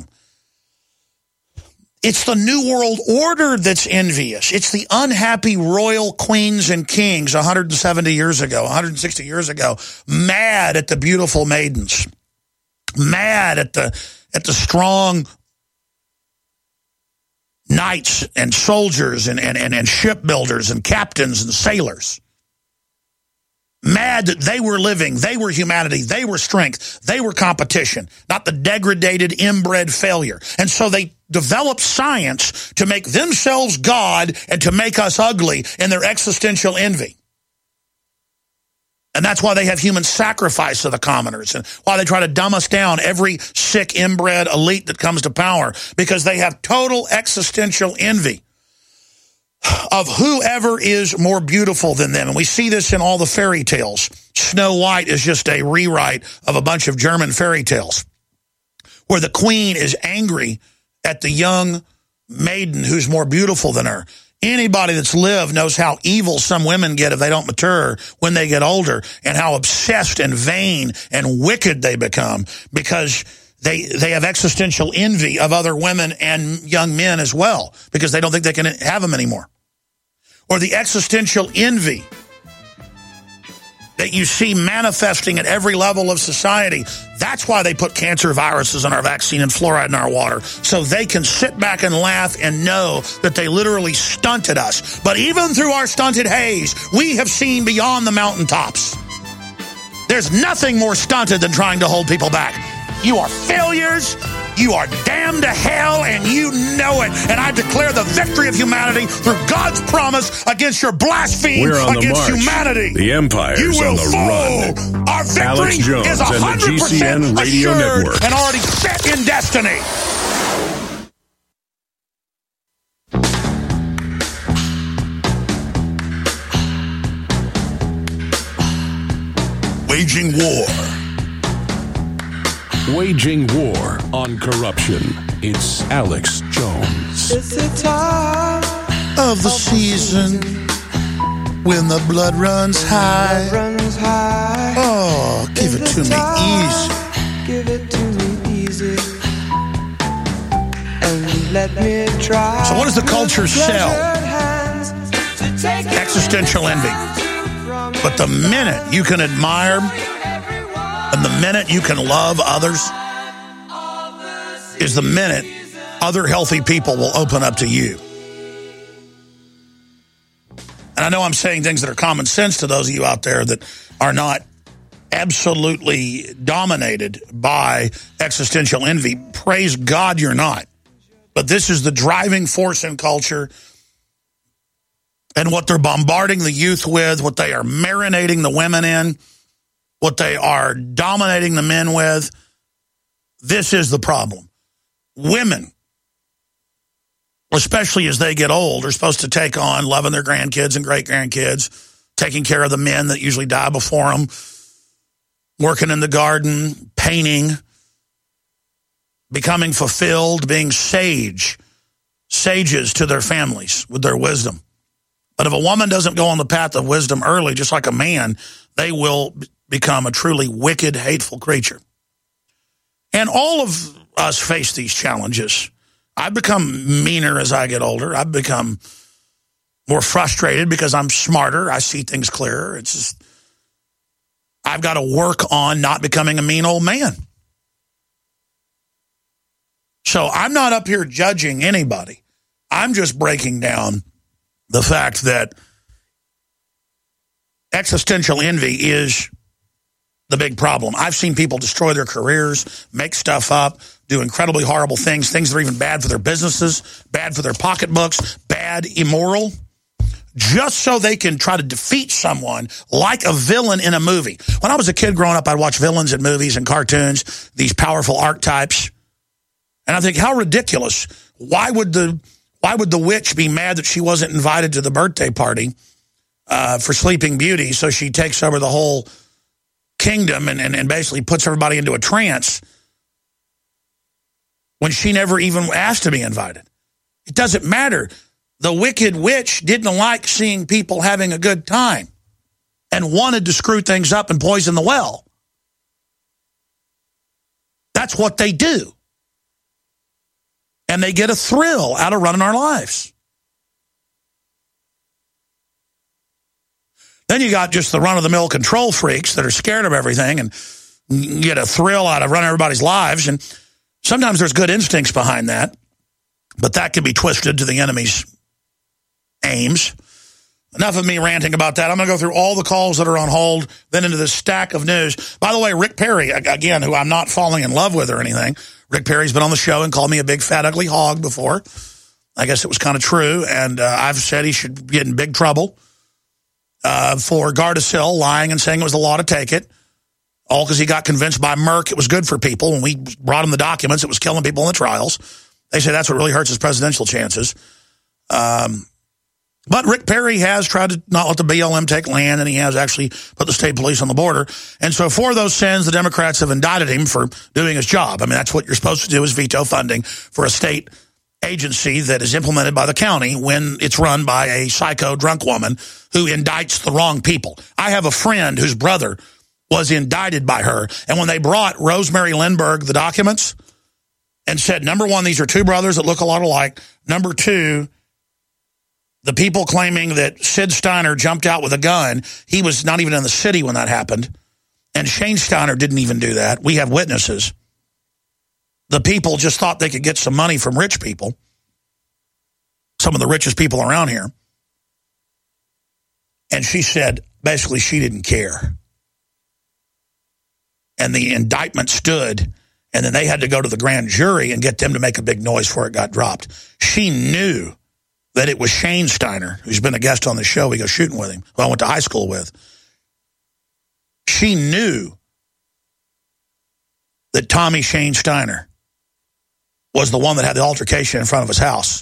it's the New World Order that's envious. It's the unhappy royal queens and kings one hundred seventy years ago, one hundred sixty years ago, mad at the beautiful maidens, mad at the at the strong knights and soldiers and, and, and, and shipbuilders and captains and sailors. Mad that they were living, they were humanity, they were strength, they were competition, not the degraded, inbred failure. And so they developed science to make themselves God and to make us ugly in their existential envy. And that's why they have human sacrifice of the commoners, and why they try to dumb us down, every sick, inbred elite that comes to power, because they have total existential envy of whoever is more beautiful than them. And we see this in all the fairy tales. Snow White is just a rewrite of a bunch of German fairy tales, where the queen is angry at the young maiden who's more beautiful than her. Anybody that's lived knows how evil some women get if they don't mature when they get older, and how obsessed and vain and wicked they become because They they have existential envy of other women and young men as well, because they don't think they can have them anymore. Or the existential envy that you see manifesting at every level of society. That's why they put cancer viruses in our vaccine and fluoride in our water, so they can sit back and laugh and know that they literally stunted us. But even through our stunted haze, we have seen beyond the mountaintops. There's nothing more stunted than trying to hold people back. You are failures, you are damned to hell, and you know it. And I declare the victory of humanity through God's promise against your blasphemy against humanity. The Empire's you will on the fall. run. Our victory Alex Jones is and the one hundred percent G C N Radio assured Network. and already set in destiny. Waging war. Waging war on corruption. It's Alex Jones. It's the time of the season when the blood runs high. runs high. Oh, give it to me easy. Give it to me easy. let me try. So what does the culture sell? Existential envy. But the minute you can admire and the minute you can love others is the minute other healthy people will open up to you. And I know I'm saying things that are common sense to those of you out there that are not absolutely dominated by existential envy. Praise God you're not. But this is the driving force in culture and what they're bombarding the youth with, what they are marinating the women in, what they are dominating the men with. This is the problem. Women, especially as they get old, are supposed to take on loving their grandkids and great-grandkids, taking care of the men that usually die before them, working in the garden, painting, becoming fulfilled, being sage, sages to their families with their wisdom. But if a woman doesn't go on the path of wisdom early, just like a man, they will become a truly wicked, hateful creature. And all of us face these challenges. I've become meaner as I get older. I've become more frustrated because I'm smarter. I see things clearer. It's just, I've got to work on not becoming a mean old man. So I'm not up here judging anybody. I'm just breaking down the fact that existential envy is the big problem. I've seen people destroy their careers, make stuff up, do incredibly horrible things, things that are even bad for their businesses, bad for their pocketbooks, bad, immoral, just so they can try to defeat someone like a villain in a movie. When I was a kid growing up, I'd watch villains in movies and cartoons, these powerful archetypes. And I think, how ridiculous. Why would the why would the witch be mad that she wasn't invited to the birthday party uh, for Sleeping Beauty, so she takes over the whole kingdom and, and, and basically puts everybody into a trance when she never even asked to be invited? It doesn't matter. The wicked witch didn't like seeing people having a good time and wanted to screw things up and poison the well. That's what they do. And they get a thrill out of running our lives. Then you got just the run-of-the-mill control freaks that are scared of everything and get a thrill out of running everybody's lives. And sometimes there's good instincts behind that, but that can be twisted to the enemy's aims. Enough of me ranting about that. I'm going to go through all the calls that are on hold, then into this stack of news. By the way, Rick Perry, again, who I'm not falling in love with or anything, Rick Perry's been on the show and called me a big, fat, ugly hog before. I guess it was kind of true, and uh, I've said he should get in big trouble uh, for Gardasil lying and saying it was the law to take it, all because he got convinced by Merck it was good for people. When we brought him the documents, it was killing people in the trials. They say that's what really hurts his presidential chances. Um... But Rick Perry has tried to not let the B L M take land, and he has actually put the state police on the border. And so for those sins, the Democrats have indicted him for doing his job. I mean, that's what you're supposed to do, is veto funding for a state agency that is implemented by the county when it's run by a psycho drunk woman who indicts the wrong people. I have a friend whose brother was indicted by her, and when they brought Rosemary Lindbergh the documents and said, number one, these are two brothers that look a lot alike. Number two, the people claiming that Sid Steiner jumped out with a gun, he was not even in the city when that happened. And Shane Steiner didn't even do that. We have witnesses. The people just thought they could get some money from rich people, some of the richest people around here. And she said, basically, she didn't care. And the indictment stood, and then they had to go to the grand jury and get them to make a big noise before it got dropped. She knew that it was Shane Steiner, who's been a guest on the show. We go shooting with him, who I went to high school with. She knew that Tommy Shane Steiner was the one that had the altercation in front of his house.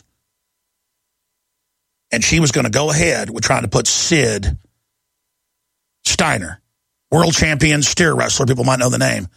And she was going to go ahead with trying to put Sid Steiner, world champion steer wrestler, people might know the name,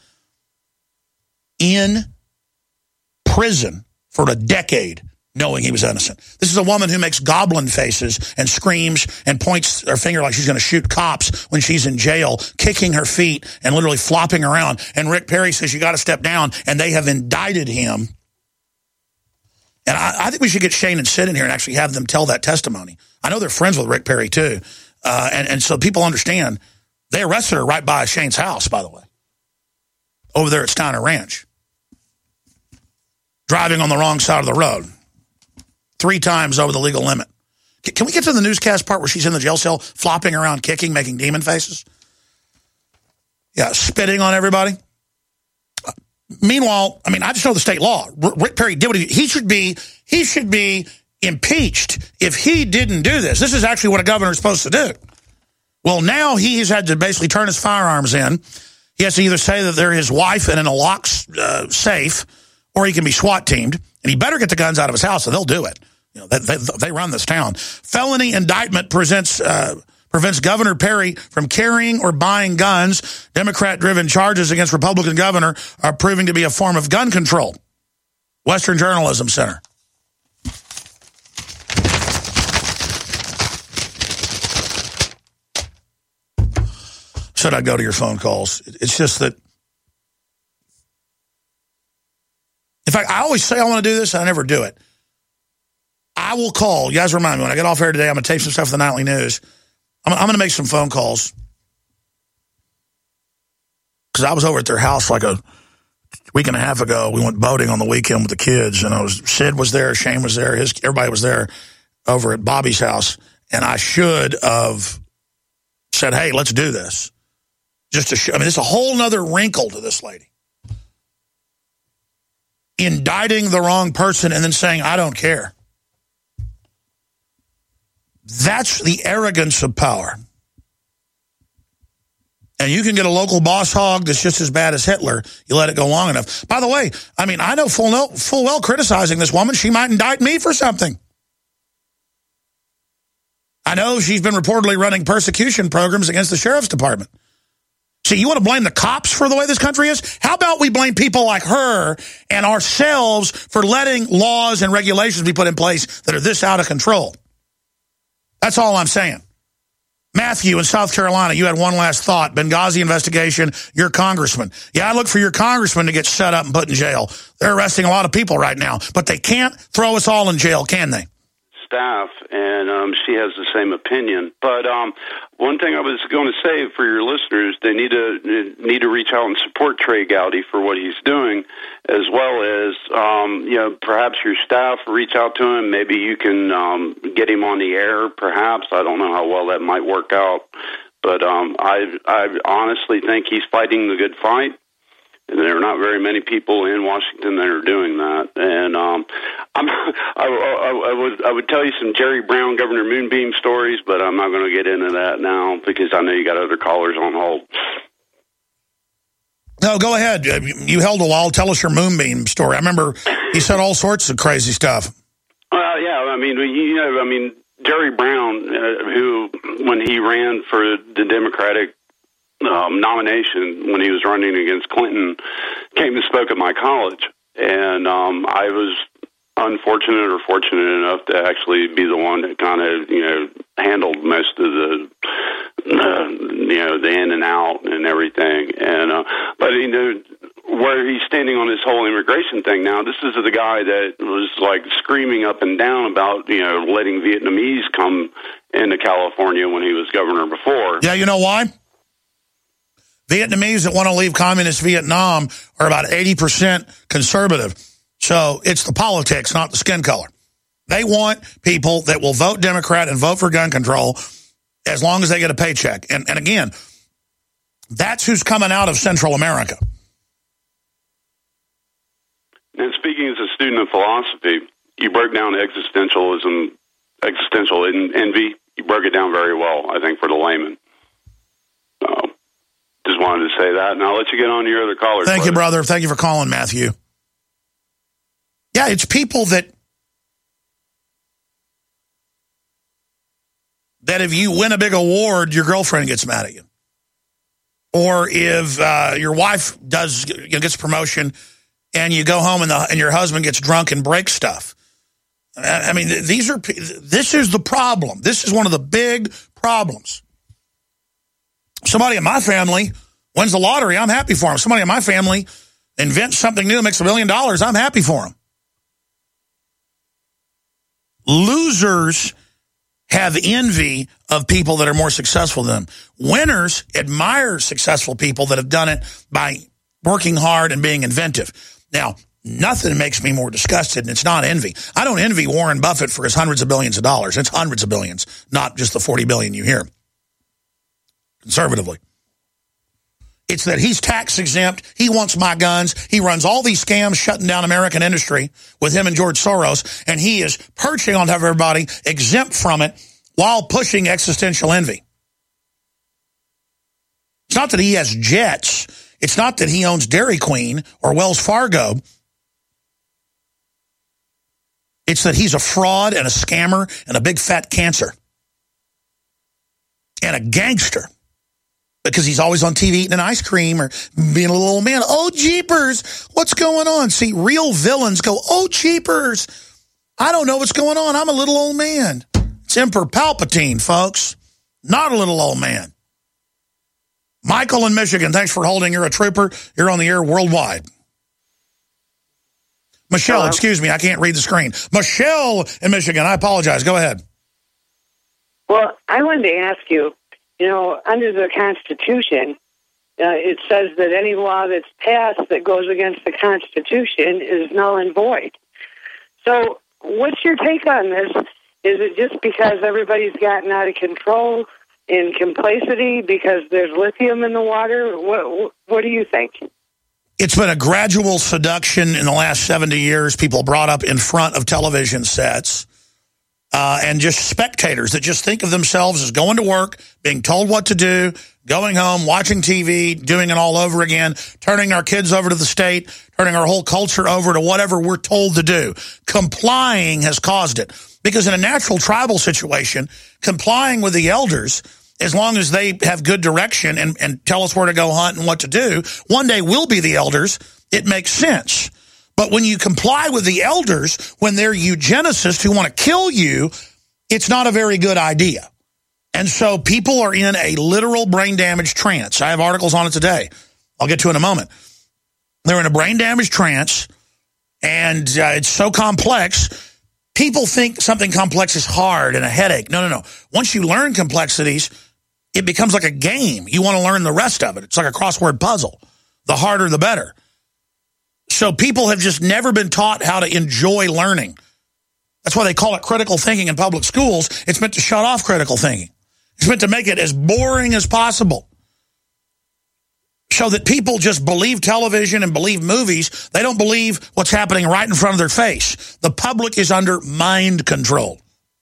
in prison for a decade, knowing he was innocent. This is a woman who makes goblin faces and screams and points her finger like she's going to shoot cops when she's in jail, kicking her feet and literally flopping around. And Rick Perry says, you got to step down. And they have indicted him And I, I think we should get Shane and Sid in here and actually have them tell that testimony. I know they're friends with Rick Perry, too. Uh, and, and so people understand. They arrested her right by Shane's house, by the way, over there at Steiner Ranch. Driving on the wrong side of the road. Three times over the legal limit. Can we get to the newscast part where she's in the jail cell, flopping around, kicking, making demon faces? Yeah, spitting on everybody. Uh, meanwhile, I mean, I just know the state law. R- Rick Perry did what he, he should be. He should be impeached if he didn't do this. This is actually what a governor is supposed to do. Well, now he's had to basically turn his firearms in. He has to either say that they're his wife and in a locked uh, safe, or he can be SWAT teamed. And he better get the guns out of his house, so they'll do it. You know, they, they, they run this town. Felony indictment presents, uh, prevents Governor Perry from carrying or buying guns. Democrat-driven charges against Republican governor are proving to be a form of gun control. Western Journalism Center. Should I go to your phone calls? It's just that, in fact, I always say I want to do this, and I never do it. I will call. You guys remind me, when I get off air today, I'm going to tape some stuff for the Nightly News. I'm, I'm going to make some phone calls. Because I was over at their house like a week and a half ago. We went boating on the weekend with the kids, and I was Sid was there, Shane was there, his everybody was there over at Bobby's house. And I should have said, hey, let's do this. Just to show, I mean, it's a whole nother wrinkle to this lady. Indicting the wrong person and then saying, I don't care. That's the arrogance of power. And you can get a local boss hog that's just as bad as Hitler. You let it go long enough. By the way, I mean, I know full, no, full well criticizing this woman, she might indict me for something. I know she's been reportedly running persecution programs against the sheriff's department. See, you want to blame the cops for the way this country is? How about we blame people like her and ourselves for letting laws and regulations be put in place that are this out of control? That's all I'm saying. Matthew in South Carolina, you had one last thought. Benghazi investigation, your congressman. Yeah, I look for your congressman to get set up and put in jail. They're arresting a lot of people right now, but they can't throw us all in jail, can they? Staff, and um, she has the same opinion. But um, one thing I was going to say for your listeners, they need to need to reach out and support Trey Gowdy for what he's doing, as well as um, you know, perhaps your staff reach out to him. Maybe you can um, get him on the air. Perhaps I don't know how well that might work out, but um, I I honestly think he's fighting the good fight. And there are not very many people in Washington that are doing that. And um, I'm, I, I, I, would, I would tell you some Jerry Brown, Governor Moonbeam stories, but I'm not going to get into that now because I know you got other callers on hold. No, go ahead. You held a while. Tell us your Moonbeam story. I remember he said all sorts of crazy stuff. Well, yeah, I mean, you know, I mean, Jerry Brown, uh, who, when he ran for the Democratic Um, nomination when he was running against Clinton, came and spoke at my college, and um, I was unfortunate or fortunate enough to actually be the one that kind of, you know, handled most of the, uh, you know, the in and out and everything. And uh, but you know, where he's standing on this whole immigration thing now, this is the guy that was like screaming up and down about, you know, letting Vietnamese come into California when he was governor before. Yeah, you know why? Vietnamese that want to leave communist Vietnam are about eighty percent conservative. So it's the politics, not the skin color. They want people that will vote Democrat and vote for gun control as long as they get a paycheck. And, and again, that's who's coming out of Central America. And speaking as a student of philosophy, you broke down existentialism, existential envy. You broke it down very well, I think, for the layman. So, just wanted to say that, and I'll let you get on to your other callers. Thank you, brother. Thank you for calling, Matthew. Yeah, it's people that that if you win a big award, your girlfriend gets mad at you. Or if uh, your wife does you know, gets a promotion and you go home and, the, and your husband gets drunk and breaks stuff. I mean, these are this is the problem. This is one of the big problems. Somebody in my family wins the lottery, I'm happy for him. Somebody in my family invents something new, makes a million dollars, I'm happy for him. Losers have envy of people that are more successful than them. Winners admire successful people that have done it by working hard and being inventive. Now, nothing makes me more disgusted, and it's not envy. I don't envy Warren Buffett for his hundreds of billions of dollars. It's hundreds of billions, not just the forty billion you hear, conservatively. It's that he's tax exempt. He wants my guns. He runs all these scams shutting down American industry with him and George Soros, and he is perching on top of everybody, exempt from it, while pushing existential envy. It's not that he has jets. It's not that he owns Dairy Queen or Wells Fargo. It's that he's a fraud and a scammer and a big fat cancer. And a gangster. Because he's always on T V eating an ice cream or being a little old man. Oh, jeepers, what's going on? See, real villains go, oh, jeepers, I don't know what's going on. I'm a little old man. It's Emperor Palpatine, folks. Not a little old man. Michael in Michigan, thanks for holding. You're a trooper. You're on the air worldwide. Michelle, Hello? Excuse me, I can't read the screen. Michelle in Michigan, I apologize. Go ahead. Well, I wanted to ask you, you know, under the Constitution, uh, it says that any law that's passed that goes against the Constitution is null and void. So what's your take on this? Is it just because everybody's gotten out of control in complacency because there's lithium in the water? What, what do you think? It's been a gradual seduction in the last seventy years. People brought up in front of television sets. Uh, and just spectators that just think of themselves as going to work, being told what to do, going home, watching T V, doing it all over again, turning our kids over to the state, turning our whole culture over to whatever we're told to do. Complying has caused it. Because in a natural tribal situation, complying with the elders, as long as they have good direction and, and tell us where to go hunt and what to do, one day we'll be the elders. It makes sense. But when you comply with the elders, when they're eugenicists who want to kill you, it's not a very good idea. And so people are in a literal brain damage trance. I have articles on it today. I'll get to it in a moment. They're in a brain damage trance, and uh, it's so complex. People think something complex is hard and a headache. No, no, no. Once you learn complexities, it becomes like a game. You want to learn the rest of it. It's like a crossword puzzle. The harder, the better. So people have just never been taught how to enjoy learning. That's why they call it critical thinking in public schools. It's meant to shut off critical thinking. It's meant to make it as boring as possible. So that people just believe television and believe movies. They don't believe what's happening right in front of their face. The public is under mind control.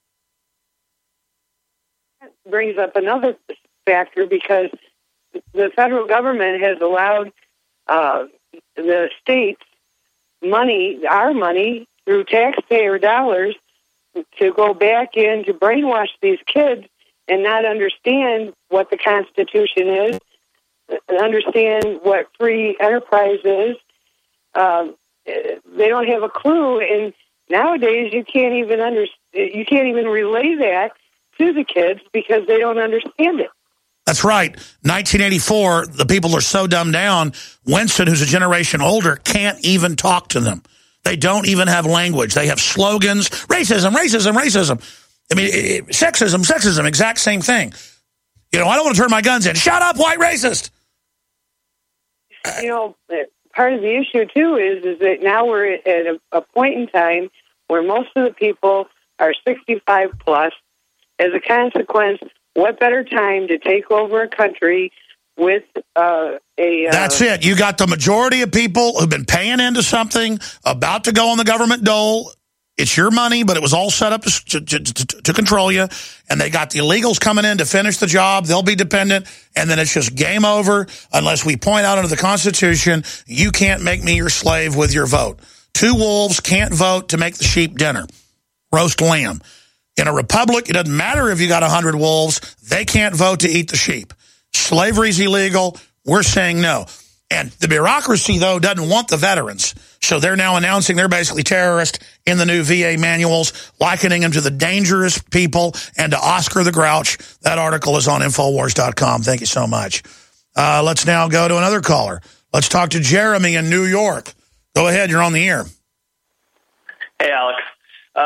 That brings up another factor because the federal government has allowed uh, the states money, our money, through taxpayer dollars to go back in to brainwash these kids and not understand what the Constitution is, understand what free enterprise is. Um, they don't have a clue, and nowadays you can't even under, you can't even relay that to the kids because they don't understand it. That's right. nineteen eighty-four, the people are so dumbed down, Winston, who's a generation older, can't even talk to them. They don't even have language. They have slogans, racism, racism, racism. I mean, it, sexism, sexism, exact same thing. You know, I don't want to turn my guns in. Shut up, white racist. You know, part of the issue, too, is, is that now we're at a, a point in time where most of the people are sixty-five plus. As a consequence, what better time to take over a country with uh, a... Uh, That's it. You got the majority of people who've been paying into something, about to go on the government dole. It's your money, but it was all set up to, to, to, to control you. And they got the illegals coming in to finish the job. They'll be dependent. And then it's just game over unless we point out under the Constitution, you can't make me your slave with your vote. Two wolves can't vote to make the sheep dinner. Roast lamb. In a republic, it doesn't matter if you got one hundred wolves. They can't vote to eat the sheep. Slavery's illegal. We're saying no. And the bureaucracy, though, doesn't want the veterans. So they're now announcing they're basically terrorists in the new V A manuals, likening them to the dangerous people and to Oscar the Grouch. That article is on Infowars dot com. Thank you so much. Uh, let's now go to another caller. Let's talk to Jeremy in New York. Go ahead. You're on the air. Hey, Alex. Uh,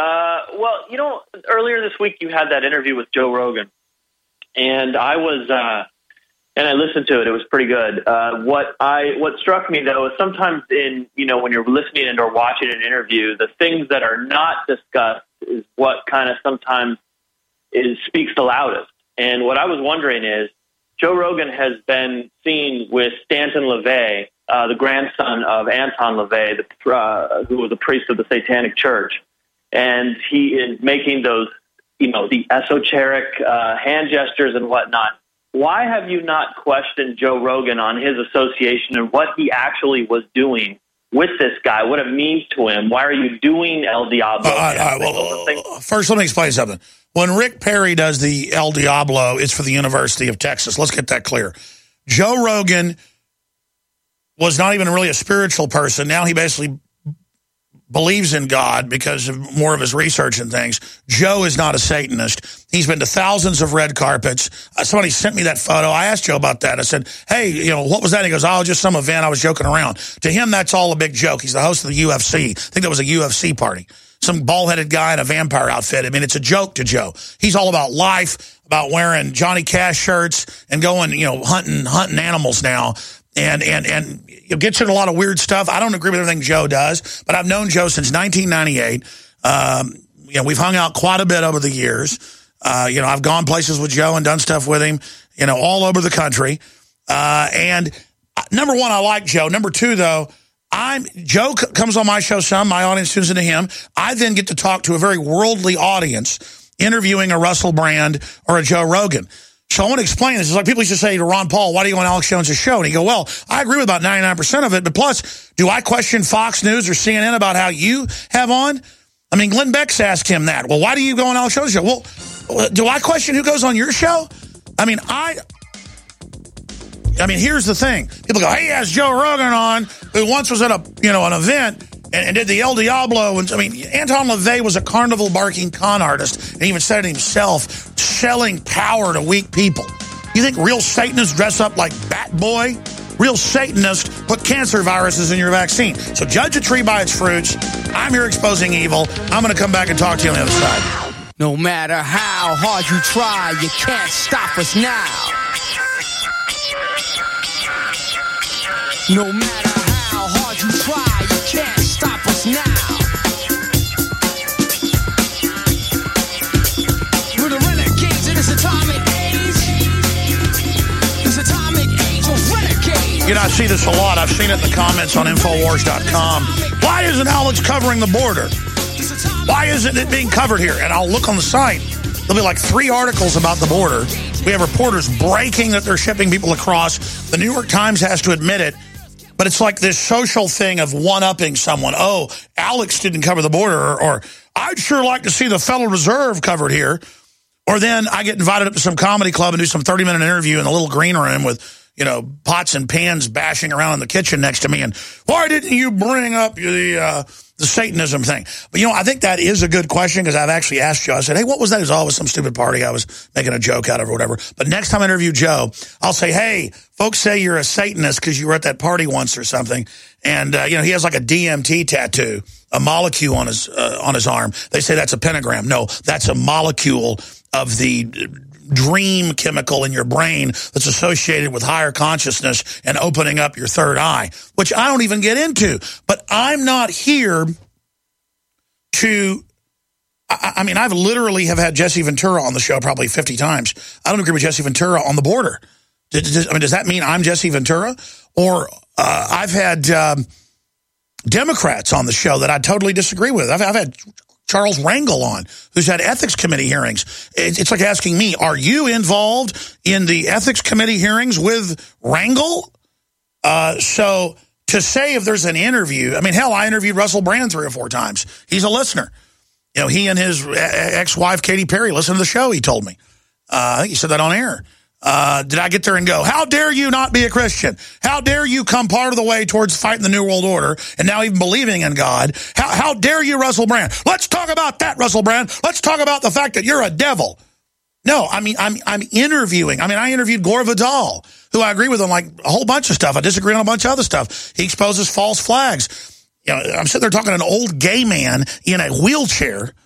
well, you know, earlier this week you had that interview with Joe Rogan, and I was, uh, and I listened to it. It was pretty good. Uh, what I what struck me though is sometimes in you know when you're listening and or watching an interview, the things that are not discussed is what kind of sometimes is speaks the loudest. And what I was wondering is, Joe Rogan has been seen with Stanton LaVey, uh, the grandson of Anton LaVey, the, uh, who was a priest of the Satanic Church. And he is making those, you know, the esoteric uh, hand gestures and whatnot. Why have you not questioned Joe Rogan on his association and what he actually was doing with this guy, what it means to him? Why are you doing El Diablo? Uh, uh, well, first, let me explain something. When Rick Perry does the El Diablo, it's for the University of Texas. Let's get that clear. Joe Rogan was not even really a spiritual person. Now he basically believes in God because of more of his research and things. Joe is not a Satanist. He's been to thousands of red carpets. Uh, somebody sent me that photo. I asked Joe about that. I said, hey, you know, what was that? He goes, oh, just some event. I was joking around. To him, that's all a big joke. He's the host of the U F C. I think that was a U F C party. Some bald-headed guy in a vampire outfit. I mean, it's a joke to Joe. He's all about life, about wearing Johnny Cash shirts and going, you know, hunting hunting animals now. And and and it gets into a lot of weird stuff. I don't agree with everything Joe does, but I've known Joe since nineteen ninety-eight. Um, you know, we've hung out quite a bit over the years. Uh, you know, I've gone places with Joe and done stuff with him, you know, all over the country. Uh, and number one, I like Joe. Number two, though, I'm Joe c- comes on my show some. My audience tunes into him. I then get to talk to a very worldly audience, interviewing a Russell Brand or a Joe Rogan. So I want to explain this. It's like people used to say to Ron Paul, why do you go on Alex Jones' show? And he go, well, I agree with about ninety-nine percent of it, but plus, do I question Fox News or C N N about how you have on? I mean, Glenn Beck's asked him that. Well, why do you go on Alex Jones' show? Well, do I question who goes on your show? I mean, I... I mean, here's the thing. People go, hey, he has Joe Rogan on, who once was at a, you know, an event and, and did the El Diablo. And I mean, Anton LaVey was a carnival barking con artist, and he even said it himself, selling power to weak people. You think real Satanists dress up like Bat Boy? Real Satanists put cancer viruses in your vaccine. So judge a tree by its fruits. I'm here exposing evil. I'm going to come back and talk to you on the other side. No matter how hard you try, you can't stop us now. No matter how hard you try, you can't stop us now. We're the renegades in this atomic age. This atomic age of renegades. You know, I see this a lot. I've seen it in the comments on Infowars dot com. Why isn't Alex covering the border? Why isn't it being covered here? And I'll look on the site. There'll be like three articles about the border. We have reporters breaking that they're shipping people across. The New York Times has to admit it. But it's like this social thing of one-upping someone. Oh, Alex didn't cover the border. Or, or I'd sure like to see the Federal Reserve covered here. Or then I get invited up to some comedy club and do some thirty-minute interview in the little green room with, you know, pots and pans bashing around in the kitchen next to me. And why didn't you bring up the uh, the Satanism thing? But, you know, I think that is a good question because I've actually asked Joe. I said, hey, what was that? It was always some stupid party I was making a joke out of or whatever. But next time I interview Joe, I'll say, hey, folks say you're a Satanist because you were at that party once or something. And, uh, you know, he has like a D M T tattoo, a molecule on his uh, on his arm. They say that's a pentagram. No, that's a molecule of the dream chemical in your brain that's associated with higher consciousness and opening up your third eye, which I don't even get into. But I'm not here to, I, I mean, I've literally have had Jesse Ventura on the show probably fifty times. I don't agree with Jesse Ventura on the border. Does, does, I mean, does that mean I'm Jesse Ventura? Or uh, I've had um, Democrats on the show that I totally disagree with. I've, I've had Charles Rangel on, who's had ethics committee hearings. It's like asking me, are you involved in the ethics committee hearings with Rangel? Uh, so to say if there's an interview, I mean, hell, I interviewed Russell Brand three or four times. He's a listener. You know, he and his ex-wife, Katy Perry, listen to the show, he told me. Uh, I think he said that on air. Uh, did I get there and go, how dare you not be a Christian? How dare you come part of the way towards fighting the New World Order and now even believing in God? How, how dare you, Russell Brand? Let's talk about that, Russell Brand. Let's talk about the fact that you're a devil. No, I mean, I'm, I'm interviewing. I mean, I interviewed Gore Vidal, who I agree with on like a whole bunch of stuff. I disagree on a bunch of other stuff. He exposes false flags. You know, I'm sitting there talking to an old gay man in a wheelchair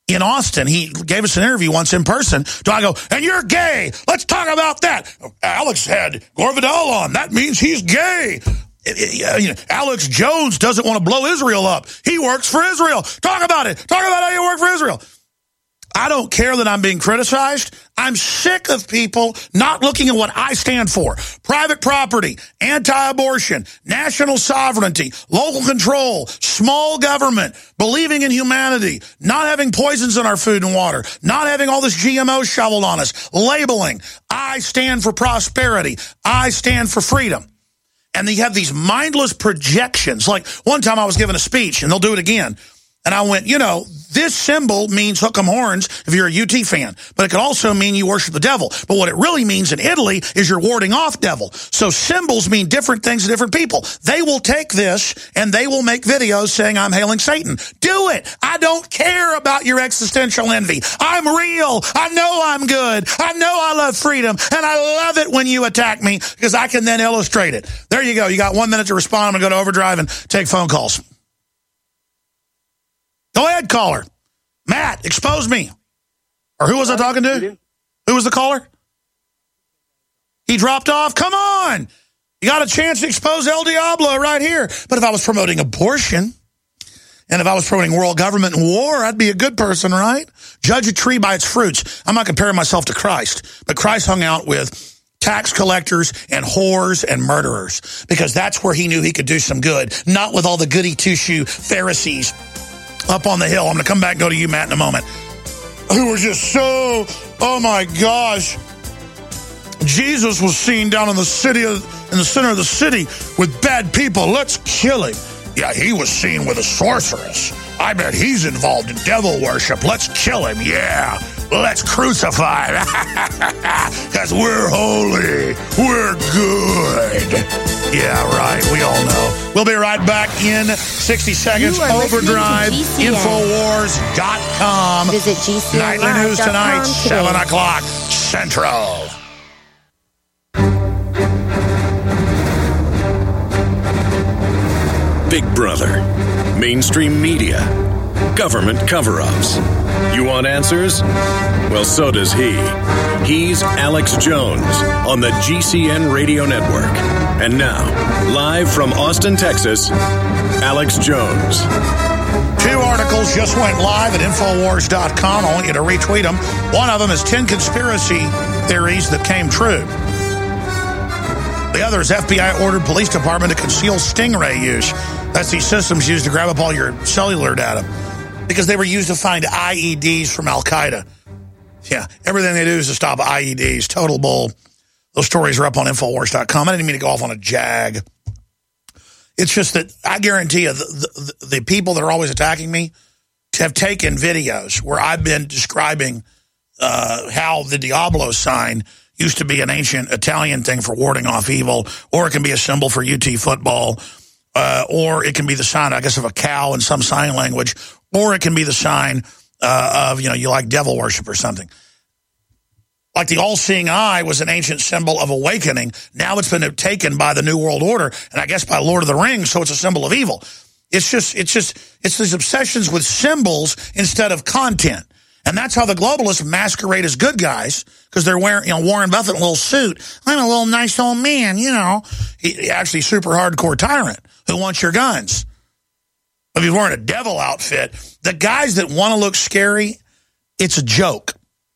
in Austin. He gave us an interview once in person. Do I go, and you're gay? Let's talk about that. Alex had Gore Vidal on. That means he's gay. Alex Jones doesn't want to blow Israel up. He works for Israel. Talk about it. Talk about how you work for Israel. I don't care that I'm being criticized. I'm sick of people not looking at what I stand for. Private property, anti-abortion, national sovereignty, local control, small government, believing in humanity, not having poisons in our food and water, not having all this G M O shoveled on us, labeling. I stand for prosperity. I stand for freedom. And they have these mindless projections. Like one time I was giving a speech, and they'll do it again. And I went, you know, this symbol means hook 'em horns if you're a U T fan. But it could also mean you worship the devil. But what it really means in Italy is you're warding off devil. So symbols mean different things to different people. They will take this and they will make videos saying I'm hailing Satan. Do it. I don't care about your existential envy. I'm real. I know I'm good. I know I love freedom. And I love it when you attack me because I can then illustrate it. There you go. You got one minute to respond. I'm going to go to overdrive and take phone calls. Go ahead, caller. Matt, expose me. Or who was I talking to? Who was the caller? He dropped off. Come on. You got a chance to expose El Diablo right here. But if I was promoting abortion, and if I was promoting world government and war, I'd be a good person, right? Judge a tree by its fruits. I'm not comparing myself to Christ, but Christ hung out with tax collectors and whores and murderers because that's where he knew he could do some good, not with all the goody two-shoe Pharisees up on the hill. I'm going to come back and go to you, Matt, in a moment. Who were just so, oh my gosh. Jesus was seen down in the city, of, in the center of the city with bad people. Let's kill him. Yeah, he was seen with a sorceress. I bet he's involved in devil worship. Let's kill him, yeah. Let's crucify him. Because we're holy. We're good. Yeah, right. We all know. We'll be right back in sixty seconds. Overdrive. Infowars dot com. Visit G C N Nightly News tonight, seven o'clock Central. Big Brother, mainstream media, government cover-ups. You want answers? Well, so does he. He's Alex Jones on the G C N Radio Network. And now, live from Austin, Texas, Alex Jones. Two articles just went live at Infowars dot com. I want you to retweet them. One of them is ten conspiracy theories that came true. The other is F B I ordered police department to conceal Stingray use. That's these systems used to grab up all your cellular data because they were used to find I E Ds from Al-Qaeda. Yeah, everything they do is to stop I E Ds. Total bull. Those stories are up on Infowars dot com. I didn't mean to go off on a jag. It's just that I guarantee you the, the, the people that are always attacking me have taken videos where I've been describing uh, how the Diablo sign used to be an ancient Italian thing for warding off evil, or it can be a symbol for U T football, uh, or it can be the sign, I guess, of a cow in some sign language, or it can be the sign uh, of, you know, you like devil worship or something. Like the all-seeing eye was an ancient symbol of awakening. Now it's been taken by the New World Order, and I guess by Lord of the Rings, so it's a symbol of evil. It's just, it's just, it's these obsessions with symbols instead of content. And that's how the globalists masquerade as good guys, because they're wearing, you know, Warren Buffett in a little suit. I'm a little nice old man, you know. He, he actually super hardcore tyrant who wants your guns. If he's wearing a devil outfit, the guys that want to look scary, it's a joke.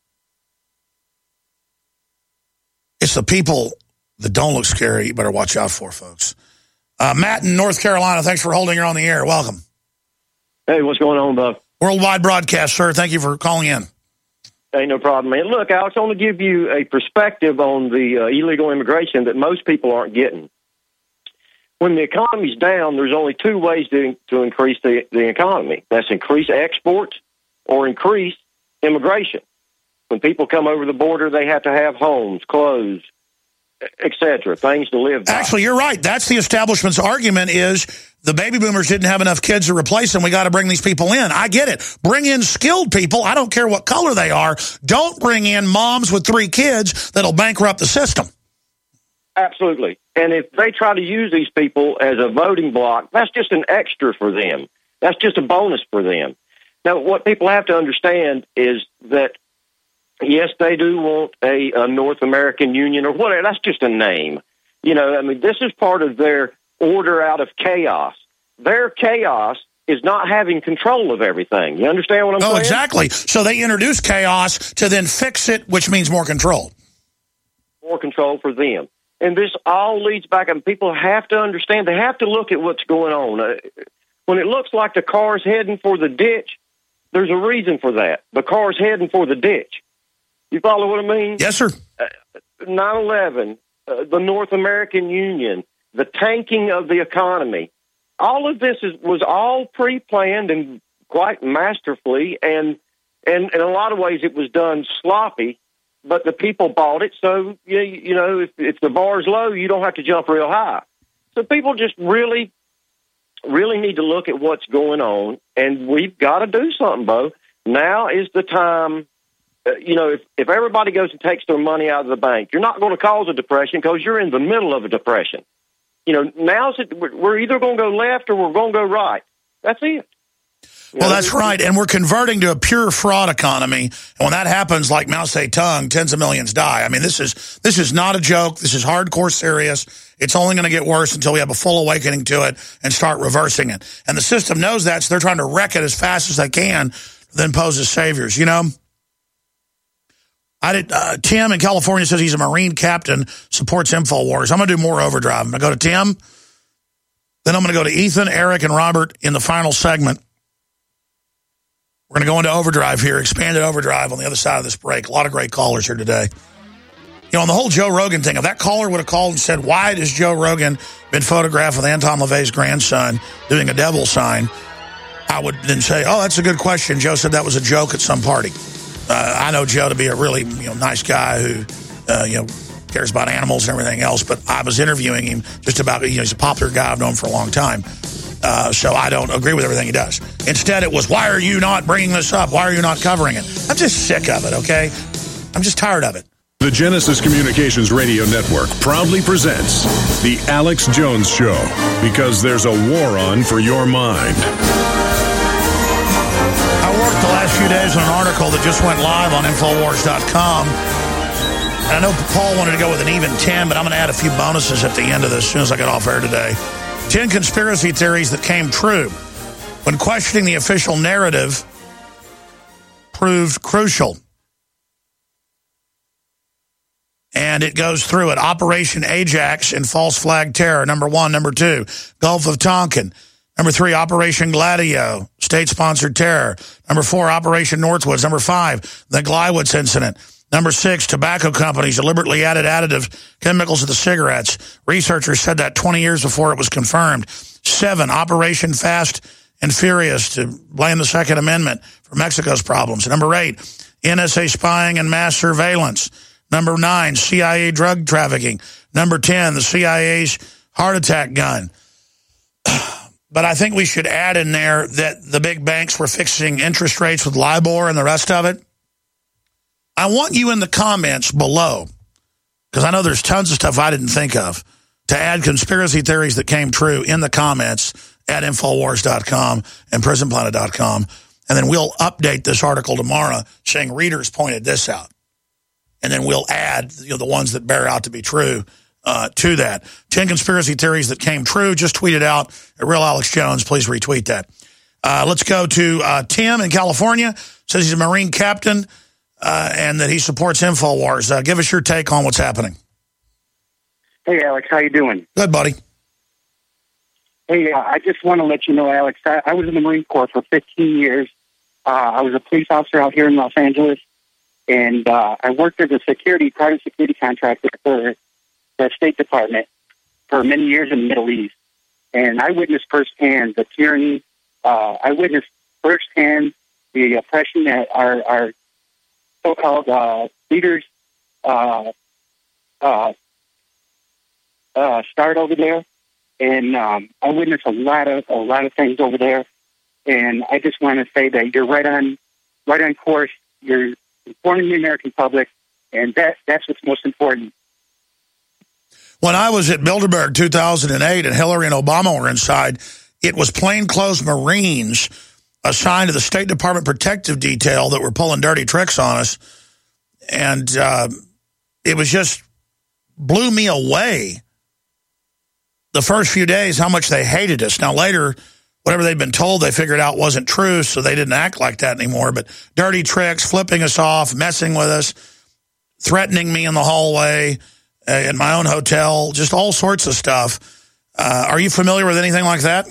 It's the people that don't look scary you better watch out for, folks. Uh, Matt in North Carolina, thanks for holding her on the air. Welcome. Hey, what's going on, Buck? Worldwide broadcast, sir. Thank you for calling in. Hey, no problem, man. Look, Alex, I want to give you a perspective on the uh, illegal immigration that most people aren't getting. When the economy's down, there's only two ways to, to increase the, the economy. That's increase exports or increase immigration. When people come over the border, they have to have homes, clothes, et cetera, things to live by. Actually, you're right. That's the establishment's argument is the baby boomers didn't have enough kids to replace them. We got to bring these people in. I get it. Bring in skilled people. I don't care what color they are. Don't bring in moms with three kids that'll bankrupt the system. Absolutely. And if they try to use these people as a voting block, that's just an extra for them. That's just a bonus for them. Now, what people have to understand is that, yes, they do want a, a North American Union or whatever. That's just a name. You know, I mean, this is part of their order out of chaos. Their chaos is not having control of everything. You understand what I'm oh, saying? Oh, exactly. So they introduce chaos to then fix it, which means more control. More control for them. And this all leads back, and people have to understand, they have to look at what's going on. Uh, when it looks like the car's heading for the ditch, there's a reason for that. The car's heading for the ditch. You follow what I mean? Yes, sir. Uh, nine eleven, uh, the North American Union, the tanking of the economy. All of this is, was all pre-planned and quite masterfully, and, and in a lot of ways it was done sloppy, but the people bought it, so, you, you know, if, if the bar's low, you don't have to jump real high. So people just really, really need to look at what's going on, and we've got to do something, Bo. Now is the time, uh, you know, if, if everybody goes and takes their money out of the bank, you're not going to cause a depression because you're in the middle of a depression. You know, now's it, we're either going to go left or we're going to go right. That's it. Well, that's right, and we're converting to a pure fraud economy, and when that happens, like Mao Zedong, tens of millions die. I mean, this is this is not a joke. This is hardcore serious. It's only going to get worse until we have a full awakening to it and start reversing it. And the system knows that, so they're trying to wreck it as fast as they can, then pose as saviors. You know, I did. Uh, Tim in California says he's a Marine captain, supports InfoWars. I'm going to do more overdrive. I'm going to go to Tim, then I'm going to go to Ethan, Eric, and Robert in the final segment. We're going to go into overdrive here, expanded overdrive on the other side of this break. A lot of great callers here today. You know, on the whole Joe Rogan thing, if that caller would have called and said, why has Joe Rogan been photographed with Anton LaVey's grandson doing a devil sign, I would then say, oh, that's a good question. Joe said that was a joke at some party. Uh, I know Joe to be a really you know nice guy who, uh, you know, cares about animals and everything else, but I was interviewing him just about, you know, he's a popular guy I've known for a long time. Uh, so I don't agree with everything he does. Instead, it was, why are you not bringing this up? Why are you not covering it? I'm just sick of it, okay? I'm just tired of it. The Genesis Communications Radio Network proudly presents The Alex Jones Show, because there's a war on for your mind. I worked the last few days on an article that just went live on Infowars dot com. And I know Paul wanted to go with an even ten, but I'm going to add a few bonuses at the end of this as soon as I get off air today. ten conspiracy theories that came true when questioning the official narrative proved crucial. And it goes through it. Operation Ajax and false flag terror, number one. Number two, Gulf of Tonkin. Number three, Operation Gladio, state-sponsored terror. Number four, Operation Northwoods. Number five, the Glywoods incident. Number six, tobacco companies deliberately added additive chemicals to the cigarettes. Researchers said that twenty years before it was confirmed. Seven, Operation Fast and Furious, to blame the Second Amendment for Mexico's problems. Number eight, N S A spying and mass surveillance. Number nine, C I A drug trafficking. Number ten, the C I A's heart attack gun. But I think we should add in there that the big banks were fixing interest rates with LIBOR and the rest of it. I want you in the comments below, because I know there's tons of stuff I didn't think of, to add conspiracy theories that came true in the comments at Infowars dot com and Prison Planet dot com. And then we'll update this article tomorrow saying readers pointed this out. And then we'll add you know, the ones that bear out to be true uh, to that. ten conspiracy theories that came true. Just tweet it out at Real Alex Jones. Please retweet that. Uh, let's go to uh, Tim in California. Says he's a Marine captain. Uh, and that he supports InfoWars. Uh, give us your take on what's happening. Hey, Alex, how you doing? Good, buddy. Hey, uh, I just want to let you know, Alex, I, I was in the Marine Corps for fifteen years. Uh, I was a police officer out here in Los Angeles, and uh, I worked as a security, private security contractor for the State Department for many years in the Middle East. And I witnessed firsthand the tyranny. Uh, I witnessed firsthand the oppression that our, our so-called uh, leaders uh, uh, uh, start over there, and um, I witnessed a lot of a lot of things over there. And I just want to say that you're right on, right on course. You're informing the American public, and that that's what's most important. When I was at Bilderberg two thousand eight, and Hillary and Obama were inside, it was plainclothes Marines assigned to the State Department Protective Detail that were pulling dirty tricks on us. And uh, it was just blew me away the first few days how much they hated us. Now, later, whatever they'd been told, they figured out wasn't true, so they didn't act like that anymore. But dirty tricks, flipping us off, messing with us, threatening me in the hallway, uh, in my own hotel, just all sorts of stuff. Uh, are you familiar with anything like that?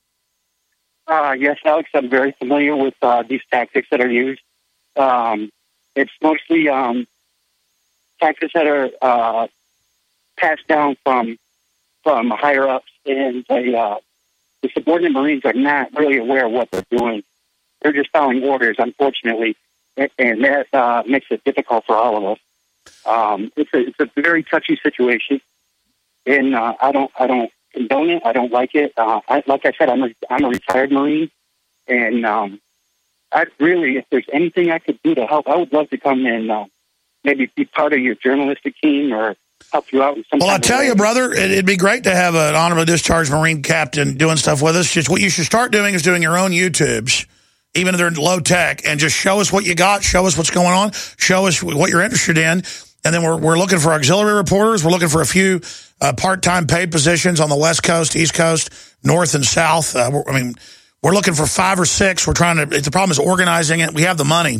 Uh, yes, Alex, I'm very familiar with uh, these tactics that are used. Um, it's mostly um, tactics that are uh, passed down from from higher-ups, and the, uh, the subordinate Marines are not really aware of what they're doing. They're just following orders, unfortunately, and that uh, makes it difficult for all of us. Um, it's, a, it's a very touchy situation, and uh, I don't I don't condone it. I don't like it. Uh, I, like I said, I'm a, I'm a retired Marine, and um, I really, if there's anything I could do to help, I would love to come and uh, maybe be part of your journalistic team or help you out with some. Well, I tell you, brother, it'd be great to have an honorably discharged Marine captain doing stuff with us. Just what you should start doing is doing your own YouTubes, even if they're low tech, and just show us what you got, show us what's going on, show us what you're interested in. And then we're we're looking for auxiliary reporters. We're looking for a few uh, part-time paid positions on the West Coast, East Coast, North and South. Uh, I mean, we're looking for five or six. We're trying to. The problem is organizing it. We have the money,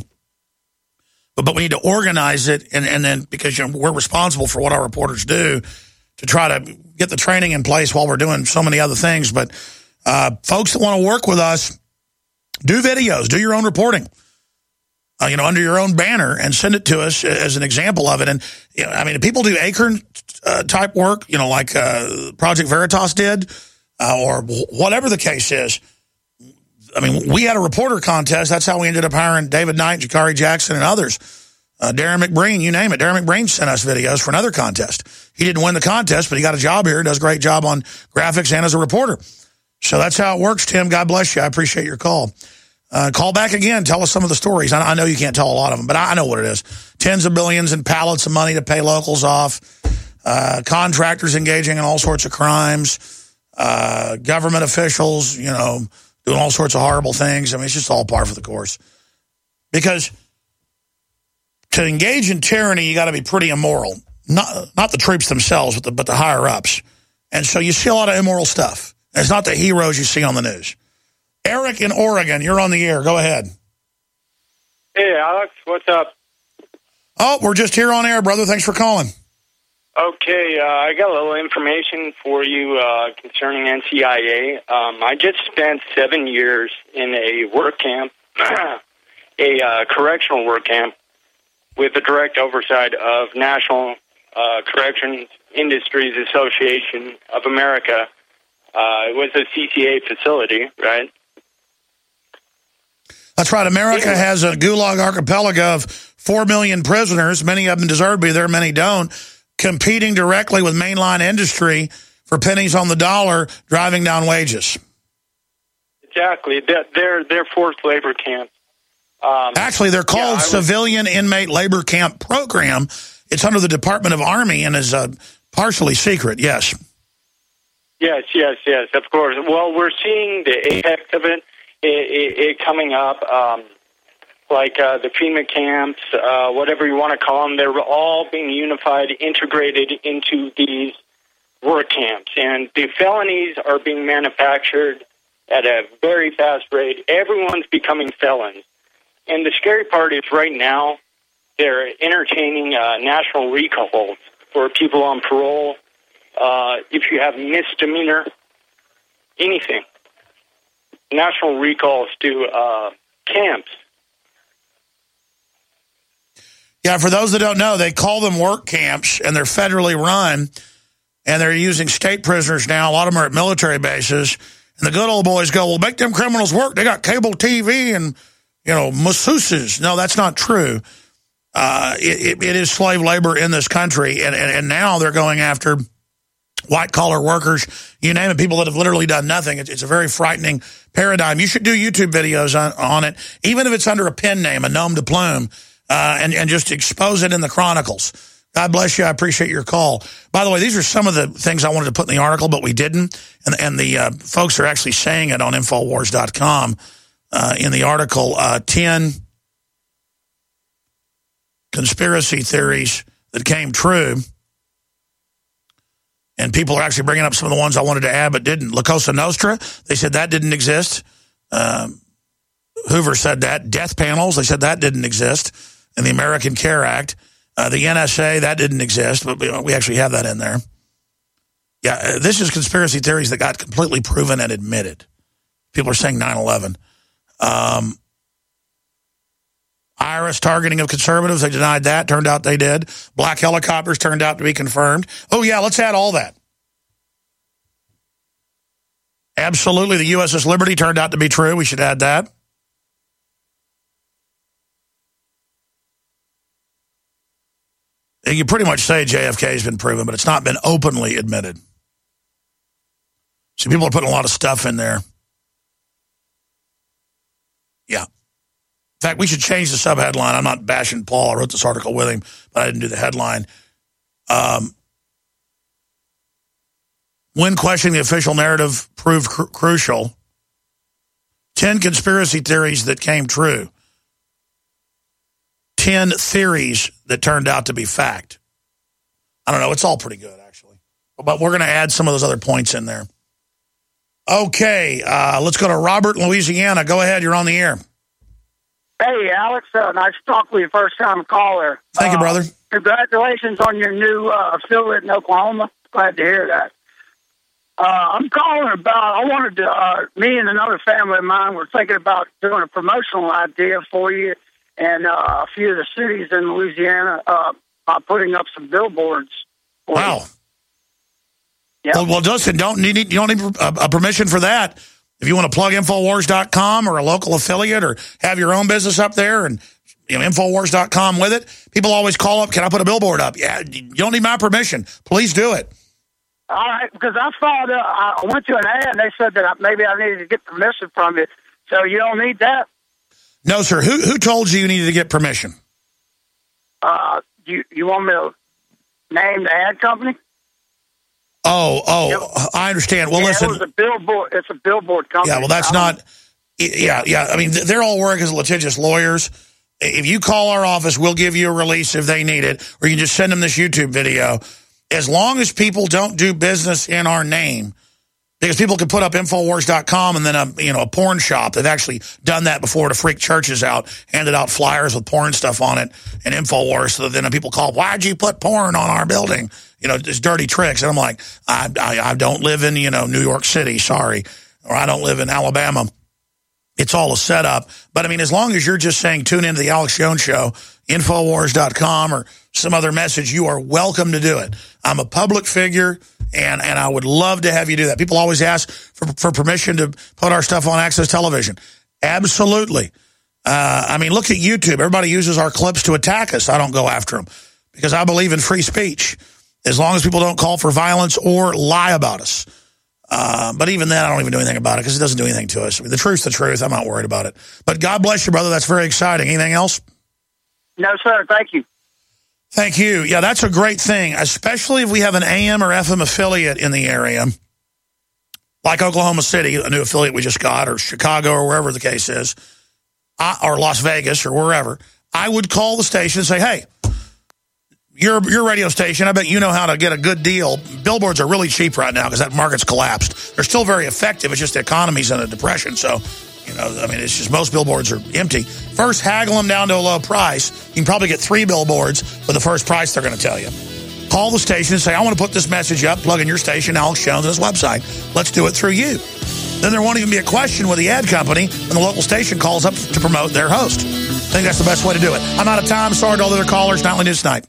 but but we need to organize it, and and then because you know we're responsible for what our reporters do, to try to get the training in place while we're doing so many other things. But uh, folks that want to work with us, do videos, do your own reporting. Uh, you know, under your own banner, and send it to us as an example of it. And, you know, I mean, if people do Acorn uh, type work, you know, like uh, Project Veritas did, uh, or whatever the case is. I mean, we had a reporter contest. That's how we ended up hiring David Knight, Jakari Jackson, and others. Uh, Darren McBreen, you name it. Darren McBreen sent us videos for another contest. He didn't win the contest, but he got a job here, does a great job on graphics and as a reporter. So that's how it works, Tim. God bless you. I appreciate your call. Uh, call back again. Tell us some of the stories. I, I know you can't tell a lot of them, but I, I know what it is. Tens of billions and pallets of money to pay locals off. Uh, contractors engaging in all sorts of crimes. Uh, government officials, you know, doing all sorts of horrible things. I mean, it's just all par for the course. Because to engage in tyranny, you got to be pretty immoral. Not not the troops themselves, but the, but the higher-ups. And so you see a lot of immoral stuff. It's not the heroes you see on the news. Eric in Oregon, you're on the air. Go ahead. Hey, Alex, what's up? Oh, we're just here on air, brother. Thanks for calling. Okay, uh, I got a little information for you uh, concerning N C I A. Um, I just spent seven years in a work camp, a uh, correctional work camp, with the direct oversight of National uh, Corrections Industries Association of America. Uh, it was a C C A facility, right? That's right. America has a Gulag archipelago of four million prisoners. Many of them deserve to be there, many don't, competing directly with mainline industry for pennies on the dollar, driving down wages. Exactly. They're, they're forced labor camps. Um, Actually, they're called yeah, Civilian Inmate Labor Camp Program. It's under the Department of Army and is uh, partially secret, yes. Yes, yes, yes, of course. Well, we're seeing the apex of it. It, it, it coming up, um, like uh, the FEMA camps, uh, whatever you want to call them, they're all being unified, integrated into these work camps. And the felonies are being manufactured at a very fast rate. Everyone's becoming felons. And the scary part is right now they're entertaining uh, national recalls for people on parole. Uh, if you have misdemeanor, anything. National recalls to uh, camps. Yeah, for those that don't know, they call them work camps, and they're federally run, and they're using state prisoners now. A lot of them are at military bases, and the good old boys go, well, make them criminals work. They got cable T V and, you know, masseuses. No, that's not true. Uh, it, it is slave labor in this country, and, and, and now they're going after white-collar workers, you name it, people that have literally done nothing. It's, it's a very frightening paradigm. You should do YouTube videos on, on it, even if it's under a pen name, a nom de plume, uh, and, and just expose it in the Chronicles. God bless you. I appreciate your call. By the way, these are some of the things I wanted to put in the article, but we didn't, and, and the uh, folks are actually saying it on Infowars dot com. uh, in the article, uh, ten conspiracy theories that came true. And people are actually bringing up some of the ones I wanted to add but didn't. La Cosa Nostra, they said that didn't exist. Um, Hoover said that. Death panels, they said that didn't exist in the American Care Act. Uh, the N S A, that didn't exist, but we, we actually have that in there. Yeah, this is conspiracy theories that got completely proven and admitted. People are saying nine eleven. Um, I R S targeting of conservatives, they denied that. Turned out they did. Black helicopters turned out to be confirmed. Oh, yeah, let's add all that. Absolutely, the U S S Liberty turned out to be true. We should add that. You pretty much say J F K has been proven, but it's not been openly admitted. So people are putting a lot of stuff in there. Yeah. In fact, we should change the subheadline. I'm not bashing Paul. I wrote this article with him, but I didn't do the headline. Um, when questioning the official narrative proved cr- crucial, ten conspiracy theories that came true. ten theories that turned out to be fact. I don't know. It's all pretty good, actually. But we're going to add some of those other points in there. Okay, uh, let's go to Robert in Louisiana. Go ahead. You're on the air. Hey, Alex. Uh, nice to talk with you. First-time caller. Thank you, brother. Uh, congratulations on your new uh, affiliate in Oklahoma. Glad to hear that. Uh, I'm calling about, I wanted to, uh, me and another family of mine were thinking about doing a promotional idea for you and uh, a few of the cities in Louisiana uh, by putting up some billboards. Wow. Yep. Well, well, Dustin, don't need, you don't need a, a permission for that. If you want to plug Infowars dot com or a local affiliate or have your own business up there and you know, Infowars dot com with it, people always call up, can I put a billboard up? Yeah, you don't need my permission. Please do it. All right, because I followed, uh, I went to an ad and they said that maybe I needed to get permission from you. So you don't need that? No, sir. Who who told you you needed to get permission? Uh, you you want me to name the ad company? Oh, oh, yep. I understand. Well, yeah, listen. It was a billboard. It's a billboard company. Yeah, well, that's not. Yeah, yeah. I mean, they're all work as litigious lawyers. If you call our office, we'll give you a release if they need it, or you can just send them this YouTube video. As long as people don't do business in our name, because people can put up Infowars dot com and then a you know a porn shop. They've actually done that before to freak churches out, handed out flyers with porn stuff on it and Infowars. So then people call, why'd you put porn on our building? You know, just dirty tricks. And I'm like, I, I I don't live in you know New York City, sorry, or I don't live in Alabama. It's all a setup. But I mean, as long as you're just saying tune into the Alex Jones Show, Infowars dot com or some other message, you are welcome to do it. I'm a public figure, and, and I would love to have you do that. People always ask for, for permission to put our stuff on Access Television. Absolutely. Uh, I mean, look at YouTube. Everybody uses our clips to attack us. I don't go after them because I believe in free speech, as long as people don't call for violence or lie about us. Uh, but even then, I don't even do anything about it because it doesn't do anything to us. I mean, the truth's the truth. I'm not worried about it. But God bless you, brother. That's very exciting. Anything else? No, sir. Thank you. Thank you. Yeah, that's a great thing, especially if we have an A M or F M affiliate in the area, like Oklahoma City, a new affiliate we just got, or Chicago, or wherever the case is, or Las Vegas, or wherever. I would call the station and say, hey, your your radio station, I bet you know how to get a good deal. Billboards are really cheap right now because that market's collapsed. They're still very effective. It's just the economy's in a depression. So, you know, I mean, it's just most billboards are empty. First, haggle them down to a low price. You can probably get three billboards for the first price they're going to tell you. Call the station and say, I want to put this message up, plug in your station, Alex Jones, and his website. Let's do it through you. Then there won't even be a question with the ad company when the local station calls up to promote their host. I think that's the best way to do it. I'm out of time. Sorry to all the other callers. Nightly News Tonight.